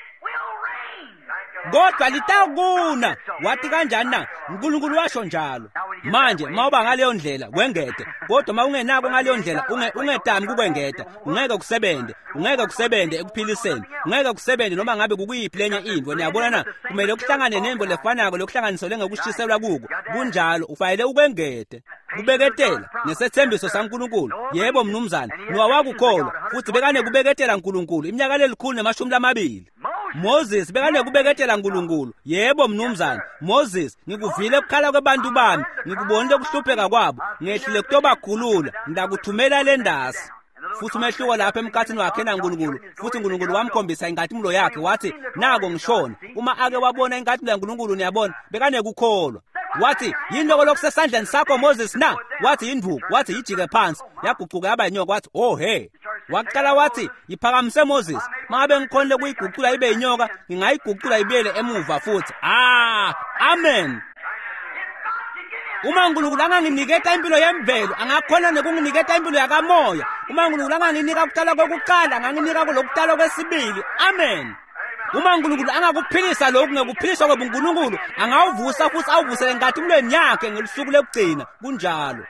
kodwa litakuna wathi kanjani na uNkulunkulu washo njalo manje mawuba ngaleyo ndlela kwengede kodwa mawungenako ngaleyo ndlela ungedami kukwengeda ungeke kusebende ungeke kusebende ekuphiliseni ungeke kusebende noma ngabe kukuyiphi lenye into niyabona na kumele ukuhlangane nembo lefanako lokuhlanganiswa ngokushiselwa kuko kunjalo ufanele ukwengede kubeketela nesethembiso saNkulunkulu yebo mnumzane niwawakukholwa futhi bekane kubeketela uNkulunkulu iminyaka lelikhulu nemashumi lamabili Moses bekane kubeketela uNkulunkulu yebo mnumzane Moses ngikuvile ukukhala kwabantu bami ngikubonile ukuhlupheka kwabo ngehlile kutobakhulula ndakuthumela le ndasi futhi umehluko lapha emkhathini wakhe naNkulunkulu futhi uNkulunkulu wamkhombisa inkathimlo yakhe wathi nako ngishona uma ake wabona inkathimlo yaNkulunkulu niyabona bekane kukholwa wathi yinto lokusesandleni sakho Moses na wathi yindvuku wathi yijike phansi yaguquka yaba inyoka wathi oh hey waqala wathi yiphakamise Moses mangabe ngikhonile kuyiguqula ibe inyoka ngingayiguqula ibiyele emuva futhi ah amen uma uNkulunkulu anganginiketa impilo yemvelo angakhona nekunginiketa impilo yakamoya uma uNkulunkulu anganginika ukuqala kokuqala anganginika kulokutala kwesibili amen uma uNkulunkulu angakuphilisa lokhu ngekuphiliswa kwebuNkulunkulu angawuvusa futhi awuvusele ngathimlweni yakhe ngelisuku lekugcina kunjalo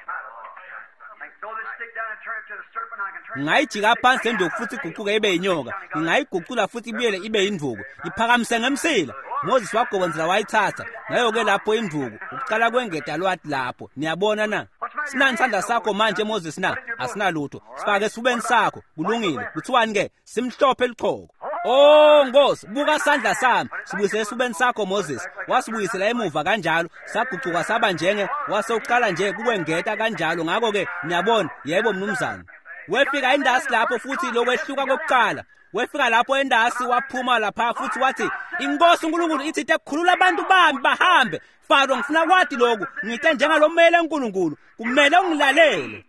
ngayijika phansi lendoku futhi iguquke ibe inyoka ngingayiguqula futhi ibiyele ibe indvuku iphakamise ngemsila Moses wagobonzela wayithatha nayo-ke lapho indvuku ukuqala kwengeda lwathi lapho niyabona na sinani isandla sakho manje Moses na asinalutho sifake esifubeni sakho kulungile kuthiwani-ke simhlophe eliqhoko oh Nkosi buka isandla sami sibuyisele esifubeni sakho Moses wasibuyisela emuva kanjalo saguquka saba njenge wase uqala nje kukwengeta kanjalo ngako-ke niyabona yebo mnumzane wefika indasi lapho futhi lokwehluka kokuqala wefika lapho endasi waphuma lapha futhi wathi inkosi uNkulunkulu ithi ekukhulula abantu bami bahambe Faro ngifuna kwathi lokhu ngithe njengalomele uNkulunkulu kumele ungilalele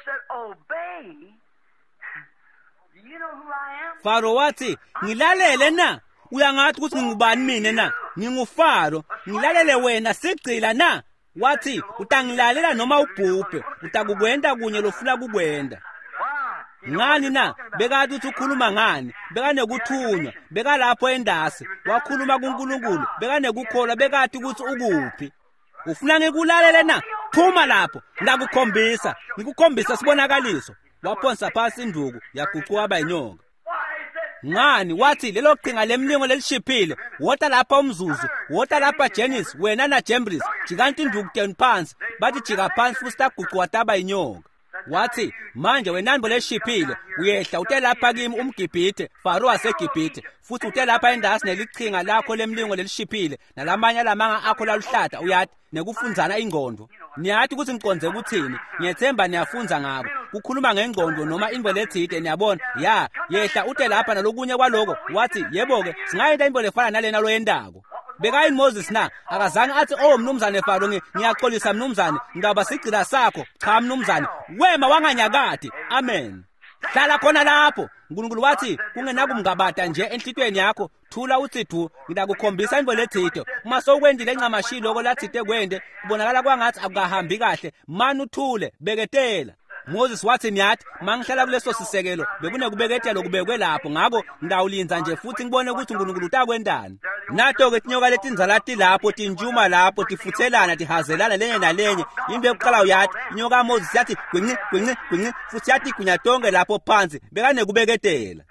Faro wathi ngilalele na uyangathi ukuthi ngingubani mina na ngingufaro ngilalele wena sigcila na wathi utangilalela noma ubhubhe utakukwenda kunye lofuna kukwenda ngani na bekade uthi ukhuluma ngani bekane kuthunywa beka lapho endasi wakhuluma kuNkulunkulu bekane kukholwa bekade ukuthi ukuphi ufuna ngikulalele na phuma lapho ngakukhombisa ngikukhombisa sibonakaliso waphonsa phansi induku yaguquka aba inyoka ngani wathi lelo qhinga lemlingo lelishiphile wota lapha umzuzu wota lapha Janice wena na Jambres jikanti induku ten phansi bathi jika phansi futhi taguquka taba inyoka wathi manje wenambo leshiphile uyehla uthe lapha kimi umGibhithe Faro waseGibhithe futhi uthe lapha endasi neliqhinga lakho lemlingo lelishiphile nalamanye lamanga akho laluhlata uyathi nekufunzana ingqondo niyathi ukuthi ngiconze ukuthini ngiyethemba niyafunza ngako kukhuluma ngengqondo noma ingwele ethide niyabona ya yehla uthe lapha nalokunye kwaloko wathi yebo ke singayenda imbo lefana nalena loyendako bekayini Moses na akazange athi oh mnumzane Faro ngiyaxolisa mnumzane ngaba sigcila sakho cha mnumzane wema wanganyakade amen hlala khona lapho uNkulunkulu wathi kungenakumngabada nje enhlitweni yakho thula uthi thu ngidakukhombisa imbo lethide uma sokwendile encamashilo lokho lathide kwende kubonakala kwangathi akukahambi kahle mani uthule beketela Moses wathi niyathi mangihlala kuleso sisekelo bekune kubeketela kubekwe lapho ngako ngidawulinza nje futhi ngibone ukuthi uNkulunkulu utakwendani nato ke tinyoka letinzalati lapho tinjuma lapho tifuthelana tihazelana lenye nalenye into yokuqala uyathi inyoka Moses yathi gwinci gwinci gwinci futhi yathi kunyatonge lapho phansi bekane kubeketela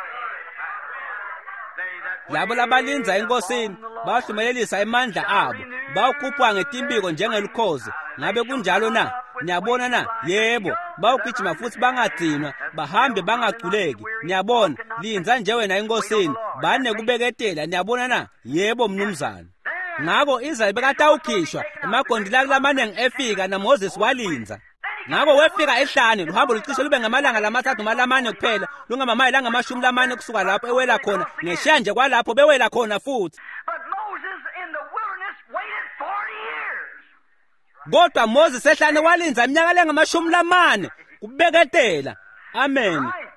labo labalinza enkosini bahlumelelisa emandla abo bawukhuphwa ngetimbiko njengelukhozi ngabe kunjalo na niyabona na yebo bawugijima futhi bangadinwa bahambe bangaculeki niyabona linza nje wena enkosini bane kubeketela niyabona na yebo mnumzane ngako iza bekatawukhishwa emagondila kulamanengi efika na Moses walinza ngako wefika ehlane luhambo lucishe lube ngamalanga lamathathu malamane kuphela lungamamayi langamashumi lamane kusuka lapho ewela khona ngeshiya nje kwalapho bewela khona futhi kodwa Moses ehlane walinza iminyaka lengamashumi lamane kubeketela amen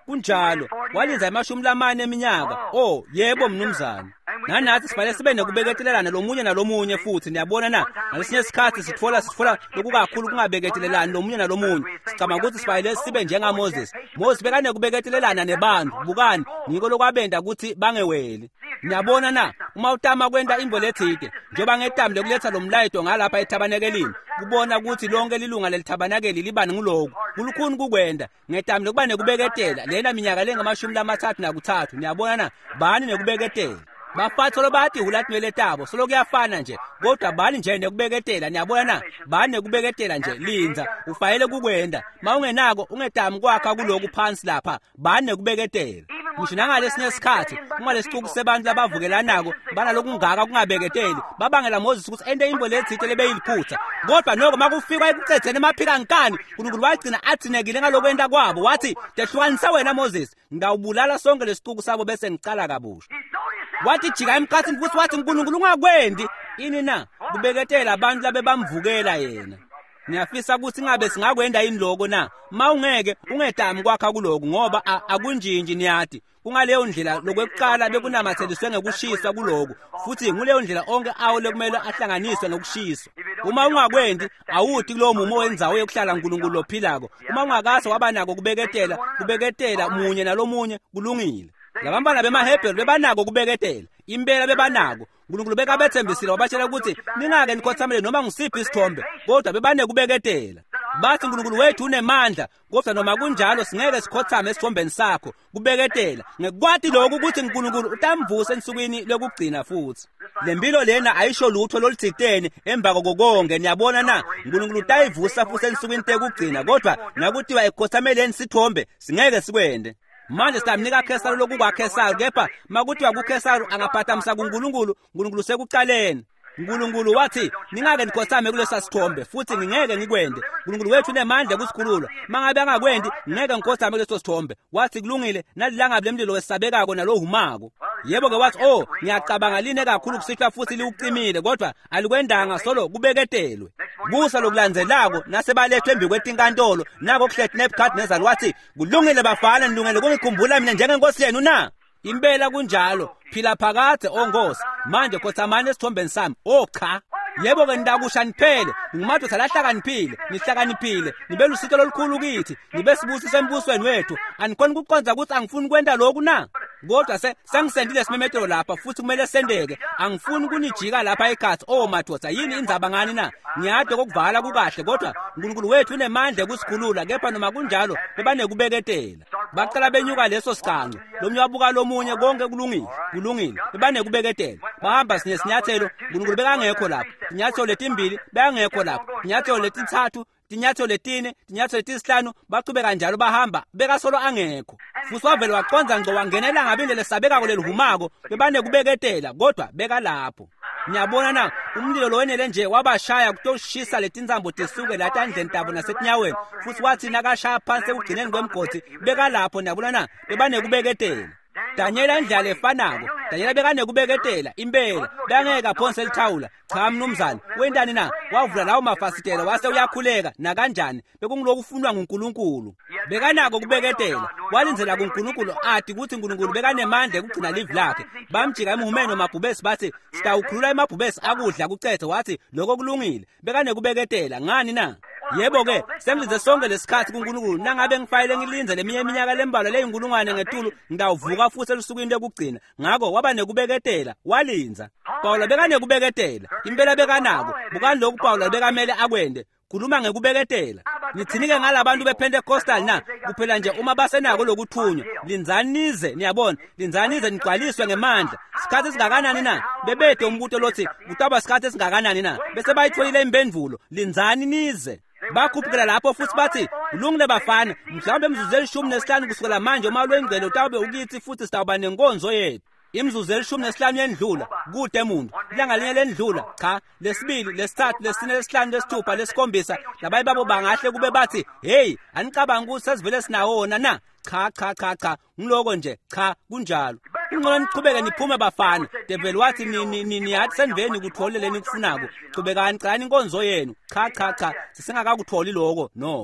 kunjalo walinza amashumi lamane eminyaka. Oh yebo mnumzane, nanathi sibale sibe nokubeketelelana lomunye nalomunye futhi. Niyabona na, ngalesinye isikhathi sitfola sitfola lokhu kakhulu kungabeketelelani lomunye nalomunye. Sicabanga ukuthi sibale sibe njenga Moses. Moses bekane kubeketelelana nebantu. Bukani ngiko lokwabenda ukuthi bangeweli. Niyabona na, uma utama kwenda imbo lethide njoba ngetambo lokuletha lo mlayito ngalapha eThabanekelini, kubona ukuthi lonke lilunga lelithabanakeli libani ngiloko kulukhuni kukwenda ngetambo lokuba nekubeketela lena minyaka lengamashumi lamathathu nakuthathu. Niyabona na, bani nekubeketela bafathi lo bathi ulathwele tabo solo kuyafana nje, kodwa bani nje nekubeketela. Niyabona na, bani nekubeketela nje linza ufayele kukwenda. Mawungenako ungetami kwakha kuloko phansi lapha, bani nekubeketela. Ngisho nangalesinye isikhathi ungalesicuku sebantu labavukelanako bana lokungaka kungabeketeli babangela Moses ukuthi ende imbo lethithe lebeyiliphutha. Kodwa noko makufika ekucetheni emaphika nkani uNkulunkulu wagcina athinekile ngalokwenda kwabo, wathi tehlukanisa wena Moses, ngawubulala sonke lesicuku sabo bese ngicala kabusha. Wathi jika emkhathini futhi wathi uNkulunkulu ungakwendi ini na kubeketela abantu labe bamvukela yena. Ngiyafisa ukuthi ngabe singakwenda yini lokho na, mawungeke ungetami kwakha kuloko ngoba akunjinji. Niyathi kungaleyo ndlela lokwekuqala bekunamatheliswe ngekushisa kuloko, futhi nguleyo ndlela onke awo lekumele ahlanganiswe ngokushiswa. Uma ungakwendi awuthi kulowo mumo wenzawo yokuhlala uNkulunkulu lophilako. Uma ungakase wabanako kubeketela, kubeketela munye nalomunye kulungile. Labantwana bemaHebheru bebanako kubeketela, impela bebanako. uNkulunkulu bekabethembisile wabatshela ukuthi ningake nikhothamele noma ngisiphi isithombe, kodwa bebane kubeketela. Bathi uNkulunkulu wethu unemandla, kodwa noma kunjalo singeke sikhothame esithombeni sakho kubeketela. Ngekwathi lokhu ukuthi uNkulunkulu utamvusa ensukwini lokugcina futhi. Lempilo lena ayisho lutho lolithitene emva kokonke. Niyabona na, uNkulunkulu utayivusa futhi ensukwini tekugcina, kodwa nakuthiwa ekhothameleni sithombe singeke sikwende. Manje sitamnika Kesari lokhu kwaKesari, kepha makuthiwa kuKesari angaphathamisa kuNkulunkulu, uNkulunkulu sekuqaleni. uNkulunkulu wathi ningake nikhothame kulesa sithombe futhi ngingeke ngikwende. uNkulunkulu wethu unemandla kusikhulula, mangabe angakwendi ngeke ngikhothame kuleso sithombe. Wathi kulungile nalilanga lemlilo wesabekako nalohumako. Yebo ke wathi oh ngiyacabanga line kakhulu kusihlwa futhi liucimile, kodwa alikwendanga solo kubeketelwe. Busa lokulandzelako nasebalethwe embi kwetinkantolo nako kuhlethi Nebukadnezar wathi kulungile bafana, nilungele kungikhumbula mina njengenkosi yenu na. Impela kunjalo, phila phakade ongosi, manje khothamani esithombeni sami. Oh cha, yebo ke ndakusha niphele, ngumadoda lahlakaniphile, nihlakaniphile, nibe lusito lolukhulu kithi, nibe sibusise embusweni wethu. Anikhona ukuqonza ukuthi angifuni kwenda lokhu na, kodwa se sengisendile simemetelo lapha futhi kumele sendeke. Angifuni kunijika lapha ekhaya. Oh madoda, yini indzaba ngani na? Ngiyade kokuvala kukahle, kodwa uNkulunkulu wethu unemandla kusikhulula, kepha noma kunjalo bebane kubeketela. Baqala benyuka leso siqanqo, lomnye wabuka lomunye, konke kulungile, kulungile, bebane kubeketela. Bahamba sinye sinyathelo, uNkulunkulu bekangekho lapho. Inyathelo letimbili bekangekho lapho. Inyathelo letithathu, tinyathelo letine, tinyathelo letisihlanu, baqhubeka njalo bahamba bekasolo angekho. Futhi wavela waqonza ngco wangenela ngabindle lesabeka kulelihumako, bebane kubeketela, kodwa beka lapho. Niyabona na, umlilo lo wenele nje wabashaya kutoshisa letinzambo tisuke latandleni tabo nasetinyaweni, futhi wathi nakashaya phansi ekugcineni kwemgodi beka lapho. Niyabona na, bebane kubeketela. Danyela indlela efanako, Danyela bekane kubeketela impela, bengeke aphonse elithawula. Cha mnumzane, wendani na, wavula lawo mafasitela wase uyakhuleka na kanjani, bekungiloku kufunwa nguNkulunkulu. Bekanako kubeketela, walinzela kuNkulunkulu athi ukuthi uNkulunkulu bekanemandla ukugcina live lakhe. Bamjika emhumeni nomabhubesi bathi sitawukhulula emabhubesi akudla kucethe, wathi lokho kulungile. Bekane kubeketela ngani na? Yebo ke, sengilinze sonke lesikhathi kuNkulunkulu, nangabe ngifayile ngilinze leminye iminyaka lembalwa leyinkulungwane ngetulu, ngidawuvuka futhi elusukwini lokugcina. Ngakho waba nekubeketela, walinza. Pawulo bekane kubeketela, impela bekanako. Bukani lokhu Pawulo bekamele akwende, khuluma ngekubeketela. Ngithinike ngalabantu bePentecostal na, kuphela nje uma basenako lokuthunywa, linzanize. Niyabona, linzanize nigcwaliswe ngemandla. Sikhathi singakanani na, bebede umbuto lothi kutaba sikhathi singakanani na, bese bayitholile impendulo, linzani nize. Bakhuphukela lapho futhi bathi ulungile bafana, mhlawumbe imzuzu elishumi nesihlanu kusukela manje uma lwengcele utabe ukithi futhi sitawuba nenkonzo yethu. Imzuzu elishumi nesihlanu yendlula kude muntu, ilanga linye lendlula cha, lesibili, lesithathu, lesine, lesihlanu, lesithupha, lesikhombisa. Labayi babo bangahle kube bathi hey anicabanga ukuthi sesivele sinawona na. Cha cha cha cha, ngiloko nje cha, kunjalo. Ingcono niqhubeke niphume bafana. Devil wathi ni ni niyathi seniveni kutholele nikufunako. Qhubekani cani inkonzo yenu. Cha cha cha, sisengakakutholi lokho noko.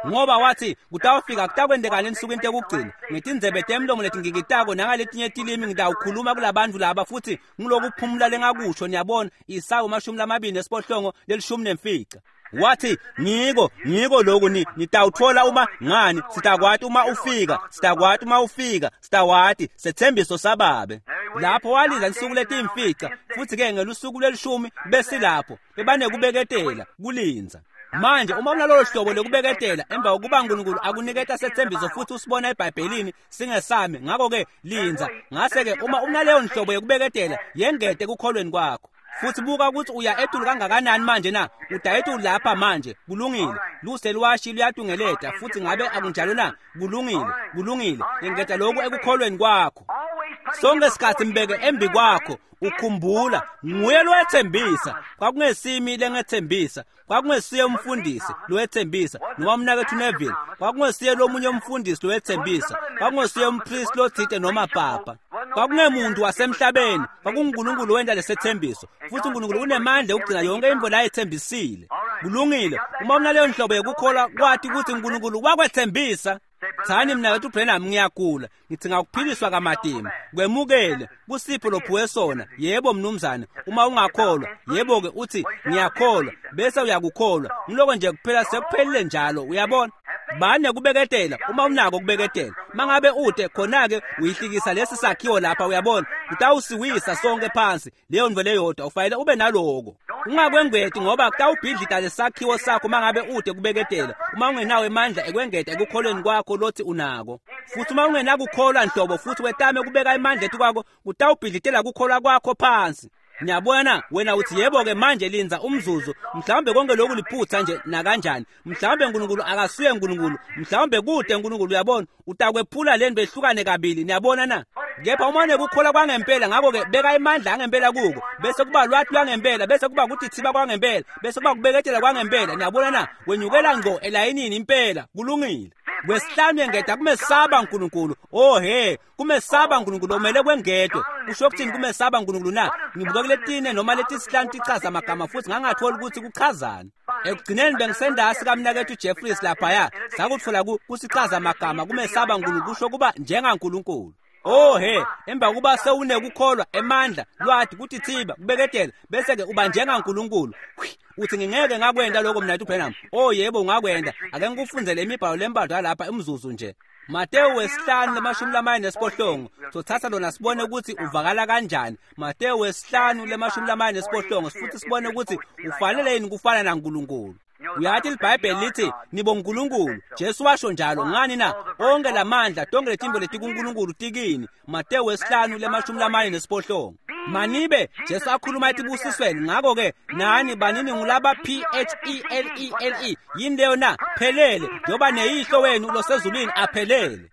ngoba wathi kutawufika kutakwendekana ensukwini tekugcina ngetindzebe temlomo letingikitako nangaletinye tilimi ngitawukhuluma kulabantu laba futhi ngilokuphumula lengakusho niyabona Isaya amashumi lamabili nesiphohlongo lelishumi nemfica wathi ngiko ngiko lokhu ni nitawuthola uma ngani sitakwati uma ufika sitakwati uma ufika sitawati sethembiso sababe lapho walinda insuku letimfica futhi ke ngelusuku lelishumi bese lapho bebane kubeketela kulinza manje uma unalolo hlobo lokubeketela emva kokuba uNkulunkulu akuniketa sethembiso futhi usibona eBhayibhelini singesame ngakho ke linza ngase ke uma unaleyo nhlobo yokubeketela yengete kukholweni kwakho futhi buka ukuthi uya etulu kangakanani manje na udayethu lapha manje kulungile luselwashi luyatungeleta futhi ngabe akunjalo na kulungile kulungile ngengeta lokhu ekukholweni kwakho sonke isikhathi mbeke embi kwakho ukhumbula nguye lowethembisa kwakungesimi lengethembisa kwakungesiye umfundisi lowethembisa noma umnakethu Neville kwakungesiye lomunye umfundisi lowethembisa kwakungesiye umpriest lothite noma papa kwakungemuntu wasemhlabeni kwakunguNkulunkulu wenda lesethembiso futhi uNkulunkulu unemandla ukugcina yonke into la ethembisile kulungile uma unaleyo nhlobo yokukholwa kwathi ukuthi uNkulunkulu wakwethembisa thani mina wethu Brenham ngiyagula ngithi ngakuphiliswa kamadima kwemukele kusipho lophuwe sona yebo mnumzane uma ungakholwa yebo ke uthi ngiyakholwa bese uyakukholwa ngiloko nje kuphela sekuphelile njalo uyabona bane kubeketela uma unako kubeketela mangabe ude khona ke uyihlikisa lesi sakhiwo lapha uyabona utawusiwisa sonke phansi leyo ndwe leyodwa ufanele ube naloko ungakwengeti ngoba kutawubhidlita lesakhiwo sakho mangabe ude kubeketela uma ungenawo emandla ekwengeta ekukholweni kwakho lothi unako futhi uma ungenakukholwa nhlobo futhi wetame kubeka imandla ethu kwakho kutawubhidlitela kukholwa kwakho phansi Nyabona wena uthi yebo ke manje linza umzuzu mhlawumbe konke lokhu liphutha nje na kanjani mhlawumbe uNkulunkulu akasuye uNkulunkulu mhlawumbe kude uNkulunkulu uyabona utakwephula lento ehlukane kabili niyabona na kepha uma nekukhola kwangempela ngakho ke beka imandla angempela kuko bese kuba lwathi lwangempela bese kuba ukuthi thiba kwangempela bese kuba kubeketela kwangempela niyabona na wenyukela ngqo elayinini impela kulungile wesihlanu engeda kumesaba uNkulunkulu oh he kumesaba uNkulunkulu omele kwengedwe kusho ukuthini kumesaba uNkulunkulu na ngibuka kuletine noma letisihlanu tichaza amagama futhi ngangathola ukuthi kuchazana ekugcineni bengisendasi kamnakethu Jeffries lapha ya sakuthola kusichaza amagama kumesaba uNkulunkulu kusho kuba njenga uNkulunkulu oh he emba kuba sewune kukholwa emandla lwathi kuthi thiba kubeketela bese ke uba njenga uNkulunkulu uthi ngingeke ngakwenda lokho mina ethu Brenham oh yebo ungakwenda ake ngikufunze lemibhalo lembadwa lapha emzuzu nje Mateyu wesihlanu lemashumi lamane nesiphohlongo sothatha lona sibone ukuthi uvakala kanjani Mateyu wesihlanu lemashumi lamane nesiphohlongo futhi sibone ukuthi ufanele yini kufana naNkulunkulu uyathi iBhayibheli lithi nibo uNkulunkulu Jesu washo njalo ngani na onke lamandla tonke letimbo letikuNkulunkulu tikini Mateyu wesihlanu lemashumi lamane nesiphohlongo manibe Jesu akhuluma ethi busisweni ngakho ke nani banini ngulaba P H E L E L E yini leyo na phelele njoba neyihlo wenu losezulwini aphelele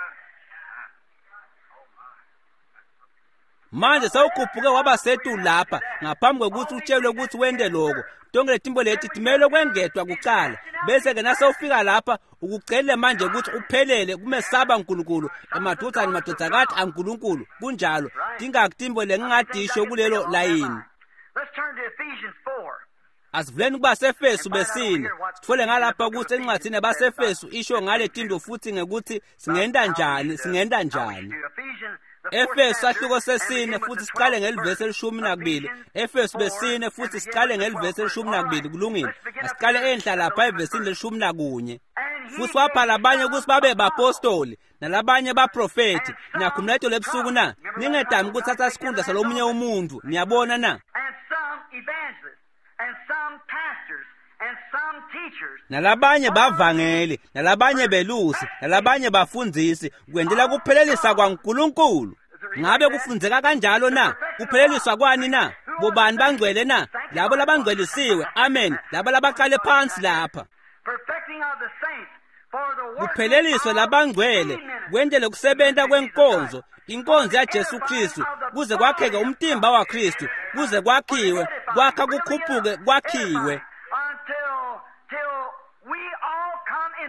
manje sawukhuphuke waba setu lapha ngaphambi kokuthi utshelwe ukuthi wende lokho tonke letimbo leti timele kwengedwa kuqala bese ke nasawufika lapha ukucela manje ukuthi uphelele kumesaba uNkulunkulu emadodzana madodakathi aNkulunkulu kunjalo dingakutimbo lengingadisho kulelo layini
Let's turn to Ephesians four.
Asivuleni kuba seFesu besine sithole ngalapha ukuthi encwadini yabaseFesu isho ngale tindo futhi ngekuthi singenda njani singenda njani Efesu ahluko sesine futhi siqale ngelivesi elishumi nakubili Efesu besine futhi siqale ngelivesi elishumi nakubili kulungile asiqale enhla lapha evesini leshumi nakunye futhi waphala abanye ukuthi babe bapostoli nalabanye baprofeti nakhumleto lebusuku na ningedami ukuthatha isikhundla salomunye umuntu niyabona na
and some pastors and some teachers
nalabanye bavangeli nalabanye belusi nalabanye bafundzisi kwendela kuphelelisa kwaNkulunkulu ngabe kufundzeka kanjalo na kupheleliswa kwani na bobani bangcwele na labo labangcwelisiwe amen labo labaqale phansi lapha
perfecting of the saints for the work
kupheleliswe labangcwele kwendele kusebenta kwenkonzo inkonzo ya Jesu Kristu kuze kwakheke umtimba wa Kristu kuze kwakhiwe kwakha kukhuphuke kwakhiwe
until till we all come into the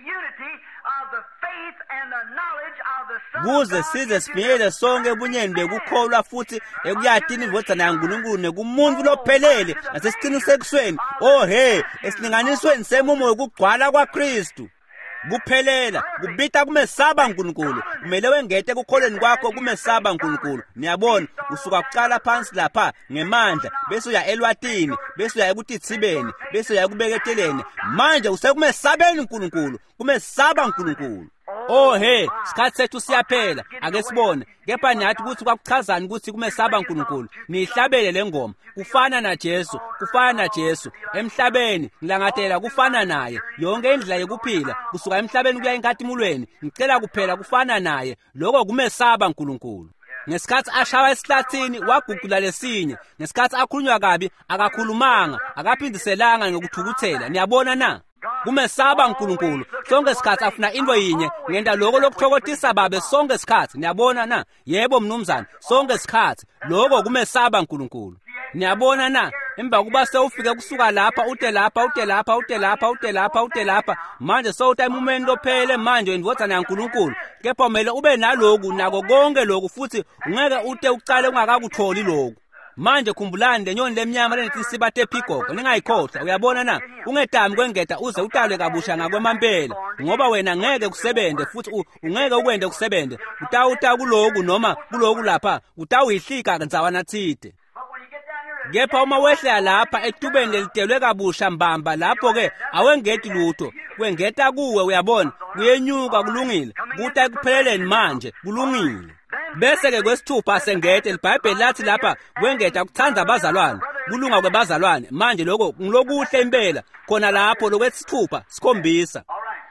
kuze size sifinyelele sonke ebunyeni bekukholwa futhi ekuyadini indodana yaNkulunkulu nekumuntu lophelele nasesiqinisekisweni oh he esilinganisweni semumo wokugcwala kwaKristu kuphelela kubita kumesaba uNkulunkulu kumele wengete ekukholweni kwakho kumesaba uNkulunkulu niyabona usuka kuqala phansi lapha ngemandla bese uya elwatini bese uya ekutithibeni bese uya kubeketeleni manje usekumesabeni uNkulunkulu kumesaba uNkulunkulu oh he sikhathi sethu siyaphela ake sibone kepha nathi ukuthi kwakuchazani ukuthi kumesaba uNkulunkulu nihlabele lengoma kufana naJesu kufana naJesu emhlabeni ngilangatela kufana naye yonke indlela yokuphila kusuka emhlabeni kuya enkhathimulweni ngicela kuphela kufana naye lokho kumesaba uNkulunkulu ngesikhathi ashawa esihlathini wagugula lesinye ngesikhathi akhulunywa kabi akakhulumanga akaphindiselanga ngokuthukuthela niyabona na kumesaba uNkulunkulu sonke isikhathi afuna into yinye ngenda lokho lokuthokotisa babe sonke isikhathi niyabona na yebo mnumzane sonke isikhathi lokho kumesaba uNkulunkulu niyabona na emva kuba sewufike kusuka lapha ute lapha ute lapha ute lapha ute lapha ute lapha manje sowuta imumeni lophele manje indodana yaNkulunkulu kepha kumele ube naloku nako konke lokhu futhi ungeke ute ucale ungakakutholi lokhu manje khumbulani lenyoni lemnyama lenetisibathe ephigoko ningayikhohlwa uyabona na ungetami kwengeta uze utalwe kabusha ngakwemampela ngoba wena ngeke kusebende futhi ungeke ukwende kusebende utawuta kuloku noma kuloku lapha utawuyihlika kanzawana thide kepha uma wehlela lapha etubeni lelitelwe kabusha mbamba lapho ke awengeti lutho kwengeta kuwe uyabona kuyenyuka kulungile kuta ekupheleleni manje kulungile bese ke kwesithupha sengete iBhayibheli lathi lapha kwengeta kuthanza abazalwane kulunga kwebazalwane manje lokho ngilokuhle impela khona lapho lokwesithupha sikhombisa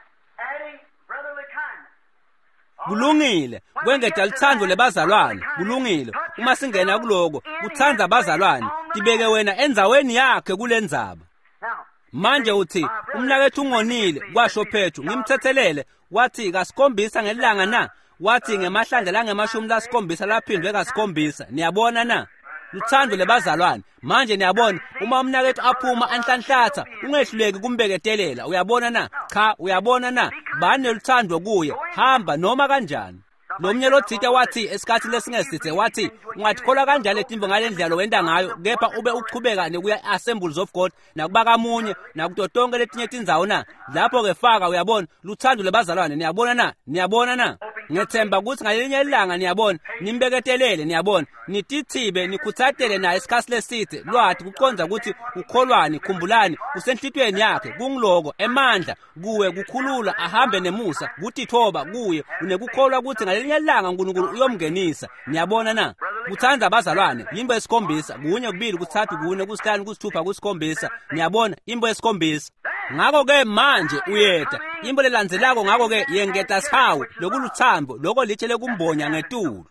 kulungile kwengeta lithandwe lebazalwane kulungile uma singena kuloko kuthanza abazalwane tibeke wena enzaweni yakhe kulendzaba manje uthi umnakethu ungonile kwasho phethu ngimthethelele wathi kasikhombisa ngelanga na wathi ngemahlandla la ngemashumi lasikhombisa laphindwe kasikhombisa niyabona na luthando lebazalwane manje niyabona uma umnakethu aphuma anhlanhlatha ungehluleki kumbeketelela uyabona na cha uyabona na bane luthando kuye hamba noma kanjani nomnye lothita wathi esikhathi lesingesithe wathi ungathikhola kanjani letimvo ngalendlela wenda ngayo kepha ube uqhubeka nekuya Assemblies of God nakuba kamunye nakutotonke letinye tindzawo na lapho ke faka uyabona luthando lebazalwane niyabona na niyabona na ngethemba ukuthi ngalinye ilanga niyabona nimbeketelele niyabona nitithibe nikhuthathele naye isikhathi lesithe lwathi kuqonza ukuthi ukholwani khumbulani usenhlitweni yakhe kungiloko emandla kuwe kukhulula ahambe nemusa kuthi thoba kuye unekukholwa ukuthi ngalinye ilanga uNkulunkulu uyomngenisa niyabona na kuthanza abazalwane imbo esikhombisa kunye kubili kuthathu kune kusihlanu kusithupha kusikhombisa niyabona imbo esikhombisa ngako ke manje uyeda imbo lelandzelako ngako ke yengeta sawu lokuluthambo lokho litshele kumbonya ngetulu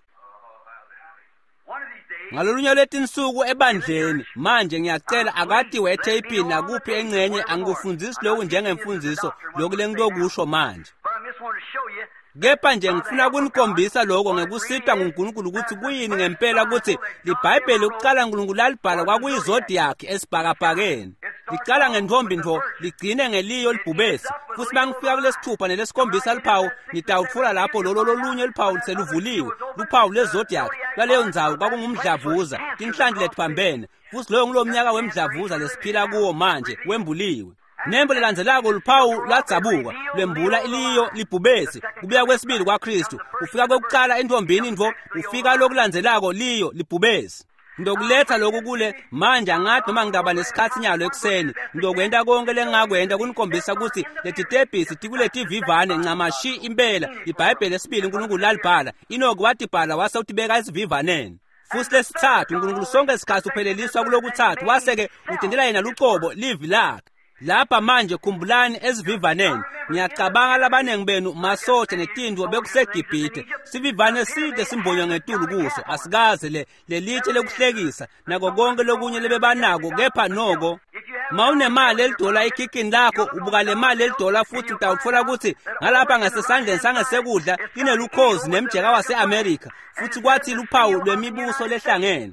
ngalolunye letinsuku ebandleni manje ngiyacela akati wetapini nakuphi engcenye angikufundzisi lokhu njengemfundiso lokhu lengilokusho manje kepha nje ngifuna kunikhombisa lokho ngekusitwa nguNkulunkulu ukuthi kuyini ngempela ukuthi liBhayibheli ukuqala uNkulunkulu lalibhala kwakuyizodiac esibhakabhakeni liqala ngentombi ntho ligcine ngeliyo libhubesi futhi bangifika kulesithupha nelesikhombisa liphawu nitawutfula lapho lolo lolunye liphawu liseluvuliwe luphawu lezodiac laleyo ndzawo kwakungumdlavuza tinhlanhla letiphambene futhi loyo ngulomnyaka wemdlavuza lesiphila kuwo manje wembuliwe nembo lelandzelako luphawu ladzabuka lwembula iliyo libhubesi kubuya kwesibili kwaKristu ufika kwekuqala entombini ntvo ufika lokulandzelako liyo libhubesi ndokuletha lokhu kule manje angathi noma ngidaba nesikhathi nyalo ekseni ndokwenda konke lengakwenda kunikhombisa ukuthi letitebhisi tikuleti vivane ncamashi impela iBhayibheli lesibili uNkulunkulu lalibhala inoko watibhala wase utibeka esivivaneni futhi lesithathu uNkulunkulu sonke isikhathi upheleliswa kulokuthathu waseke utendela yena luqobo livi lakhe lapha manje khumbulani esivivaneni ngiyacabanga labanengi benu masotsha netindwo bekuseGibhithe sivivane side simbonywa ngetulu kuso asikaze le lelitshe lekuhlekisa nako konke lokunye lebebanako kepha noko mawunemali elidola ikhikhini lakho ubuka le mali elidola futhi utawutfola ukuthi ngalapha ngasesandleni sangesekudla linelukhozi nemjeka wase-America futhi kwathi luphawu lwemibuso lehlangene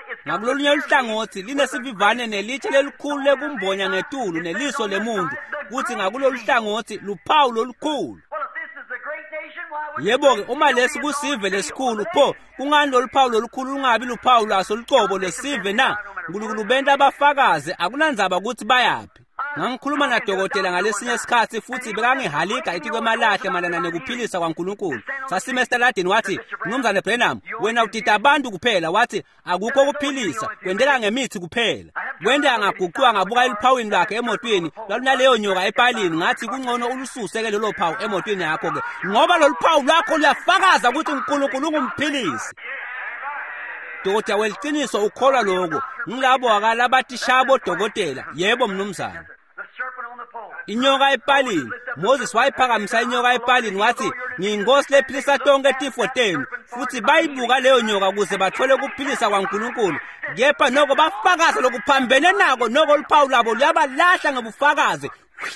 ngakulolunye uhlangothi linesivivane nelitshe lelikhulu lekumbonya ngetulu neliso lemuntu ukuthi ngakulolu hlangothi luphawu lolukhulu. Yebo-ke uma lesi kusive lesikhulu pho kungani lolu phawu lolukhulu lungabi luphawu lwaso luqobo lesive na? uNkulunkulu benta abafakazi akunandzaba ukuthi bayaphi. Ngangikhuluma nadokotela ngalesinye isikhathi futhi bekangihalika ithi kwemalahle malana nekuphilisa kwaNkulunkulu. Sasime esitaladini wathi, "Mnumzane Branham, wena udida abantu kuphela." Wathi, "Akukho ukuphilisa, kwendeka ngemithi kuphela." Wende angaguquka ngabuka eliphawini lakhe emotweni, lalunaleyo nyoka epalini. Ngathi kungcono ulususe-ke lelo phawu emotweni yakho-ke, ngoba lolu phawu lwakho luyafakaza ukuthi uNkulunkulu ungumphilisi. Dokotela weliqiniso ukholwa lokho. Ngilabo akala abatisha bodokotela. Yebo mnumzane. Inyoka epalini. Moses wayiphakamisa inyoka epalini wathi, "Ngiyinkosi lephilisa tonke etifo tenu." Futhi bayibuka leyo nyoka ukuze bathole ukuphilisa kwaNkulunkulu. Kepha noko bafakaza lokuphambene nako, noko luphawu labo luyabalahla ngobufakazi.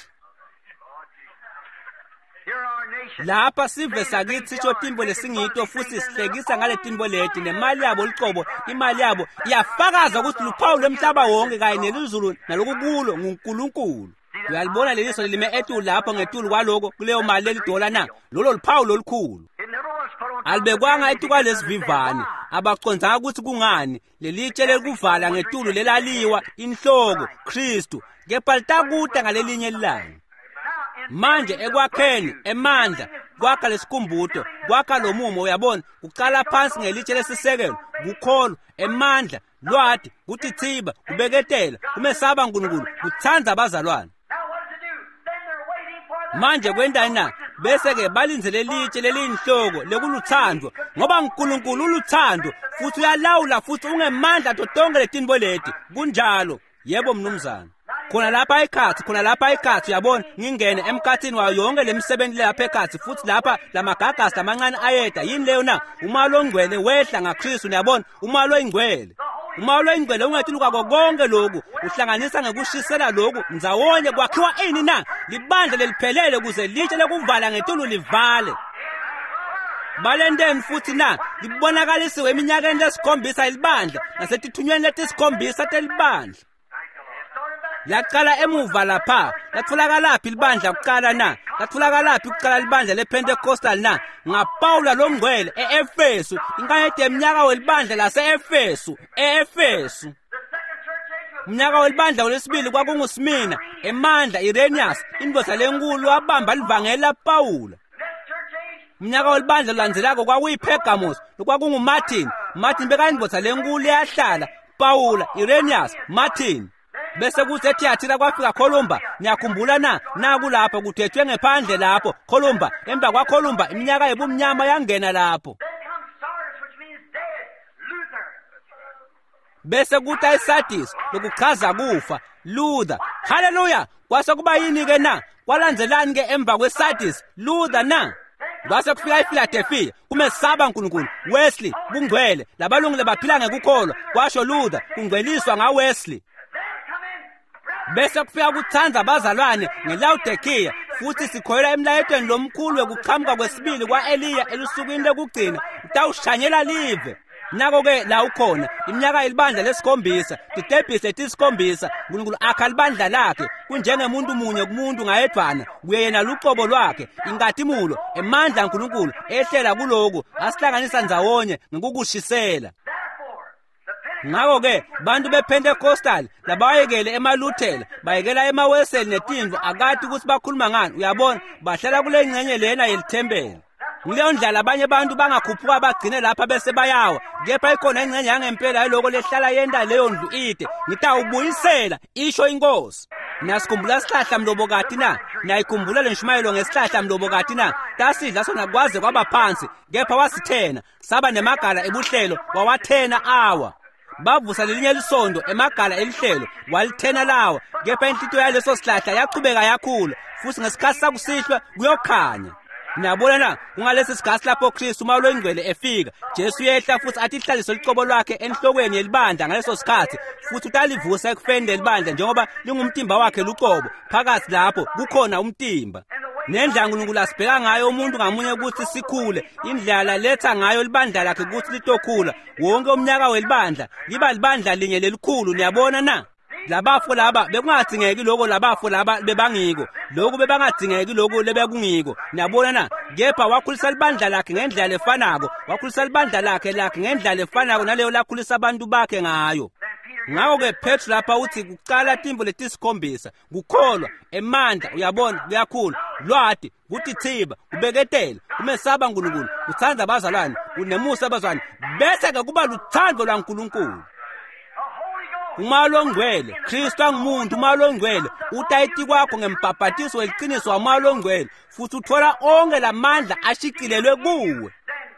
Lapha sive sakithi sisho timbo lesingito futhi sihlekisa ngale timbo leti nemali yabo liqobo. Imali yabo iyafakaza ukuthi luphawu lomhlaba wonke kanye nelizulu nalokukulo nguNkulunkulu. Uyalibona leliso lime etulu lapho ngetulu kwaloko kuleyo mali lelidola na? Lolo luphawu lolukhulu. Alibekwanga etu kwalesivivane. Abacondzanga ukuthi kungani lelitshe lelikuvala ngetulu lelaliwa inhloko Kristu. Kepha litakuta ngalelinye ilanga. Manje ekwakheni emandla kwakha lesikhumbuto kwakha lomumo uyabona uqala phansi ngelitshe lesisekelo kukholo emandla lwadi kutithiba kubeketela kumesaba uNkulunkulu kuthanda abazalwane. Manje kwendani na bese ke balinzele litshe lelinhloko lekuluthando ngoba uNkulunkulu uluthando futhi uyalawula futhi ungemandla totonke letinbo leti kunjalo. Yebo mnumzane. Khona lapha ekhathi khona lapha ekhathi uyabona ngingene emkhathini wayo yonke lemisebenzi lapha ekhathi futhi lapha lamagagasi amancane ayeda yini leyo na umalo ongcwele wehla ngaKristu uyabona umalo oyingcwele. Umalo oyingcwele ungethuluka konke lokhu uhlanganisa ngekushisela lokhu ndzawonye kwakhiwa ini na libandla leliphelele kuze litshe lekuvala ngetulu livale. Balendeni futhi na libonakalisiwe eminyakeni lesikhombisa ilibandla nasetithunyweni letisikhombisa telibandla. Laqala emuva lapha latholakalapi libandla kuqala na latholakalapi ukuqala libandla lePentecostal na ngaPaula longcwele eEfesu inkanyeti eminyaka welibandla laseEfesu eEfesu. Umnyaka welibandla olesibili kwakunguSmina emandla Irenaeus indoda lenkulu wabamba livangeli laPaula. Umnyaka welibandla landelako kwakuyiPergamos lokwakunguMartin. Martin bekayindodza lenkulu yahlala Paula Irenaeus Martin. Bese kuthi eThiatira kwafika Columba niyakhumbula na naku lapho kuthethwe ngephandle lapho Columba emva kwa Columba iminyaka yebumnyama yangena lapho. Bese kuthi iSardis lokuchaza kufa Luther. Haleluya. Kwase kuba yini ke na kwalandzelani ke emva kweSardis Luther na kwase kufika iPhiladelphia kumesaba uNkulunkulu Wesley kungcwele labalungu lebaphila ngekukholwa kwasho Luther kungcweliswa ngaWesley. Bese kufika kuthanza abazalwane ngeLaodiceya futhi sikhoyela emlayetweni lomkhulu wekuqhamuka kwesibili kwaEliya elusukwini lekugcina utawushanyela live. Nako ke la ukhona iminyaka ilibandla lesikhombisa tidebhise tisikhombisa uNkulunkulu akha libandla lakhe kunjengemuntu munye kumuntu ngayedwana kuye yena luqobo lwakhe inkathimulo emandla uNkulunkulu ehlela kuloko asihlanganisa ndzawonye ngokukushisela. Ngako ke bantu bePentecostal labayekele emaLuthela bayekela emaWeseli netindvo akati ukuthi bakhuluma ngani uyabona bahlala kule ngcenye lena yelithembele. Ngileyo ndlela abanye bantu bangakhuphuka bagcine lapha bese bayawa kepha ikhona ingcenye yangempela yaloko lehlala yenda leyo ndlu ide ngitawubuyisela isho inkosi. Nasikhumbula isihlahla mlobokati na nayikhumbula lenshumayelo ngesihlahla mlobokati na tasidla sona kwaze kwaba phansi kepha wasithena saba nemagala ebuhlelo wawathena awa. Bavusa lelinye lisondo emagala elihlelo walithena lawa kepha inhlito yaleso sihlahla yaqhubeka yakhula futhi ngesikhathi sakusihlwa kuyokhanya. Niyabona na kungalesi sigasi lapho Kristu uma loyingcwele efika Jesu yehla futhi athi ihlaliso liqobo lwakhe enhlokweni yelibandla ngaleso sikhathi futhi utalivusa ekufeni lelibandla njengoba lingumtimba wakhe luqobo phakathi lapho kukhona umtimba. Nendlela uNkulunkulu asibheka ngayo umuntu ngamunye ukuthi sikhule indlela letha ngayo libandla lakhe ukuthi litokhula wonke umnyaka welibandla liba libandla linye lelikhulu. Niyabona na labafo laba bekungadingeki lokho labafo laba bebangiko lokho bebangadingeki lokho lebekungiko niyabona na kepha wakhulisa libandla lakhe ngendlela efanako wakhulisa libandla lakhe lakhe ngendlela efanako naleyo lakhulisa abantu bakhe ngayo ngako ke Petru lapha uthi kucala timbo letisikhombisa kukholwa emandla uyabona kuyakhula lwadi kuthi thiba kubeketela kumesaba uNkulunkulu uthanda abazalwane unemusa abazalwane bese ke kuba luthando lwaNkulunkulu uMoya Ongcwele Kristu angumuntu uMoya Ongcwele utayiti kwakho ngempaphathiso weliqiniso waMoya Ongcwele futhi uthola onke lamandla ashicilelwe kuwe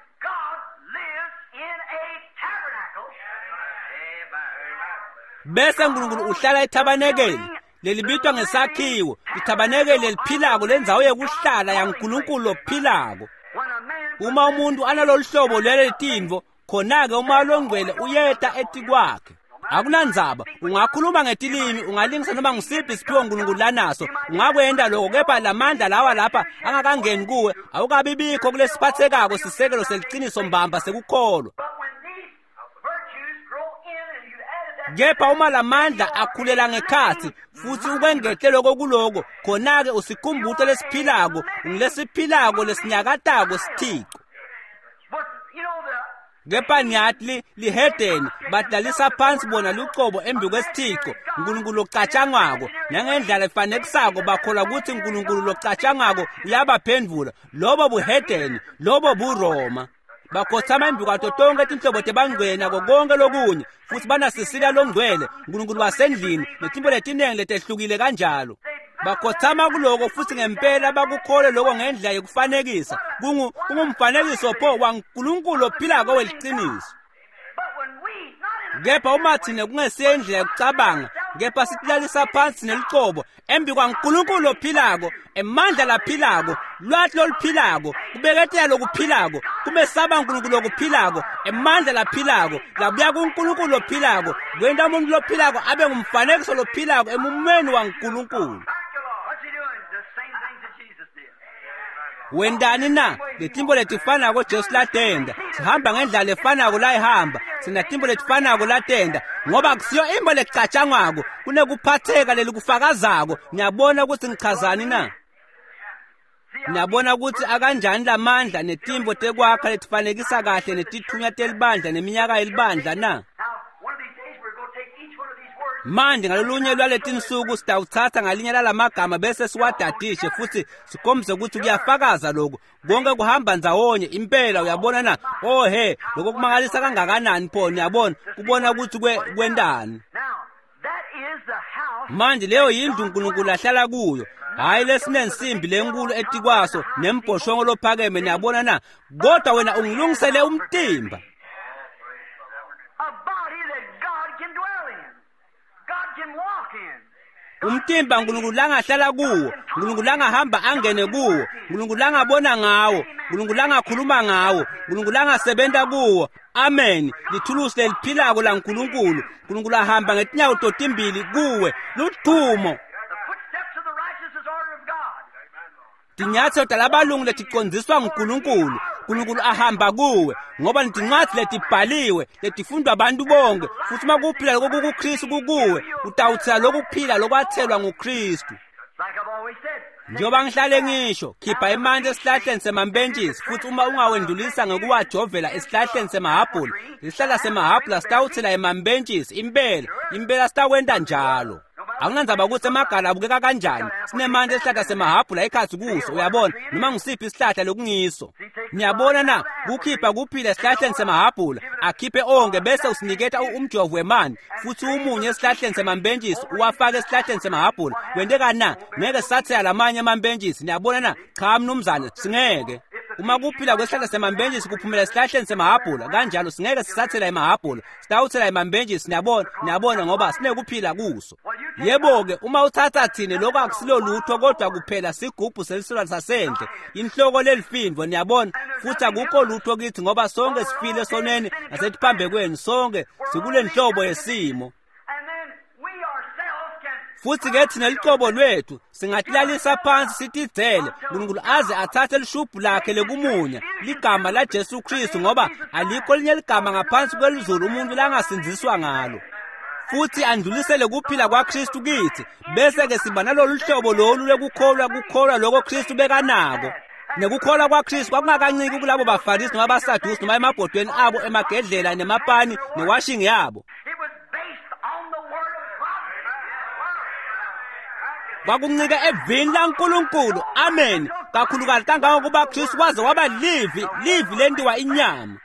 bese uNkulunkulu uhlala ethabanekeli lelibitwa ngesakhiwo ithabanekeli liphilako lenzawo yokuhlala yaNkulunkulu lophilako uma umuntu analolu hlobo lwele timvo khona ke uMoya Ongcwele uyeta ethi kwakhe akunandzaba ungakhuluma ngetilimi ungalingisa noma ngusiphi isiphiwo uNkulunkulu lanaso ungakwenda lokho kepha lamandla lawa lapha angakangeni kuwe awukabibikho kulesiphathekako sisekelo seliqiniso mbamba sekukholwa kepha uma lamandla akhulela ngekhathi futhi ukwengehlelo kokuloko khona ke usikhumbuzo lesiphilako ngilesiphilako lesinyakatako sithixo kepha nyathi lihedeni badlalisa phansi bona luqobo embi kwesithixo uNkulunkulu ocatshangwako nangendlela efanekisako bakholwa ukuthi uNkulunkulu locatshangwako uyabaphendvula lobo buhedeni lobo buRoma bakhothama embi kwato tonke tinhlobo tebangcwena konke lokunye futhi banasisila longcwele uNkulunkulu wasendlini netimbo letinenge letehlukile kanjalo bakhothama kuloko futhi ngempela bakukhole lokho ngendlela yokufanekisa kungu kungumfanekiso pho waNkulunkulu ophilako weliqiniso kepha uma thina kungesendlela yokucabanga kepha sitlalisa phansi neliqobo embi kwaNkulunkulu ophilako emandla laphilako lwathi loluphilako kubeketela lokuphilako kumesaba uNkulunkulu okuphilako emandla laphilako labuya kuNkulunkulu ophilako kwenda umuntu lophilako abe ngumfanekiso lophilako emumeni waNkulunkulu wendani na letimbo letifanako Jesu latenda sihamba ngendlela efanako la ihamba sina timbo letifanako latenda ngoba kusiyo imbo lecatshangwako kunekuphatheka lelikufakazako niyabona ukuthi ngichazani na niyabona ukuthi akanjani lamandla netimbo tekwakha letifanekisa kahle netithunya telibandla neminyaka yelibandla na manje ngalolunye lwaletinsuku sitawuthatha ngalinye lalamagama bese siwadadishe futhi sikhombise ukuthi kuyafakaza lokho konke kuhamba ndzawonye impela uyabona na oh he lokho kumangalisa kangakanani pho uyabona kubona ukuthi kwendani manje leyo yindlu uNkulunkulu ahlala kuyo hayi lesinensimbi lenkulu etikwaso nembhoshongo lophakeme niyabona na kodwa wena ungilungisele umtimba umtimba uNkulunkulu langahlala kuwo uNkulunkulu langahamba angene kuwo uNkulunkulu langabona ngawo uNkulunkulu langakhuluma ngawo uNkulunkulu langasebenza kuwo amen lithulusi leliphilako laNkulunkulu uNkulunkulu ahamba ngetinyawo totimbili kuwe ludumo tinyatho talabalungu letiqondziswa nguNkulunkulu uNkulunkulu ahamba kuwe ngoba ntincwadi letibhaliwe letifundwa abantu bonke futhi makuphila lokho kuKristu kukuwe utawuthela lokuphila lokwathelwa nguKristu njoba ngihlale ngisho khipha imandla esihlahleni semambentshisi futhi uma ungawendulisa ngekuwajovela esihlahleni semahabhula isihlahla semahabhula sitawuthela emambentshisi impela impela sitakwenda njalo akunandzaba ukuthi emagala abukeka kanjani sinemandla esihlahla semahabhula ekhathi kuso uyabona noma ngusiphi isihlahla lokungiso niyabona na kukhipha kuphila esihlahleni semahabhula akhiphe onke bese usiniketa umjovo wemani futhi umunye esihlahleni semambentshisi uwafake esihlahleni semahabhula wendeka na ngeke sathela lamanye amambentshisi niyabona na cha mnumzane singeke uma kuphila kwesihlahla semambentshisi kuphumela esihlahleni semahabhula kanjalo singeke sisathela emahabhula sitawuthela emambentshisi niyabona niyabona ngoba sinekuphila kuso yebo-ke uma uthatha thine lokho akusilo lutho kodwa kuphela sigubhu selisilwane sasendle inhloko lelifindvo niyabona futhi akukho lutho kithi ngoba sonke sifile soneni nasetiphambe kwenu sonke sikule nhlobo yesimo futhi ke thina liqobo lwethu singathilalisa phansi sitidele uNkulunkulu aze athathe lishubhu lakhe lekumunya ligama la Jesu Kristu ngoba alikho linye ligama ngaphansi kwelizulu umuntu langasinziswa ngalo futhi andlulisele kuphila kwaKristu kithi, bese ke siba nalolu hlobo lolu lekukholwa kukholwa lokho Kristu bekanako. Nekukholwa kwaKristu kwakungakanciki kulabo baFarisi noma abaSadusi noma emabhodweni abo emagedlela nemapani newashing yabo. Kwakuncike evini laNkulunkulu. Amen. Kakhulukazi kangangokuba Kristu kwaze waba livi, livi lendiwa inyama.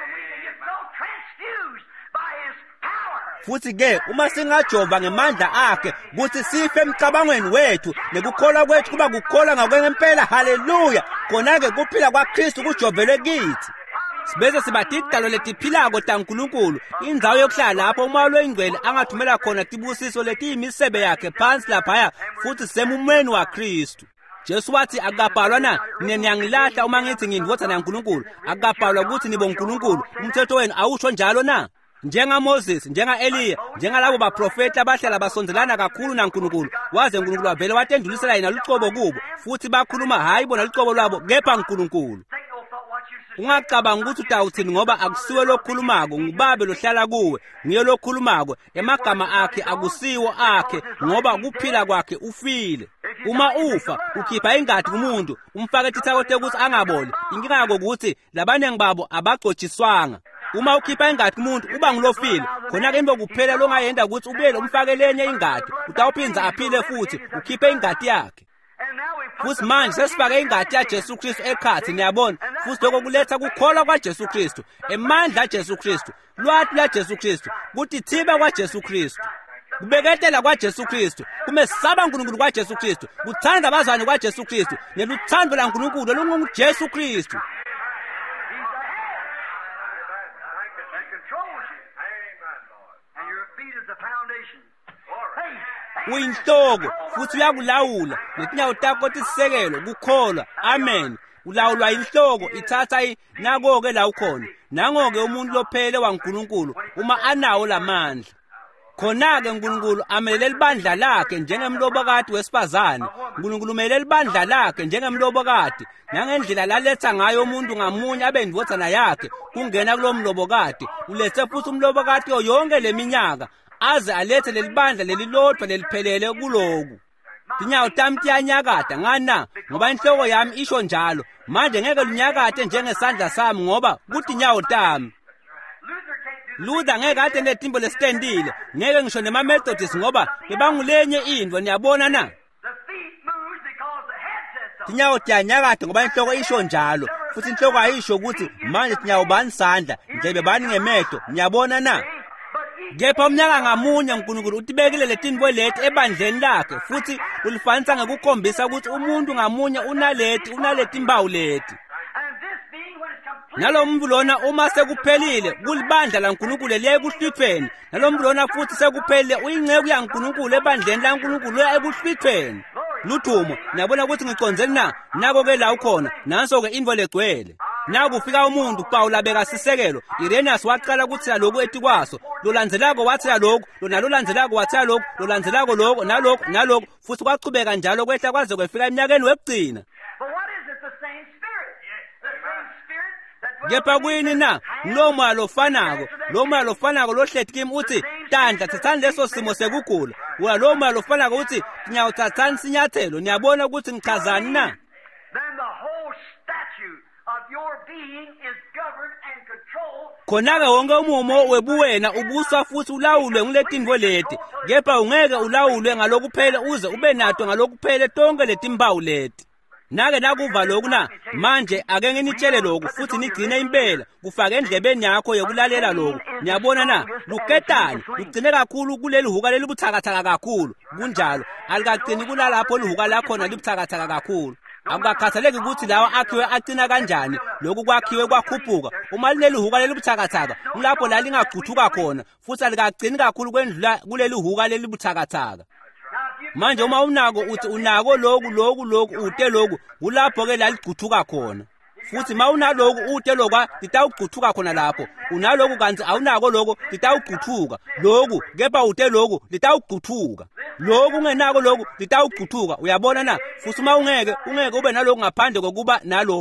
Futhi ke uma singajova ngemandla akhe ukuthi sife emcabangweni wethu nekukholwa kwethu kuba kukholwa ngakwempela, haleluya, khona ke kuphila kwaKristu kujovelwe kithi. Sibese sibatidalo letiphilako taNkulunkulu, indzawo yokuhlala lapho uMoya oNgcwele angathumela khona tibusiso letiyimisebe yakhe phansi laphaya, futhi semumweni waKristu. Jesu wathi akabhalwa na, mina ngiyangilahla uma ngithi ngindvodza naNkulunkulu, akabhalwa ukuthi nibo uNkulunkulu, umthetho wenu awusho njalo na? Njenga Moses, njenga Eliya, njenga labo baprofeti abahlala basondelana kakhulu naNkulunkulu, waze uNkulunkulu wavele watendulisela yena lucobo kubo, futhi bakhuluma hayi bona lucobo lwabo kepha uNkulunkulu. Ungacabanga ukuthi utawuthini ngoba akusiwe lokhulumako, nguBaba lohlala kuwe, ngiyo lokhulumako, emagama akhe akusiwo akhe ngoba kuphila kwakhe ufile. Uma ufa ukhipha ingadi kumuntu, umfake tithako ukuthi angaboli, inkinga yakho ukuthi labanengi babo abagcotshiswanga. Uma ukhipha ingadi kumuntu uba ngilofile, khona ke imbe kuphela longayenda ukuthi ubuyele umfake lenye ingadi, utawuphinza aphile futhi ukhiphe ingadi yakhe. Futhi manje sesifake ingadi yaJesu Kristu ekhathi, niyabona, futhi lokho kuletha kukholwa kwaJesu Kristu, emandla aJesu Kristu, lwathi laJesu Kristu, kuthi thiba kwaJesu Kristu, kubeketela kwaJesu Kristu, kumesaba uNkulunkulu kwaJesu Kristu, kuthanda abazalwane kwaJesu Kristu, neluthando laNkulunkulu olunguJesu Kristu. Uyinhloko futhi uyakulawula, netinyawo takho tisisekelo kukholwa. Amen. Ulawulwa inhloko, ithatha inako-ke la ukhona. Nango-ke umuntu lophele waNkulunkulu uma anawo lamandla. Khona-ke uNkulunkulu amelele libandla lakhe njengemlobokati wesifazane. uNkulunkulu umelele libandla lakhe njengemlobokati, nangendlela laletha ngayo umuntu ngamunye abendvodzana yakhe kungena kulo mlobokati. Ulethe futhi umlobokati yonke leminyaka, aze alethe lelibandla lelilodwa leliphelele kuloku. Tinyawo tami tiyanyakata ngana ngoba inhloko yami isho njalo. Manje ngeke lunyakate njengesandla sami ngoba kutinyawo tami. Luther ngeke ade netimbo lesitendile, ngeke ngisho nema-Methodist ngoba bebangulenye indvo, niyabona na? Tinyawo tiyanyakata ngoba inhloko isho njalo, futhi inhloko ayisho ukuthi manje tinyawo bani sandla, nje bebani ngemeto, niyabona na? Kepha umnyaka ngamunye uNkulunkulu utibekile letinvo leti ebandleni lakhe, futhi ulifanisa ngekukhombisa ukuthi umuntu ngamunye unaleti unaleti imbawu leti. Nalo muntu lona uma sekuphelile kulibandla laNkulunkulu liye kuhlwithweni, nalo muntu lona futhi sekuphelile uyingceku yaNkulunkulu ebandleni laNkulunkulu ebuhlwithweni. Luthumo, niyabona ukuthi ngiconzeni na? Nako-ke la ukhona, nanso-ke indvo legcwele. Naku ufika umuntu uPawula bekasisekelo, Irenaeus waqala ukuthi lokho etikwaso, lolandzelako wathi lokho, lona lolandzelako wathi lokho, lolandzelako lokho nalokho nalokho, futhi kwaqhubeka njalo kwehla kwaze kwefika eminyakeni wekugcina. Kepha kuyini na? Lo moya lofanako, lo moya lofanako lohlethi kimi uthi tandla thathani leso simo sekugula. Wona lo moya lofanako uthi nyawo thathani sinyathelo. Niyabona ukuthi ngichazani na? Khona-ke wonke umumo webuwena ubuswa futhi ulawulwe nguletinvo leti, kepha ungeke ulawulwe ngalokuphele uze ube nato ngalokuphele tonke letimbawu leti. Nake nakuva lokhu na, manje ake nginitshele lokhu futhi nigcine impela, kufake endlebeni yakho yokulalela lokhu. Niyabona na, luketani, lugcine kakhulu kuleli huka leli buthakathaka kakhulu, kunjalo, alikagcini kulalapho lihuka lakhona libuthakathaka kakhulu. Akukhathaleki ukuthi lawa akhiwe agcina kanjani, lokhu kwakhiwe kwakhuphuka. Uma lineli huka leli buthakathaka, kulapho la lingagcuthuka khona, futhi alikagcini kakhulu kwendlula kuleli huka leli buthakathaka. Manje uma unako uthi unako lokhu lokhu lokhu ute lokhu, kulapho-ke la ligcuthuka khona. Futhi ma unaloku ute lokhu litawugcuthuka khona lapho. Unaloku kanti awunako lokhu litawugcuthuka. Lokhu kepha ute lokhu litawugcuthuka. Lokhu ungenako lokhu litawugcuthuka. Uyabona na? Futhi uma ungeke ungeke ube naloku ngaphandle kokuba naloku.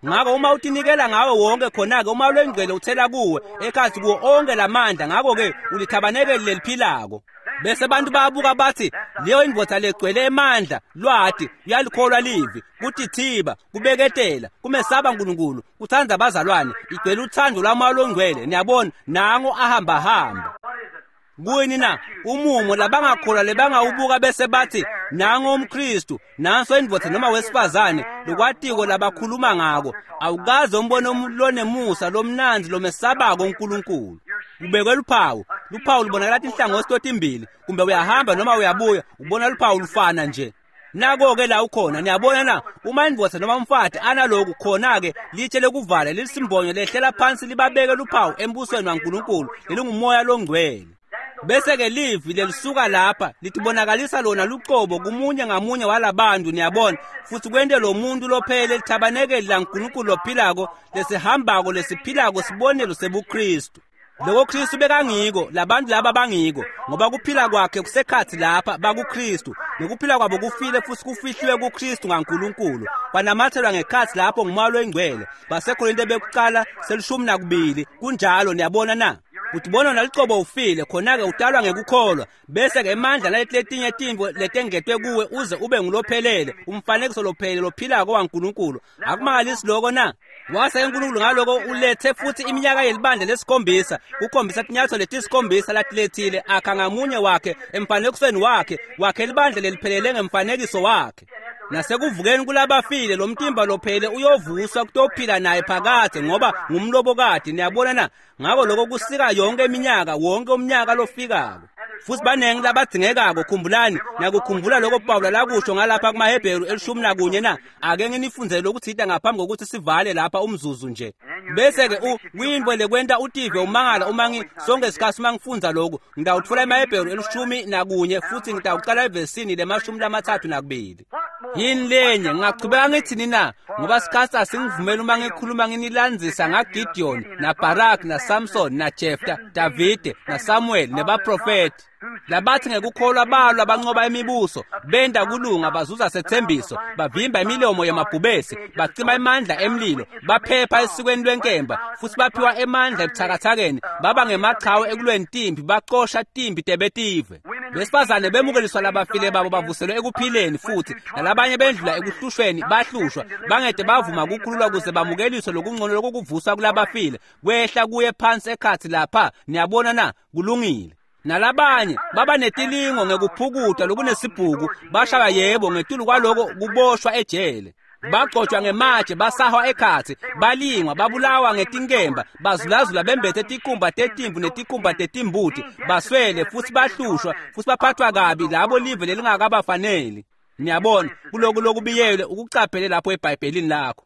ngako uma utinikela ngawe wonke khona-ke uma lwengcwele uthela kuwe ekhathi kuwo onke lamandla ngako-ke ulithabanekeli leliphilako bese abantu bayabuka bathi leyo indvodza legcwele emandla lwati uyalikholwa livi kuthi thiba kubeketela kumesaba uNkulunkulu kuthanza abazalwane igcwele uthando lwamalo ongcwele niyabona nango ahamba hamba kuyini na umumo labangakholwa lebangawubuka bese bathi nango umKristu nanso indvodza noma wesifazane lokwatiko labakhuluma ngako awukaze umbone umuntu lonemusa lomnanzi lomesabako uNkulunkulu ubekwe luphawu luphawu libonakala inhlangothi totimbili kumbe uyahamba noma uyabuya ubona luphawu lufana nje nako-ke la ukhona niyabona na uma indvodza noma umfati analoku khona-ke litshe lekuvala lilisimbonyo lehlela phansi libabeke luphawu embusweni waNkulunkulu lelungumoya longcwele bese-ke livi lelisuka lapha litibonakalisa lona lucobo kumunye ngamunye walabantu niyabona futhi kwente lo muntu lophele lithabanekeli laNkulunkulu lophilako lesihambako lesiphilako sibonelo sebuKristu loko Kristu bekangiko labantu laba bangiko ngoba kuphila kwakhe kusekhathi lapha bakuKristu nokuphila kwabo kufile futhi kufihliwe kuKristu ngaNkulunkulu kwanamathelwa ngekhathi lapho ngumalo engcwele baseKorinte bekuqala selishumi nakubili kunjalo niyabona na utibona nalicobo ufile khona-ke utalwa ngekukholwa bese-ke emandla naletinye timvo letengethwe kuwe uze ube ngulophelele umfanekiso lophelele lophilako waNkulunkulu akumangalisi loko na wase uNkulunkulu ngaloko ulethe futhi iminyaka yelibandla lesikhombisa ukhombisa inyatho letisikhombisa latilethile akha ngamunye wakhe emfanekisweni wakhe wakhe libandla leliphelele ngemfanekiso wakhe nasekuvukeni kulabafile lo mtimba lophele uyovuswa kutophila naye phakade ngoba ngumlobokade niyabona na ngako lokho kusika yonke iminyaka wonke umnyaka lofikako futhi banenge labadingekako khumbulani nakukhumbula lokho Pawulo lakusho ngalapha kumaHebheru elishumi nakunye na ake nginifundzele ukuthi ita ngaphambi kokuthi sivale lapha umzuzu nje bese-ke kuyindwele kwenta utive umangala uma sonke isikhathi uma ngifundza lokhu ngitawutfula emaHebheru elishumi nakunye futhi ngitawucala evesini lemashumi lamathathu nakubili yini lenye ngingachubeka ngithini na ngoba sikhathi asingivumela uma ngikhuluma nginilandzisa ngaGideon naBarak naSamson naJeftha Davide naSamuel nebaprofeti labathi ngekukholwa balwa banqoba imibuso benda kulunga bazuza sethembiso bavimba imilomo yamabhubesi bacima amandla emlilo baphepha esikweni lwenkemba futhi baphiwa amandla ebuthakathakeni baba ngemaqhawe ekulweni timbi baqosha timbi tebetive besifazane bemukeliswa labafile babo bavuselwe ekuphileni futhi nalabanye bendlula ekuhlushweni bahlushwa bangede bavuma ukukhululwa kuze bamukeliswe lokungcono lokuvuswa kulabafile kwehla kuye phansi ekhathi lapha niyabona na kulungile nalabanye baba netilingo ngekuphukuta lokunesibhuku bashaya yebo ngetulu kwaloko kuboshwa ejele bagcotshwa ngematshe basahwa ekhathi balingwa babulawa ngetinkemba bazulazula bembethe tikumba tetimvu netikumba tetimbuti baswele futhi bahlushwa futhi baphathwa kabi labo live lelingakabafaneli niyabona kuloku lokubiyelwe ukucaphele lapho eBhayibhelini lakho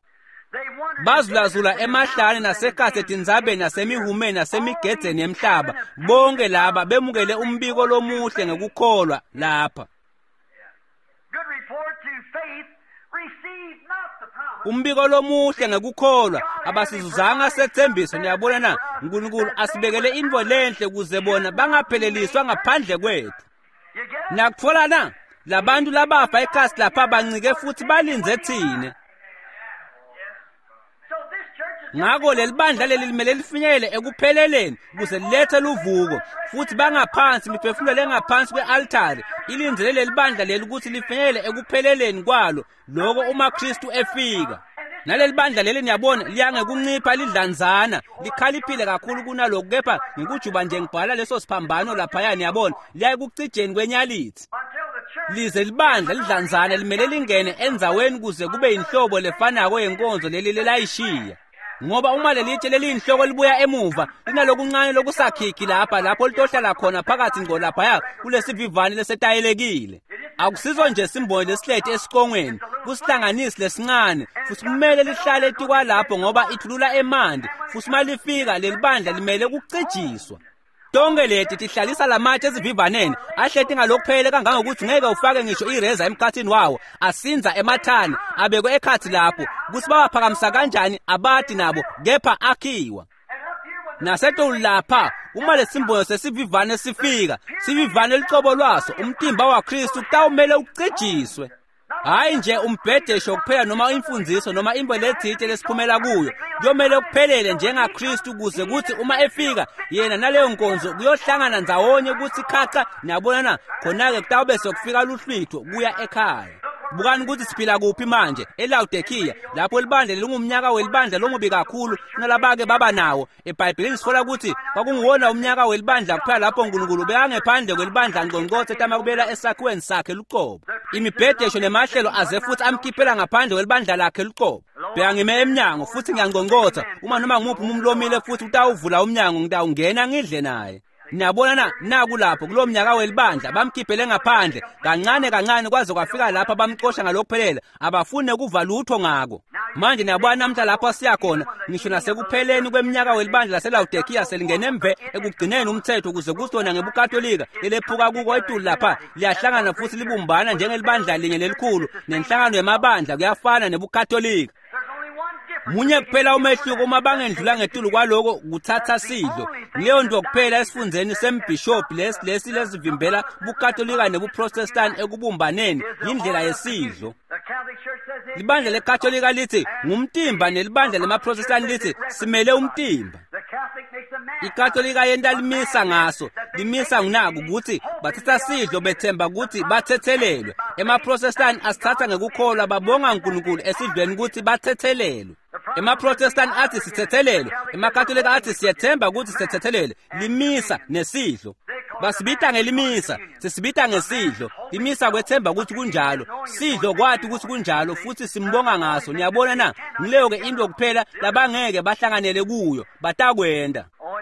bazulazula emahlane nasekhathi etinzabeni nasemihumeni nasemigedzeni emhlaba bonke laba bemukele umbiko lomuhle ngekukholwa lapha umbiko lomuhle ngekukholwa abasizuzanga sethembiso niyabona na uNkulunkulu asibekele indvo lenhle kuze bona bangapheleliswa ngaphandle kwethu nakutfola na labantu labafa ekhasi lapha bancike futhi balinze thine ngako lelibandla leli limele lifinyelele ekupheleleni kuze lilethe luvuko futhi bangaphansi miphefumulo lengaphansi kwealtari ilindele lelibandla leli ukuthi lifinyelele ekupheleleni kwalo lokho uma Kristu efika naleli bandla leli niyabona liyangekuncipha lidlanzana likhaliphile kakhulu kunalokho kepha ngikujuba nje ngibhala leso siphambano lapha niyabona liyaye kucijeni kwenyalithi lize libandla lidlanzana limele lingene enzaweni kuze kube inhlobo lefanako yenkonzo leli lelayishiya ngoba uma lelitshe leli inhloko libuya emuva linalokuncane lokusakhiki lapha lapho litohlala khona phakathi ngo lapha kulesivivane lesetayelekile akusizo nje simboni lesihlete esikongweni kusihlanganisi lesincane futhi kumele lihlale etikwa lapho ngoba ithulula emandi futhi malifika lelibandla limele kucijiswa tonke leti tihlalisa lamatshe ezivivaneni ahleti ngalokuphele kangangokuthi ngeke ufake ngisho ireza emkhathini wawo asinza emathani abekwe ekhathi lapho kuthi bawaphakamisa kanjani abadi nabo kepha akhiwa nasetolu lapha uma lesimbono sesivivane sifika sivivane licobo lwaso umtimba waKristu kutawumele ucijiswe hayi nje umbhedesho kuphela noma imfundiso noma imbelethite lesiphumela kuyo kuyomele kuphelele njengaKristu kuze kuthi uma efika yena naleyo nkonzo kuyohlangana ndawonye ukuthi khacha niyabonana khona-ke kutawube sokufika luhlwitho kuya ekhaya. Bukani ukuthi siphila kuphi manje eLaodikiya lapho libandla lingumnyaka welibandla lomubi kakhulu kunalabake baba nawo. eBhayibhelini sithola ukuthi kwakunguwona umnyaka welibandla kuphela lapho uNkulunkulu bekangephandle kwelibandla ngqongqothe tamakubela esakhiweni sakhe luqobo. Imibhedesho nemahlelo aze futhi amkhiphela ngaphandle kwelibandla lakhe luqobo. Bheka ngime emnyango futhi ngiyangqongqotha uma noma ngumuphi umuntu omile futhi utawuvula umnyango ngitawungena ngidle naye. Niyabona na naku lapho kulo mnyaka welibandla bamkhiphele ngaphandle kancane kancane kwaze kwafika lapha bamxosha ngalokuphelela abafune ukuva lutho ngako. Manje niyabona namhla lapho siya khona ngisho nasekupheleni kweminyaka welibandla laseLaodikiya selingene emve ekugcineni umthetho kuze kusona ngebukatolika elephuka kuko etulu lapha liyahlangana futhi libumbana njengelibandla linye lelikhulu nenhlangano yamabandla kuyafana nebukatolika. Munye kuphela umehluko uma bangendlula ngetulu kwaloko kuthatha sidlo. Leyo nto kuphela esifundzeni sembishop lesi lesi lesivimbela bukatolika nebuprotestant ekubumbaneni indlela yesidlo. Libandla lekatolika lithi ngumtimba nelibandla lemaprotestant lithi simele umtimba. Ikatolika yenta limisa ngaso limisa ngunaku ukuthi bathatha sidlo bethemba ukuthi bathethelelwe. Emaprotestant asithatha ngekukholwa babonga uNkulunkulu esidlweni ukuthi bathethelelwe. Emaprotestant athi sithethelelwe, emakatolika athi siyethemba ukuthi sithethelelwe. Limisa nesidlo. Basibita ngelimisa, sisibita ngesidlo. Limisa kwethemba ukuthi kunjalo, sidlo kwathi ukuthi kunjalo futhi simbonga ngaso. Niyabona na, ngileyo ke into kuphela labangeke bahlanganele kuyo, batakwenda.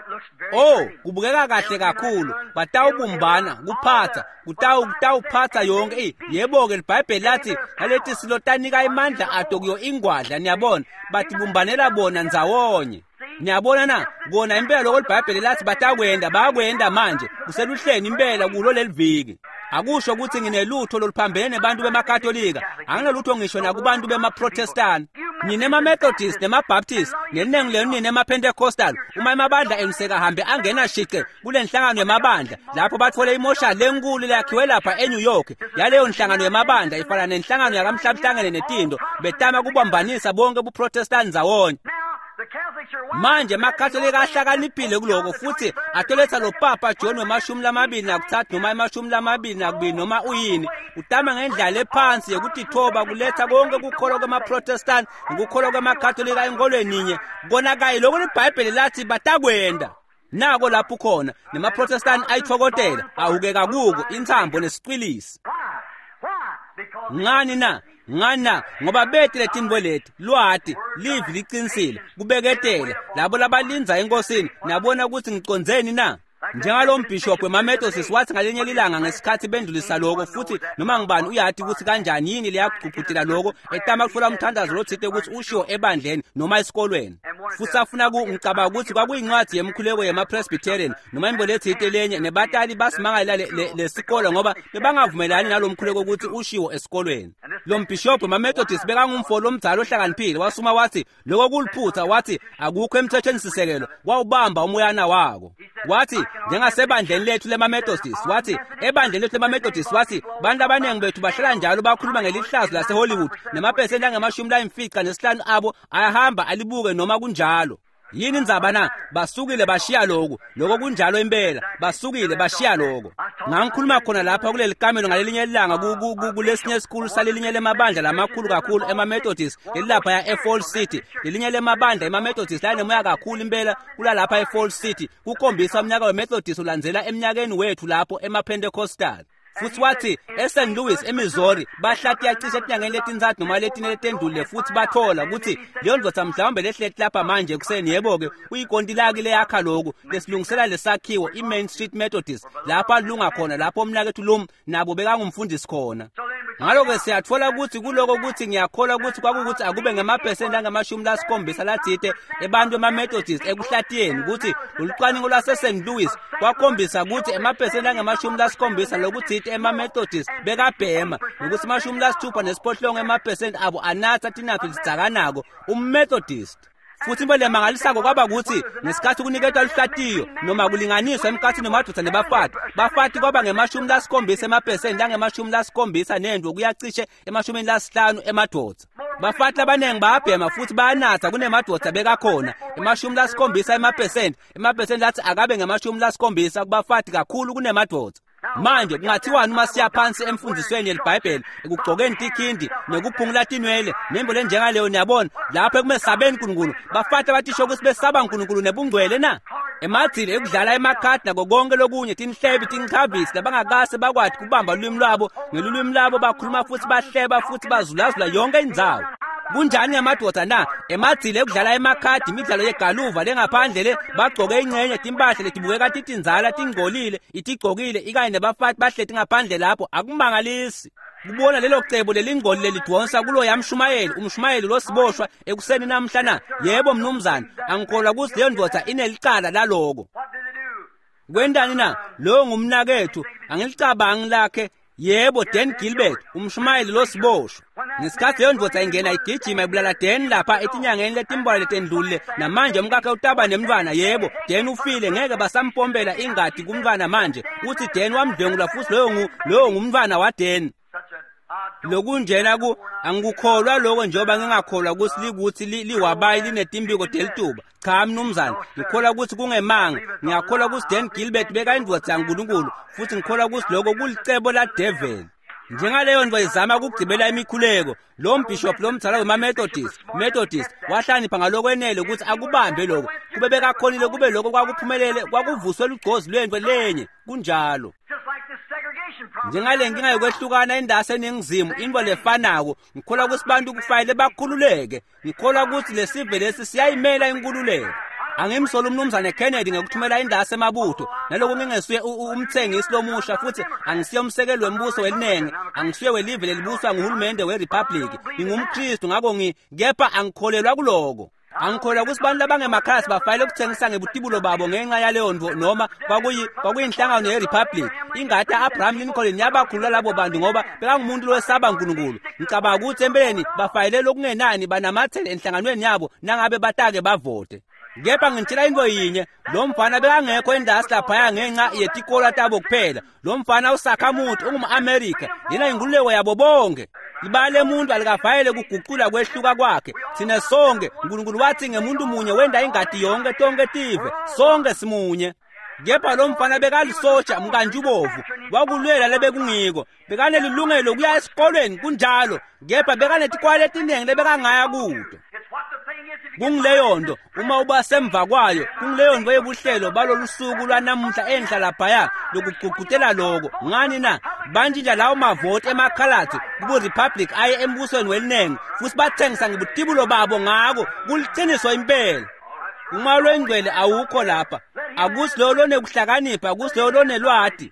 Oh, kubukeka kahle kakhulu. Batawubumbana, kuphatha, kutawu kutawuphatha yonke. Eh, yebo ke iBhayibheli lathi ngalethi silotanika imandla ato kuyo ingwadla niyabona, bathi bumbanela bona ndzawonye. Niyabona na, kona impela lokho iBhayibheli lathi batakwenda, bayakwenda manje. Kuseluhleni impela kulo leliviki. Akusho ukuthi nginelutho loluphambene nebantu bemakatolika, anginelutho ngisho nakubantu bemaprotestant. Nine ma-Methodist nema-Baptist neningi lenu nine ma-Pentecostal. Uma amabandla eniseka hambe angena shiqe kule nhlangano yamabandla lapho bathole imoshali lenkulu lakhiwe lapha eNew York. Yaleyo nhlangano yamabandla ifana nenhlangano yakamhlabuhlangene netindo betama kubambanisa bonke ubuprotestant zawonye. Manje makatolika ahlakaniphile kuloko futhi atoletha lo Papa John wemashumi lamabili nakuthathu noma emashumi lamabili nakubili noma uyini utama ngendlela ephansi yokutithoba kuletha konke ukukholwa kwamaprotestant ukukholwa kwamakatolika enkolweni ninye konakayi lokho iBhayibheli lathi batakwenda. Nako lapho khona nemaprotestant ayithokotela awukeka kuko inthambo nesicwilisi. Ngani na ngana ngoba bethi letinvo leti lwati live liqinisile kubeketela labo labalinza enkosini nabona ukuthi ngiconzeni na njengalo mbishop wemaMethodist wathi ngalenye lilanga ngesikhathi bendlulisa lokho futhi noma ngibani uyathi ukuthi kanjani yini leyaqhuqhuthela lokho etama kufuna umthandazo lothithe ukuthi ushiwo ebandleni noma esikolweni futhi afuna ngicabanga ukuthi kwakuyincwadi yemkhuleko yemaPresbyterian noma imbolethithe lenye nebatali basimangala lesikole ngoba bebangavumelani nalomkhuleko ukuthi ushiwo esikolweni. Lo mbishop wemaMethodist bekangumfolo omdzalo ohlakaniphile wasuma wathi lokho kuliphutha wathi akukho emthethweni sisekelo kwawubamba umoyana wako. Wathi njengasebandleni lethu lemaMethodist wathi ebandleni lethu lemaMethodist wathi bantu abanengi bethu bahlala njalo bakhuluma ngelihlazo laseHollywood nemaphesenti angamashumi layimfica nesihlanu abo ayahamba alibuke noma kunjalo. Yini indzaba na basukile bashiya lokho lokho kunjalo impela basukile bashiya lokho. Ngangikhuluma khona lapha kuleli kamelo ngalelinye ilanga kulesinye isikulu salelinye lemabandla lamakhulu kakhulu emaMethodist elapha ya eFalls City. Lelinye lemabandla emaMethodist la nemoya kakhulu impela kula lapha eFalls City kukhombisa umnyaka weMethodist ulandzela eminyakeni wethu lapho emaPentecostal. Futhi wathi eSaint Louis eMissouri bahlati yacishe etinyangeni letinzathu noma letine letendule futhi bathola ukuthi leyo ndvodza mhlawumbe lehlethi lapha manje ekuseni yebo ke uyikontilaki leyakha lokho lesilungisela lesakhiwo iMain Street Methodist lapha lunga khona lapho umnakethu lo nabo bekangumfundisi khona. Ngalo ke siyathola ukuthi kuloko ukuthi ngiyakholwa ukuthi kwakukuthi akube ngamaphesenti angamashumi lasikhombisa lathite ebantu emaMethodist ekuhlatiyeni ukuthi ulucwaningo lwaseSaint Louis kwakhombisa ukuthi emaphesenti angamashumi lasikhombisa lokuthi emaMethodist bekabhema ukuthi amashumi lasithupha nesiphohlongo emaphesenti abo anatha tinathu lidzakanako uMethodist. futhi into lemangalisako kwaba ukuthi ngesikhathi kuniketwa lihlatiyo noma kulinganiswa emkhathini wamadoda nebafati bafati kwaba ngemashumi lasikhombisa emaphesenti langemashumi lasikhombisa nendwo kuyacishe emashumini lasihlanu emadoda bafati abaningi bayabhema futhi bayanatha kunemadoda bekakhona emashumi lasikhombisa emaphesenti emaphesenti lathi akabe ngemashumi lasikhombisa kubafati kakhulu kunemadoda manje kungathiwani uma siya phansi emfundisweni yelibhayibheli ekugcokeni tikhindi nekuphungula tinwele nembole njengaleyo niyabona lapho ekumesabeni uNkulunkulu bafati abatisho ukuthi besaba uNkulunkulu nebungcwele na emadzile ekudlala emakhadi nako konke lokunye tinhlebi tinkhavisi labangakase bakwathi kubamba ulimi lwabo ngelulwimi labo bakhuluma futhi bahleba futhi bazulazula yonke indzawo kunjani ngamadoda na emadzile ekudlala emakhadi imidlalo yegaluva lengaphandle le bagcoke ingcenye timpahla letibukeka titinzala tingcolile itigcokile ikanye nebafati bahleti ngaphandle lapho akumangalisi kubona lelo cebo lelingoli lidwonsa kulo yamshumayeli umshumayeli losiboshwa ekuseni namhlanje yebo mnumzane angikholwa ukuthi leyo ndoda inelicala laloko kwendani na lo ngumnakethu angilicabangi lakhe yebo Dan Gilbert umshumayeli losiboshwa ngesikhathi leyo ndoda ingena igijima ibulala Dan lapha etinyangeni letimbola letendlule namanje umkakhe utaba nemntwana yebo Dan ufile ngeke basampombela ingadi kumntwana manje uthi Dan wamdlengula futhi loyo loyo ngumntwana wa Dan lokunjena ku angikukholwa lokho njengoba ngingakholwa ukuthi likuthi liwabayi linetimbiko delituba cha mnumzane ngikholwa ukuthi kungemanga ngiyakholwa ukuthi Dan Gilbert beka indvodza yaNkulunkulu futhi ngikholwa ukuthi lokho kulicebo la devil njengaleyo ndvo izama ukugcibela imikhuleko lo mbishop lo mthala wema-Methodist Methodist wahlanipha ngalokwenele ukuthi akubambe lokho kube bekakhonile kube lokho kwakuphumelele kwakuvuswe lugcozi lwendvo lenye kunjalo njengale nkinga yokwehlukana indase eningizimu into lefanako ngikholwa ukuthi bantu kufanele bakhululeke ngikholwa ukuthi lesive lesi siyayimela inkululeko angimsola umnumzane Kennedy ngekuthumela indase emabutho naloko ngingesuye umthengisi lomusha futhi angisiye umsekeli wembuso welinenge angisuye welive lelibuswa nguhulumende weRepublic ngingumKristu ngako ngikepha angikholelwa kuloko angikholwa ukuthi bantu labangemakhasi bafanele ukuthengisa ngebutibulo babo ngenxa yaleyo ndvo noma kwakuyi kwakuyinhlangano yeRepublic ingadi Abraham Lincoln yabakhulula labo bantu ngoba bekangumuntu lowesaba uNkulunkulu ngicabanga ukuthi empeleni bafanele lokungenani banamathele enhlanganweni yabo nangabe batake bavote ngepha ngintshela into yinye lo mfana bekangekho endasi lapha ngenxa yetikolo tabo kuphela lo mfana usakhamuthi unguma-America yena ingululeko yabo bonke ibale umuntu alikafayele kuguqula kwehluka kwakhe thina sonke uNkulunkulu wathi ngemuntu munye wenda ingadi yonke tonke tive sonke simunye ngepha lo mfana bekalisotsha mkanjubovu wakulwela lebekungiko bekanelilungelo kuya esikolweni kunjalo ngepha bekanetikwale etiningi lebekangaya kude kungileyondo uma uba semva kwayo kungileyondo yebuhlelo balolusuku lwanamuhla enhla laphaya lokugugutela lokho ngani na banjinja lawo mavoti emakhalathi kubo Republic aye embusweni welinenge futhi bathengisa ngibutibulo babo ngako kuliqiniso impela uma lwengcwele awukho lapha akusi lo lonekuhlakanipha akusi lo lonelwadi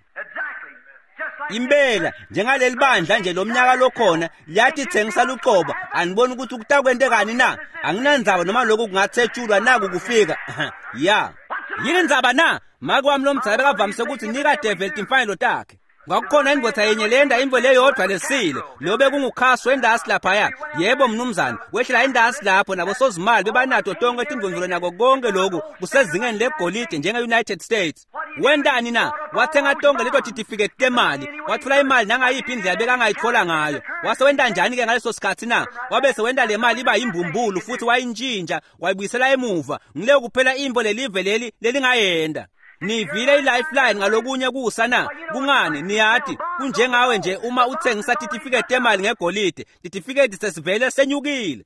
impela njengaleli bandla nje lomnyaka lokhona liyathi thengisa luqoba anibona ukuthi ukutakwente kani na anginandzaba noma lokho kungathetshulwa naku kufika ya yini ndzaba na makwami lo mtsabe kavamise ukuthi nika devil timfanelo takhe ngakukhona indvodza yenye lenda imvo leyodwa lesile lobe kungukhasi wendasi laphaya yebo mnumzane wehlela indasi lapho nabo sozimali bebanato tonke tindvundvulo nako konke lokhu kusezingeni legolide njenge-United States wendani na wathenga tonke leto certificate temali wathola imali nangayiphi indlela bekangayithola ngayo wase wenda njani-ke ngaleso sikhathi na wabese wenda le mali iba yimbumbulu futhi wayintshintsha wayibuyisela emuva ngileko kuphela imvo lelive leli lelingayenda nivile i-lifeline ngalokunye kusana kungani niyathi kunjengawe nje uma uthengisa certificate emali ngegolide certificate sesivele senyukile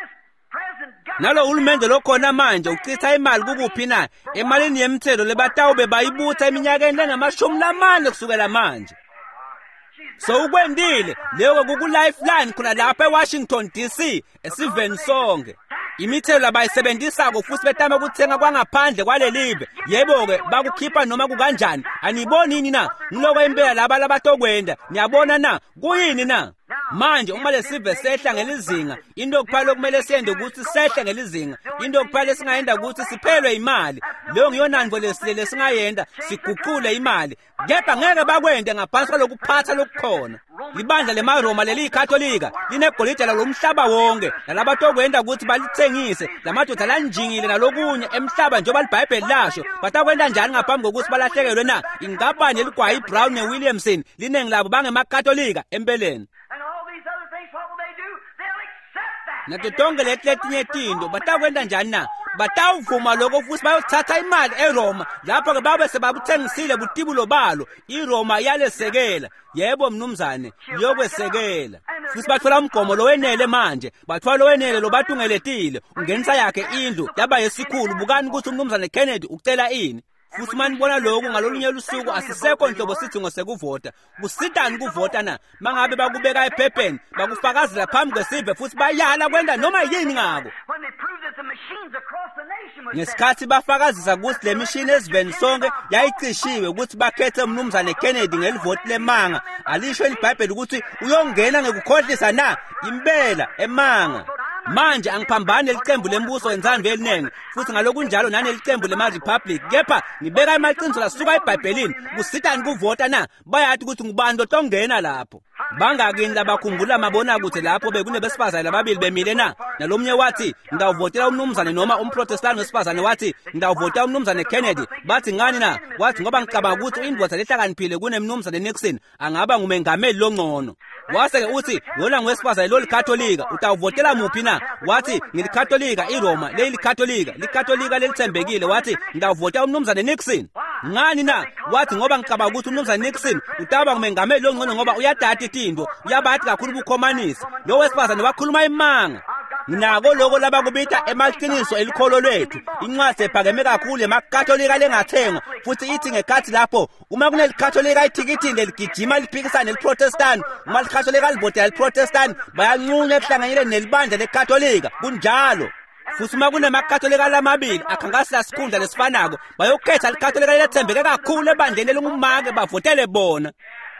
nalo uhulumende lokhona manje uchitha imali kukuphi na emalini yemthelo lebatawube bayibutha eminyakeni lengamashumi lamane kusukela manje so ukwendile leyo kuku-lifeline khona lapha eWashington D C esiveni sonke imithelo abayisebenzisako futhi betama ukuthenga kwangaphandle kwalelive yebo-ke bakukhipha noma kukanjani aniboni yini na ngiloko impela laba labatokwenda niyabona na kuyini na manje uma lesive sehla ngelizinga into yokuphela okumele siyenze ukuthi sehla ngelizinga into yokuphela singayenda ukuthi siphelwe imali leyo ngiyonanvo lesilele singayenda siguqule imali kepha ngeke bakwende ngaphansi kwalokuphatha lokukhona libandla lemaRoma leli Katolika linegolide lalomhlaba wonke nalabantu okwenda ukuthi balithengise lamadoda lanjingile nalokunye emhlaba njengoba iBhayibheli lasho batakwenda njani ngaphambi kokuthi balahlekelwe na inkampani eligwayi Brown neWilliamson linengi labo bangemakatolika empeleni nato tonke letinye tinto batakwenda njani na batawuvuma lokho futhi bayothatha imali eRoma lapho ke babe sebabuthengisile butibulo balo iRoma iyalesekela yebo mnumzane yokwesekela futhi bathola umgomo lo wenele manje bathola lo wenele lo batungeletile ungenisa yakhe indlu yaba yesikhulu bukani ukuthi umnumzane Kennedy ucela ini futhi manibona lokho ngalolunye lusuku asisekho inhlobo sidingo sekuvota kusitani kuvota na mangabe bakubeka ephepheni bakufakazela phambi kwesive futhi bayala kwenda noma yini ngako ngesikhathi bafakazisa ukuthi le mishini eziveni sonke yayicishiwe ukuthi bakhethe umnumzane Kennedy ngelivoti lemanga alisho iBhayibheli ukuthi uyongena ngekukhohlisa na impela emanga manje angiphambane licembu lembuso wenzani velinenge futhi ngalokunjalo nane licembu lemaRepublic kepha ngibeka imaqiniso lasuka eBhayibhelini kusitani kuvota na bayathi ukuthi ngubani lotongena lapho bangakini labakhumbula mabona ukuthi lapho bekunebesifazane lababili bemile na nalomnye wathi ngidawuvotela umnumzane noma umprotestant wesifazane wathi ngidawuvotela umnumzane Kennedy bathi ngani na wathi ngoba ngicabanga ukuthi indvodza lehlakaniphile kunemnumzane Nixon angaba ngumengameli longcono wase ke uthi yona ngwesifazane lo likatolika utawuvotela muphi na wathi ngilikatolika iRoma leli katolika likatolika lelithembekile wathi ngidawuvotela umnumzane Nixon ngani na wathi ngoba ngicabanga ukuthi umnumzane Nixon utaba ngumengameli longcono ngoba uyadata itinto uyabathi kakhulu ubukhomanisi lo wesifazane wakhuluma imanga nako lokho labakubita emaqiniso elikholo lethu incwadi ephakeme kakhulu emakatolika lengathengwa futhi ithi ngekhathi lapho uma kunelikatolika ithikithini leligijima liphikisana neliprotestant uma likatolika livotela liprotestant bayanquna ekuhlanganyele nelibandla lekatolika kunjalo futhi uma kunemakatolika lamabili akhangasela sikhundla lesifanako bayokhetha likatolika lethembeke kakhulu ebandleni elingumake bavotele bona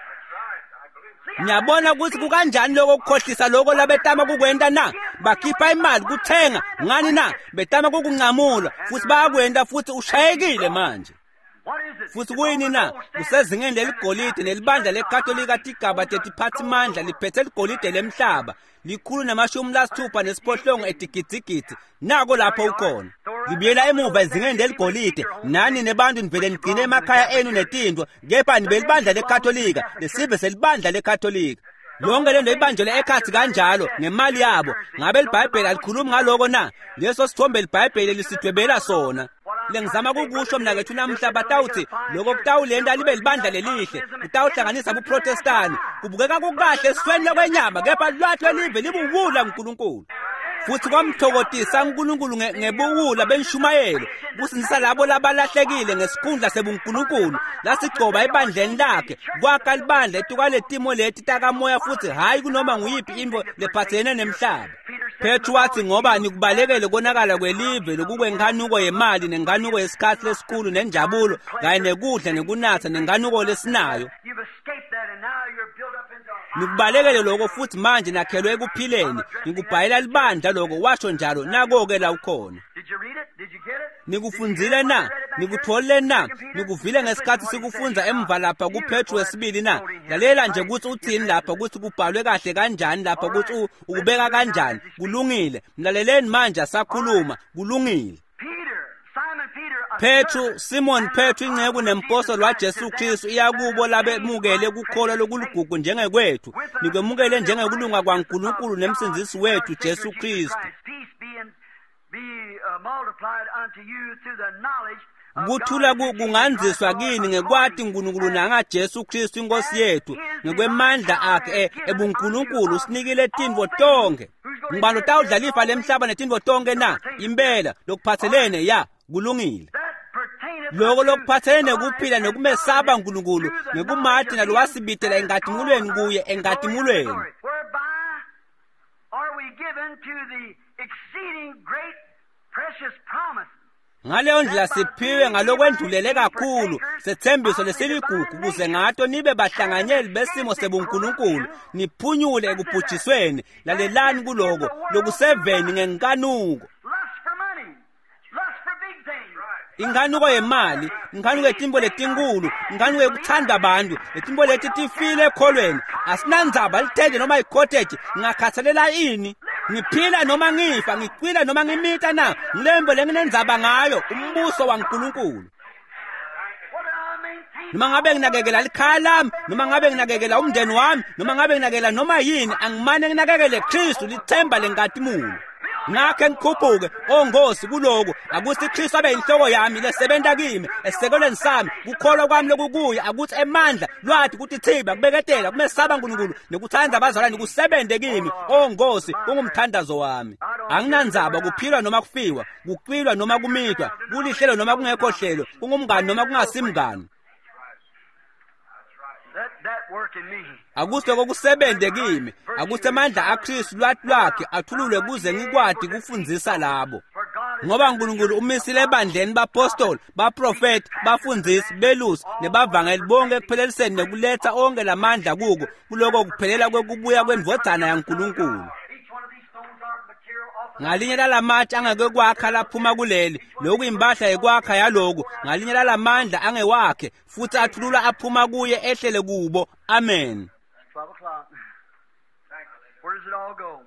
Nyabona ukuthi kukanjani lokho ukukhohlisa lokho labetama kukwenda na bakhipha imali kuthenga ngani na betama kukunqamula futhi bayakwenda futhi ushayekile manje futhi kuyini na kusezingeni leligolide nelibandla lekatolika tigaba tetiphathimandla liphethe ligolide lemhlaba likhulu namashumi lasithupha nesiphohlongo edigidzi nako lapho ukhona ngibiyela emuva ezingeni leligolide nani nebantu nivele nigcine emakhaya enu netindwa kepha nibelibandla lekatolika lesive selibandla lekatolika yonke lento ibanjele ekhathi kanjalo ngemali yabo ngabe iBhayibheli alikhulumi ngaloko na leso sithombe iBhayibheli lisidwebela sona lengizama kukusho mina kethu namhla batawuthi lokho kutawulenda libe libandla lelihle kutawuhlanganisa ubuprotestani kubukeka kukahle esweni lokwenyama kepha lwathi elive libuwula uNkulunkulu futhi kwamthokotisa uNkulunkulu ngebuwula benshumayelo kusindisa labo labalahlekile ngesikhundla sebuNkulunkulu lasigcoba ebandleni lakhe kwakha libandla etukaletimo leti takamoya futhi hayi kunoma nguyiphi into lephathelene nemhlaba Petru wathi ngoba nikubalekele konakala kwelive lokukwenganuko yemali nenganuko yesikhathi lesikhulu nenjabulo kanye nekudla nekunatha nenganuko lesinayo nikubalekele lokho futhi manje nakhelwe ekuphileni nikubhayela libandla lokho washo njalo nako-ke la ukhona nikufunzile na nikutholile na nikuvile ngesikhathi sikufunza emva lapha kuPetru wesibili na lalela nje ukuthi uthini lapha ukuthi kubhalwe kahle kanjani lapha ukuthi ukubeka kanjani kulungile mlaleleni manje asakhuluma kulungile Petru Simon Petru inceku nempostoli waJesu Kristu iyakubo labemukele ukukholwa lokuligugu njengekwethu nikwemukele njengekulunga kwaNkulunkulu nemsindisi wethu Jesu Kristu kuthula kunganziswa kini ngekwati uNkulunkulu nanga Jesu Kristu inkosi yethu ngekwemandla akhe ebuNkulunkulu usinikile tindvo tonke ngibalo tawudlalifa lemhlaba netindvo tonke na impela lokuphathelene ya kulungile lokho lokuphathelene kuphila nokumesaba uNkulunkulu nekumathi nalowasibitela engadimulweni kuye engadimulweni ngaleyo ndlela siphiwe ngalokwendlulele kakhulu sethembiso lesiligugu kuze ngato nibe bahlanganyeli besimo sebuNkulunkulu niphunyule ekubhujisweni lalelani kuloko lokuseveni ngenkanuko inganuko yemali, inganuko yetimbo letinkulu, inganuko yekuthanda abantu, letimbo leti tifile ekholweni. Asinandzaba lithenje noma ikhotheje, ngakhathalela ini. Ngiphila noma ngifa, ngiqwila noma ngimita na, ngilembo lenginenzaba ngayo, umbuso waNkulunkulu. Noma ngabe nginakekela likhaya lami, noma ngabe nginakekela umndeni wami, noma ngabe nginakekela noma yini, angimane nginakekele Kristu lithemba lenkathimulo. Ngakhe ngikhuphuke ongosi kuloko, akuthi Kristu abe inhloko yami lesebenta kimi, esisekelweni sami, kukholwa kwami lokukuya, akuthi emandla lwathi kuthi thiba kubeketela kumesaba uNkulunkulu nekuthanda abazalwane kusebente kimi, ongosi ungumthandazo wami. Anginandzaba kuphilwa noma kufiwa, kuqwilwa noma kumitwa, kulihlelo noma kungekho hlelo, kungumngani noma kungasimngani. Akuthi kokusebente kimi, akuthi amandla aKristu lwathi lwakhe athululwe kuze ngikwati kufundzisa labo. Ngoba uNkulunkulu umisile ebandleni bapostoli, baprofeti, bafundisi, belusi nebavangeli bonke ekupheleliseni nekuletha onke lamandla kuko kuloko kuphelela kwekubuya kwendvodzana yaNkulunkulu. Ngalinye lalamatshe angeke kwakha laphuma kuleli, lokhu imbahla yekwakha yaloku, ngalinye lalamandla angewakhe, futhi athulula aphuma kuye ehlele kubo. Amen.
twelve o'clock. Where does it all go?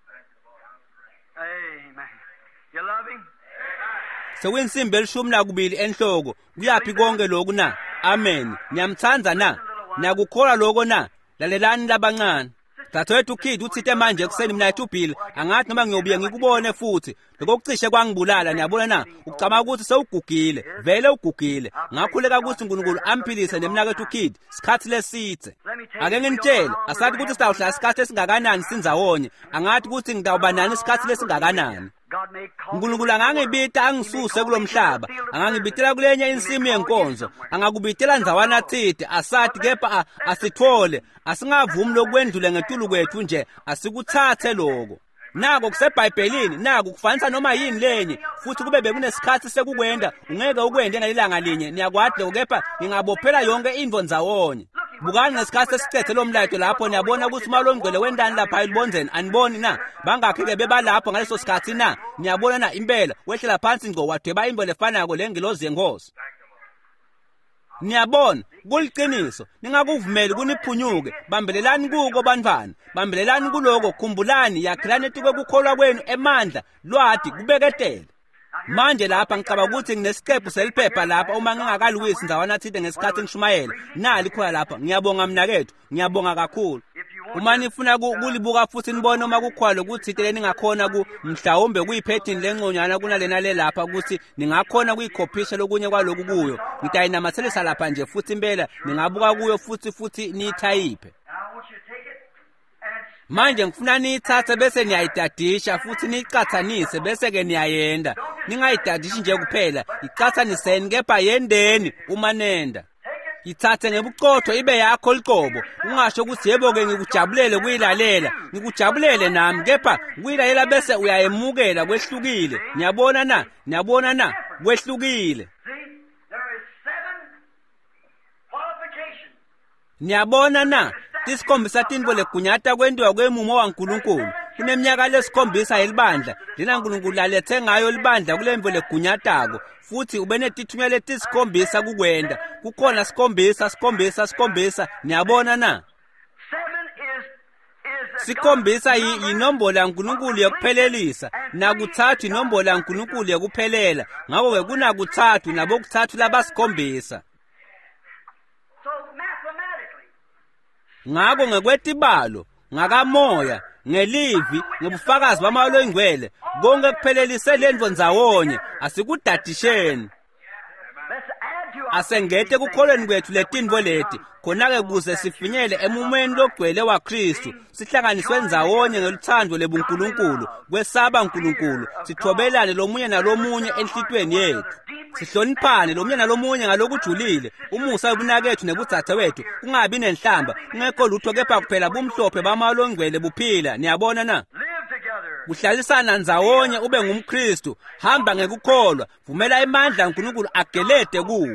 Amen. You love him?
Sekuyinsimbi elishumi nakubili enhloko, kuyaphi konke lokhu na? Amen. Niyamthanza na? Niyakukholwa lokho na? Lalelani labancane. Dadewethu Kid uthithe manje ekuseni mina eTubhile, angathi noma ngiyobuye ngikubone futhi. Lokho kucishe kwangibulala, niyabona na? Ukucama ukuthi sewugugile, vele ugugile. Ngakhuleka ukuthi uNkulunkulu amphilise nemnakethu Kid, sikhathi lesithe. Ake nginitshele, asathi ukuthi sitawuhlala isikhathi esingakanani sindzawonye, angathi ukuthi ngidawuba nani isikhathi lesingakanani. uNkulunkulu angangibita angisuse kulomhlaba, angangibitela kulenye insimu yenkonzo, angakubitela ndzawana thithi, asathi kepha asithole, asingavumi lokwendlule ngetulu kwethu nje, asikuthathe lokho. Nako kuseBhayibhelini, nako kufanisa noma yini lenye, futhi kube bekunesikhathi sekukwenda, ungeke ukwende ngelanga linye, niyakwathi kepha ngingabophela yonke into ndzawonye. Bukani ngesikhathi esicethe lo mlayeto lapho niyabona ukuthi umalongcwele wendani lapha elibonzeni, aniboni na? Bangakhe beba lapho ngaleso sikhathi na? Niyabona na impela wehlela phansi ngco wadweba imbo lefanako lengilozi yenkosi. Niyabona kuliqiniso, ningakuvumeli kuniphunyuke, bambelelani kuko bantwana, bambelelani kuloko, khumbulani yakhelani etuke kukholwa kwenu emandla lwathi kubeketela. Manje lapha ngicabanga ukuthi nginesiqephu seliphepha lapha uma ngingakaluwisi ndzawana thide ngesikhathi ngishumayela. Nali khona lapha, ngiyabonga mnakethu, ngiyabonga kakhulu. Uma nifuna kulibuka futhi nibone uma kukhwala ukuthi thide ningakhona ku mhlawumbe kuyiphethini lengconyana kunalena le lapha ukuthi ningakhona kuyikhophisha lokunye kwaloku kuyo. Ngitayinamathelisa lapha nje futhi impela ningabuka kuyo futhi futhi nithayiphe. Manje ngifuna niyithathe bese niyayidadisha futhi niyicathanise bese ke niyayenda. Ningayidadishi nje kuphela, icathaniseni kepha yendeni uma nenda. Ithathe ngebuqotho ibe yakho liqobo, ungasho ukuthi yebo ke ngikujabulele kuyilalela, ngikujabulele nami kepha kuyilalela bese uyayemukela kwehlukile. Niyabona na? Niyabona na? Kwehlukile. Niyabona na? Tisikhombisa tintfo legunyata kwentiwa kwemumo waNkulunkulu. Kuneminyaka lesikhombisa elibandla, lina uNkulunkulu lalethe ngayo libandla kulemvo legunyatako, futhi ubenetithunywa tisikhombisa kukwenda. Kukhona sikhombisa, sikhombisa, sikhombisa. Niyabona na? Sikhombisa yinombolo yaNkulunkulu yokuphelelisa, nakuthathu inombolo yaNkulunkulu yokuphelela. Ngakho ke kunakuthathu nabo kuthathu labasikhombisa. Ngako ngekwetibalo, ngakamoya, ngelivi, ngobufakazi bamalo ingcwele, konke kuphelelise lendvo ndzawonye, asikudadisheni. Asengete kukholweni kwethu letintfo leti, khona-ke kuze sifinyele emumeni logcwele waKristu, sihlanganiswe ndzawonye ngeluthando lebuNkulunkulu, kwesaba uNkulunkulu, sithobelane lomunye nalomunye enhlitweni yethu. Sihloniphane lomunye nalomunye ngalokujulile, umusa wobunakethu nebudzathe wethu kungabi nenhlamba, kungekho lutho kepha kuphela bumhlophe bamalongcwele buphila. Niyabona na? Kuhlalisana ndzawonye ube ngumKristu, hamba ngekukholwa, vumela imandla uNkulunkulu agelede kuwe.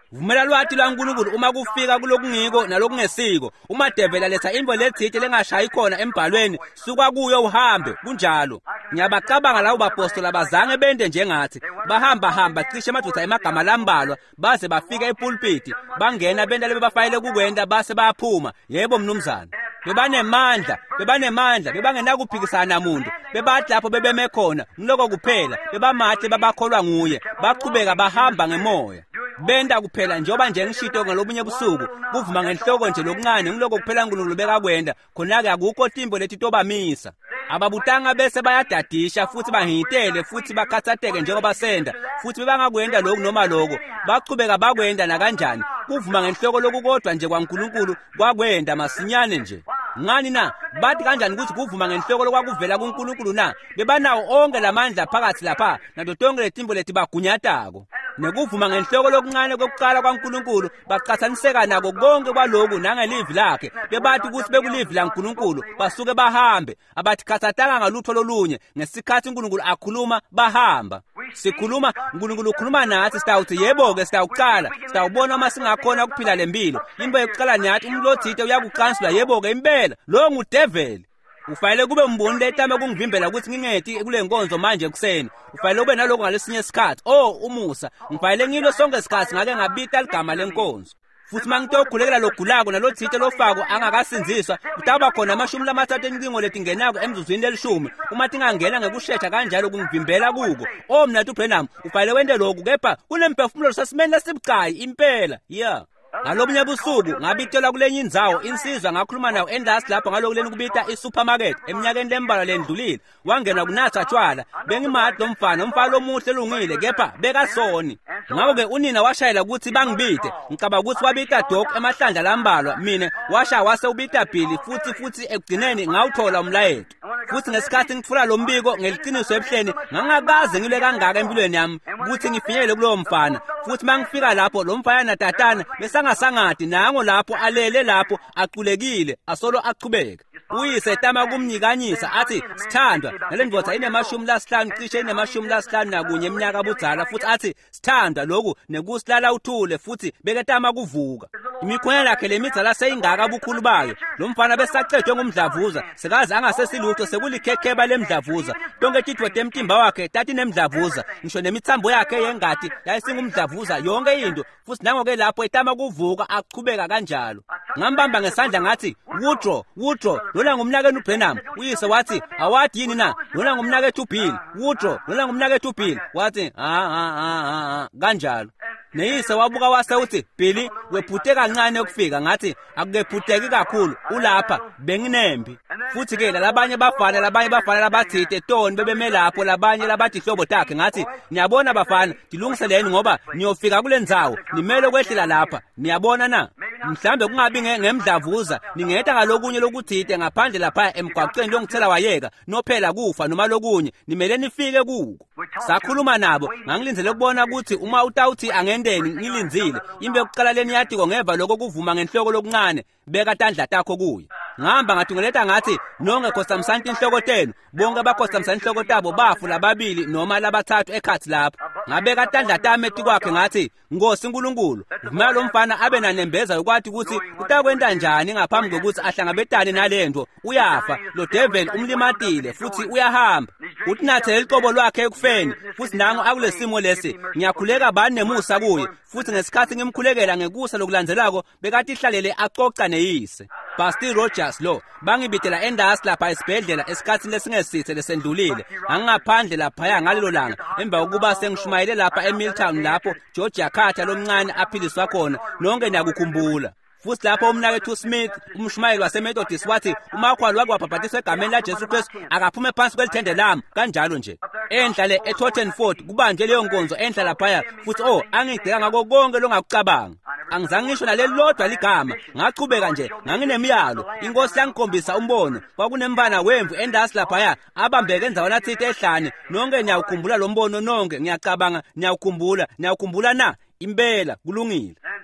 vumela lwati lwaNkulunkulu uma kufika kulokungiko nalokungesiko. Uma devil aletha imbo lethithe lengashayi khona embhalweni, suka kuyo uhambe kunjalo. Ngiyabacabanga labo bapostola bazange bende njengathi, bahamba hamba cishe madoda emagama lambalwa baze bafika epulpiti, bangena benda lebe bafayile kukwenda base bayaphuma. Yebo mnumzana, bebanemandla, bebanemandla, bebangenakuphikisana namuntu, bebathi lapho bebeme khona ngiloko kuphela, bebamahle babakholwa nguye, baqhubeka bahamba ngemoya. Benda kuphela njoba nje ngishito ngalobunye busuku, kuvuma ngenhloko nje lokuncane ngiloko kuphela uNkulunkulu bekakwenda, khona-ke akukho timbo lethi tobamisa. Ababutanga bese bayadadisha futhi bahintele futhi bakhathatheke njengoba senda, futhi bebangakwenda lokhu noma lokho, baqhubeka bakwenda nakanjani. Kuvuma ngenhloko lokukodwa nje kwaNkulunkulu kwakwenda masinyane nje. Ngani na bathi kanjani ukuthi kuvuma ngenhloko lokwakuvela kuNkulunkulu na? Bebanawo onke lamandla phakathi lapha nato tonke letimbo lethi bagunyatako. Nekuvuma ngenhloko lokuncane kokuqala kwaNkulunkulu baqhathaniseka nako konke kwaloku nangelivi lakhe. Bebathi ukuthi bekulivi laNkulunkulu basuke bahambe, abathi khathatanga ngalutho lolunye. Ngesikhathi uNkulunkulu akhuluma bahamba. Sikhuluma uNkulunkulu ukhuluma nathi, sitawuthi yebo-ke sitawuqala, sitawubona uma singakhona ukuphila lempilo. Imbo yokuqala nyathi umuntu othithe uyakucansula, yebo-ke impela lo ngudevil. Ufanele kube mboni letama kungivimbela ukuthi ngingeti kule nkonzo manje ekuseni. Ufanele ube naloko ngalesinye isikhathi. Oh umusa, ngifanele ngilo sonke isikhathi ngake ngabita ligama lenkonzo. Futhi mangitokhulekela logulako nalothithe lofako angakasinziswa, utaba khona amashumi lamathathu encingo lethi ngenako emzuzwini lelishumi. Uma tingangena ngekushesha kanjalo kungivimbela kuko. Oh mna uBrenham, ufanele wende lokhu, kepha kunemphefumulo sasimene lesibucayi impela. Yeah. Ngalobunye busuku ngabitela kulenye indzawo insizwa ngakhuluma nayo endasi lapho ngalokuleni kubita isupermarket eminyakeni lembalwa lendlulile. Wangena kunatha tshwala, bengimathi lomfana, umfana lomuhle lungile kepha bekasoni. Ngakho-ke unina washayela ukuthi bangibite, ngicabanga ukuthi wabita dok emahlandla lambalwa, mina washa wase ubita Billy futhi futhi ekugcineni ngawuthola umlayeto. Futhi ngesikhathi ngifuna lo mbiko ngeliqiniso ebuhleni ngangakaze ngile kangaka empilweni yami ukuthi ngifinyelele kulowo mfana. Futhi mangifika lapho lo mfana natatana besangasangadi nango lapho alele lapho aqulekile asolo aqhubeka. Uyise tama kumnyikanyisa athi sithandwa nalendvodza inemashumi lasihlanu cishe inemashumi lasihlanu nakunye eminyaka budzala, futhi athi sithandwa lokhu nekusilala uthule futhi beketama kuvuka. Imikhwela lakhe lemidzala seyingaka bukhulu bayo. Lo mfana besacedwe ngumdlavuza, sekaze angasesilutho sekulikhekheba lemdlavuza. Tonke titwe temtimba wakhe tati nemdlavuza, ngisho nemithambo yakhe yengadi yayisingumdlavuza yonke into. Futhi nangoke lapho etama kuvuka aqhubeka kanjalo. Ngambamba ngesandla ngathi Woodrow, Woodrow, lona ngumnakeni uBrenham. Uyise wathi awathi yini na, lona ngumnakethu uBill. Woodrow, lona ngumnakethu uBill. Wathi ha ha ha ha kanjalo. Neyise wabuka wase uthi Billy wephuthe kancane ukufika. Ngathi akukephuteki kakhulu ulapha benginembi. Futhi ke labanye bafana labanye bafana labathithe toni bebeme lapho, labanye labathi hlobo takhe. Ngathi niyabona bafana, dilungiseleni ngoba niyofika kule ndzawo nimele ukwehlela lapha. Niyabona na, mhlambe kungabi ngemdlavuza ningeta ngalokunye lokuthithe ngaphandle lapha emgwaqweni longithela wayeka nophela kufa noma lokunye nimele nifike kuko. Sakhuluma nabo ngangilindele ukubona ukuthi uma utawuthi angendeni ngilinzile imbe yokuqala leni yatiko ngeva lokho kuvuma ngenhloko lokuncane beka tandla takho kuye. Ngihamba ngathungeleta ngathi nonke khosamsanti inhloko tenu, bonke abakhosamsanti inhloko tabo bafu lababili noma labathathu ekhathi lapho. Ngabeka tandla tami etikwakhe ngathi Nkosi uNkulunkulu, vumela lo mfana abe nanembeza ukwathi ukuthi utakwenda njani ngaphambi kokuthi ahlangabetane nalento. Uyafa lo devil umlimatile futhi uyahamba. Uthi nathe eliqobo lwakhe ekufeni, futhi nango akulesimo lesi ngiyakhuleka bani nemusa kuye. Futhi ngesikhathi ngimkhulekela ngekusa lokulandzelako bekati ihlalele aqoqa neyise. Pastor Rogers lo bangibitela endasi lapha esibhedlela esikhathini lesingesithe lesendlulile. Angaphandle lapha ngalelo langa emva kokuba sengishumayele lapha eMilltown lapho Georgia Carter lomncane aphiliswa khona nonke nakukhumbula. Futhi lapho umnakethu Smith umshumayeli waseMethodist wathi umakhwalo wakwabhabhatiswa egameni laJesu Kristu akaphume phansi kwelithende lami kanjalo nje. Endlale eTottenford kubanje leyo nkonzo endla lapha futhi oh angideka ngako konke longakucabanga. Angizange ngisho nalelodwa ligama, ngaqhubeka nje nganginemiyalo. Inkosi yangikhombisa umbono, kwakunembana wemvu endasi lapha abambeke enzaweni athithe ehlane. Nonke niyawukhumbula lo mbono nonke, ngiyacabanga niyawukhumbula, niyawukhumbula na impela kulungile.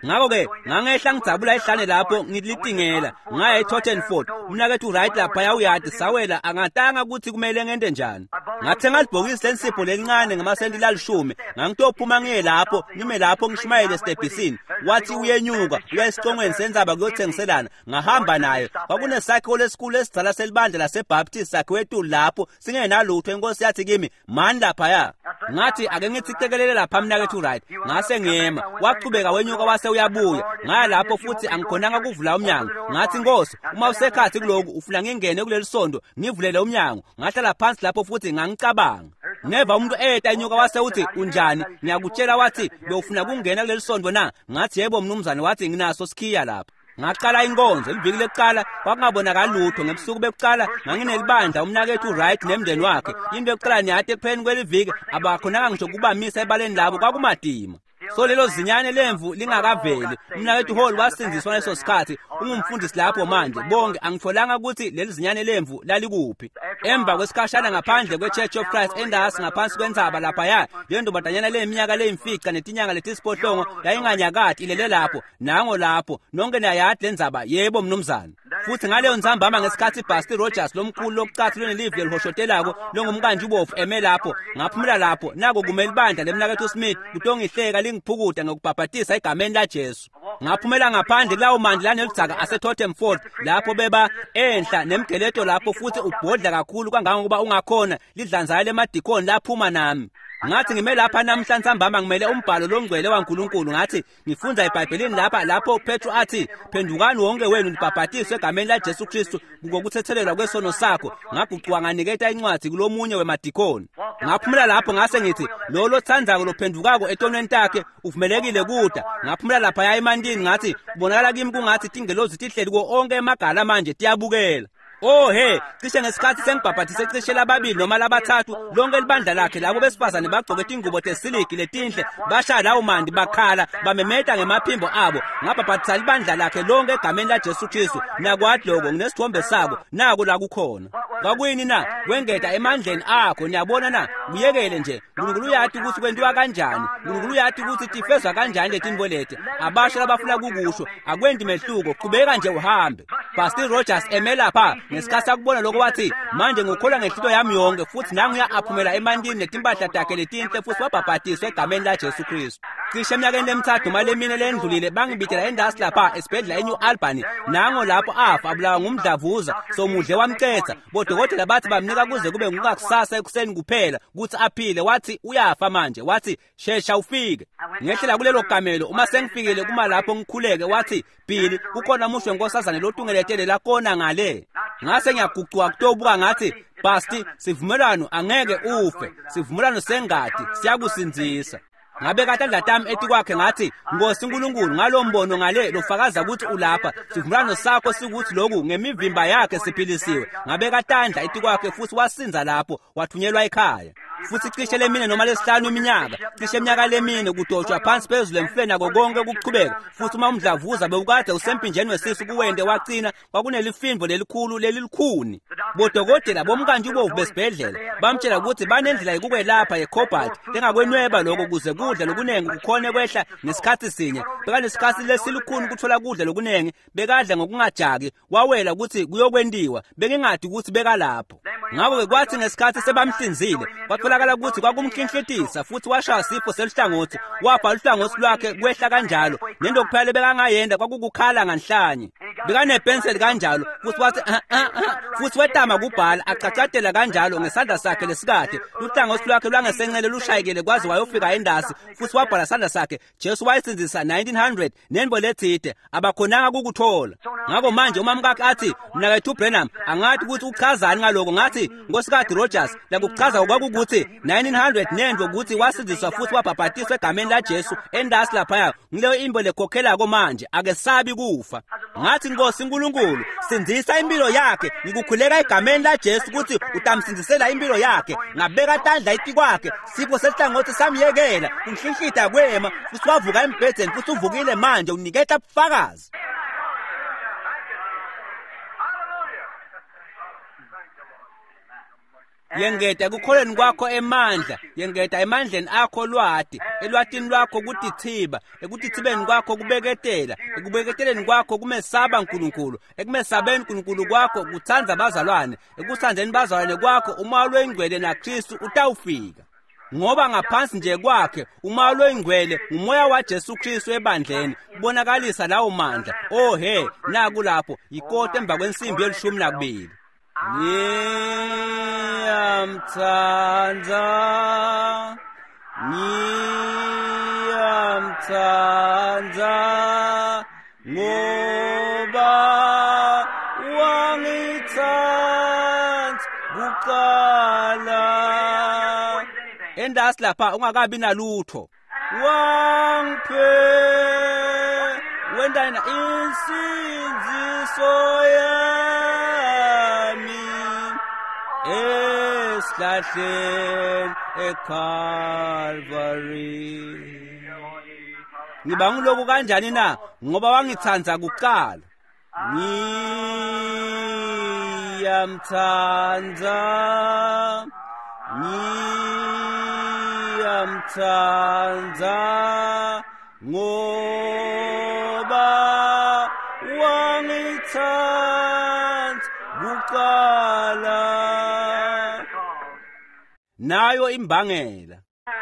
ngakho-ke ngangehla ngijabula ehlane lapho ngilitingela ngaya eTottenford umnakethu Wright lapha uyadi sawela angatanga ukuthi kumele ngende njani ngathenga libhokisi lensipho lelincane ngamasenti lalishumi ngangitophuma ngiye lapho ngime lapho ngishumayele estebhisini wathi uyenyuka uya esiqongweni senzaba kuyothengiselana ngahamba naye kwakunesakhiwo lesikhulu esidala selibandla laseBaptist sakhiwe etulu lapho singenalutho inkosi yathi kimi mani laphaya ngathi ake ngithikekelele lapha mnakethu Wright ngase ngiyema waqhubeka wenyuka wase uyabuya ngaya lapho futhi angikhonanga kuvula umnyango ngathi inkosi uma usekhathi kuloku ufuna ngingene kuleli sondo ngivulele umnyango ngahlala phansi lapho futhi ngangicabanga neva umuntu eta inyuka wase uthi unjani ngiyakutshela wathi bewufuna kungena kuleli sondo na ngathi yebo mnumzane wathi nginaso sikhiya lapha ngaqala inkonzo liviki leqala kwakungabonakala lutho ngebusuku bekuqala nganginelibandla umnakethu Wright nemndeni wakhe into yokuqala niyade ekupheni kweliviki abakhonanga ngisho kubamisa ebaleni labo kwakumadima so lelo zinyane lemvu lingakaveli umnakethu Hall wasinziswa leso sikhathi ungumfundisi lapho manje bonke angitholanga ukuthi leli zinyane lemvu lalikuphi emva kwesikhashana ngaphandle kweChurch of Christ endasi ngaphansi kwendzaba lapha ya le ndobatanyana leminyaka leyimfica netinyanga letisiphohlongo yayinganyakati ilele lapho nango lapho nonke nayadi lendzaba yebo mnumzane futhi ngaleyo ndzambama ngesikhathi Pastor Rogers lomkhulu lokucatha lonelive lelihoshotelako longumkanje ubofu eme lapho ngaphumula lapho nako kumele ibandla lemnakethu Smith kutongihleka lingiphukuta ngokubhabhatisa igameni laJesu ngaphumela ngaphandle lawo manje lanelidzaka aseTottenford lapho beba enhla nemgeleto lapho futhi ubhodla kakhulu kangangokuba ungakhona lidlanzayo lemadikoni laphuma nami ngathi ngime lapha namhlanje sambamba ngimele umbhalo longcwele waNkulunkulu ngathi ngifunda eBhayibhelini lapha lapho Petro athi phendukani wonke wenu libhabhatiswe egameni laJesu Kristu ngokuthethelelwa kwesono sakho ngaguquka nganiketa incwadi kulomunye wemadikoni ngaphumula lapho ngase ngithi lo lothandako lophendukako etonweni takhe uvumelekile kuda ngaphumula lapha ya emandini ngathi kubonakala kimi kungathi tingelozi tihleli ko onke emagala manje tiyabukela oh he cishe ngesikhathi sengibhabhathise cishe lababili noma labathathu lonke libandla lakhe labo besifazane bagcoke ingubo tesiliki letinhle basha lawo mandi bakhala bamemeta ngemaphimbo abo ngabhabhathisa libandla lakhe lonke egameni laJesu Kristu nakwathi lokho nginesithombe sabo nako la kukhona kwakuyini na wengeta emandleni akho niyabona na uyekele nje uNkulunkulu uyathi ukuthi kwenziwa kanjani uNkulunkulu uyathi ukuthi tifezwa kanjani letinto lethe abasha labafuna kukusho akwendi mehluko qhubeka nje uhambe Pastor Rogers emela pha ngesikhathi akubona lokho wathi manje ngikholwa ngehlito yami yonke futhi nangiya aphumela emandini netimpahla takhe letinhle futhi wabhabhatiswa egameni laJesu Kristu cishe eminyakeni emithathu malemine lendlulile bangibithela endasi lapha esibhedlela eNew Albany nango lapho afa abulawa ngumdlavuza somudle wamcetha bodokotela bathi bamnika kuze kube ngukusasa ekuseni kuphela ukuthi aphile wathi uyafa manje wathi shesha ufike ngehlela kulelo gamelo uma sengifikile kuma lapho ngikhuleke wathi Billy kukhona umusho wenkosazane lotungeletele lakona ngale ngase ngiyaguquka kutobuka ngathi Basti sivumelano angeke ufe sivumelano sengadi siyakusinzisa ngabe katandla tami ethi kwakhe ngathi Nkosi uNkulunkulu ngalombono ngale lofakaza ukuthi ulapha sivumelano sakho sikuthi lokhu ngemivimba yakhe siphilisiwe ngabe katandla ethi kwakhe futhi wasinza lapho wathunyelwa ekhaya futhi cishe lemine noma lesihlanu iminyaka cishe iminyaka lemine kudoshwa phansi phezulu emfeni konke ukuqhubeka futhi uma umdlavuza bewukade usempinjeni wesisu kuwende wacina kwakunelifimbo lelikhulu lelilikhuni bodokotela bomkanje ubovu besibhedlela bamtshela ukuthi banendlela yokukwelapha yeCobalt engakwenweba lokho kuze kudla lokunengi kukhone kwehla nesikhathi sinye beka nesikhathi lesilikhuni kuthola kudla lokunengi bekadla ngokungajaki wawela ukuthi kuyokwendiwa bekingadi ukuthi beka lapho ngakho ke kwathi ngesikhathi sebamhlinzile kwatholakala ukuthi kwakumkhinhlitisa futhi washaya isifo selihlangothi wapha uhlangothi lwakhe kwehla kanjalo nento kuphela bekangayenda kwakukukhala nganhlanye bekanepenseli kanjalo futhi wathi futhi wetama kubhala acacadela kanjalo ngesandla sakhe lesikade uhlangothi lwakhe lwangesenxele lushayekele kwaze wayofika endasi futhi wabhala isandla sakhe Jesu wayisinzisa nineteen hundred nembo lethide abakhonanga kukuthola ngakho manje umamkakhe athi mnakethu uBrenham angathi ukuthi uchazani ngaloko ngathi Nkosikazi Rogers lakuchaza okwakukuthi nineteen hundred nemvo ukuthi wasinziswa futhi wabhabhatiswa egameni laJesu endasi lapha ngileyo imbo lekhokhelako manje akesabi kufa ngathi Nkosi uNkulunkulu sinzisa impilo yakhe ngikukhuleka egameni laJesu ukuthi utamsinzisela impilo yakhe ngabeka tandla iti kwakhe sipho selihlangothi samyekela unhlihlita kwema futhi wavuka embhedeni futhi uvukile manje uniketa ubufakazi yengeta ekukholweni kwakho emandla, yengeta emandleni akho lwati, elwatini lwakho kutithiba, ekutithibeni kwakho kubeketela, ekubeketeleni kwakho kumesaba uNkulunkulu, ekumesabeni uNkulunkulu kwakho kuthanza abazalwane, ekuthanzeni bazalwane kwakho umoya loyingcwele naKristu utawufika. Ngoba ngaphansi nje kwakhe umoya loyingcwele ngumoya waJesu Kristu ebandleni ubonakalisa lawo mandla. Oh he, naku lapho ikoti emva kwensimbi yelishumi nakubili. Ngiyamthanda, ngiyamthanda, ngoba wangithanda kuqala. Endasi lapha ungakabi nalutho. Wangiphe wendana insinziso yami esihlahleni eCalvary. Ngibanga lokhu kanjani na? Ngoba wangithanza kuqala. Ngiyamthanda, ngiyamthanda, ngoba wangithanda kuqala. Nayo imbangela.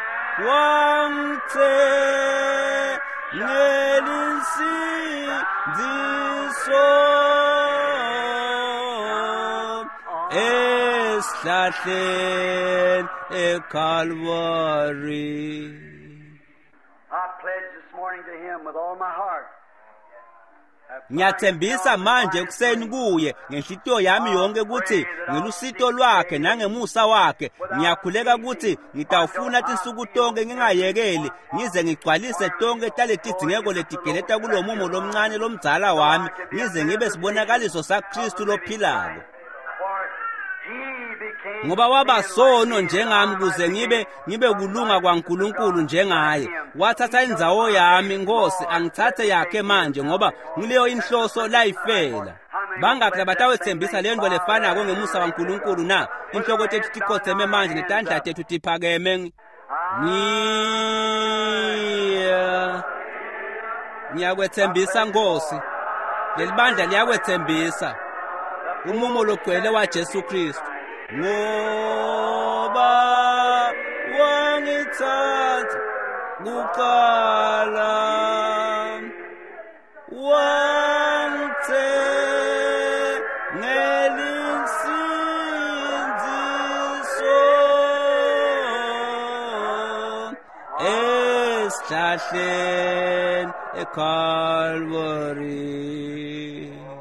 Wangithengela insinziso esihlahleni eCalvary.
I pledge this morning to him with all my heart.
Ngiyathembisa manje ekuseni kuye ngenhlitiyo yami yonke ukuthi ngelusito lwakhe nangemusa wakhe ngiyakhuleka ukuthi ngitawufuna insuku tonke ngingayekeli ngize ngigcwalise tonke taletidzingeko letigeleta kulomumo lomncane lomdzala wami ngize ngibe sibonakaliso saKristu lophilako. Ngoba waba sono njengami kuze ngibe ngibe kulunga kwaNkulunkulu njengaye. Wathatha indzawo yami Nkosi angithathe yakhe manje ngoba ngileyo inhloso layifela. Bangakho labatawethembisa leyo nto lefanako ngemusa kaNkulunkulu na? Inhloko tethu tikhotheme manje netandla tethu tiphakeme. Ngiya Ngiyakwethembisa Nkosi. Lelibandla liyakwethembisa umumo logcwele waJesu Kristu. Ngoba wangithanda kuqala, wangithengela insinziso esihlahleni eCalvary.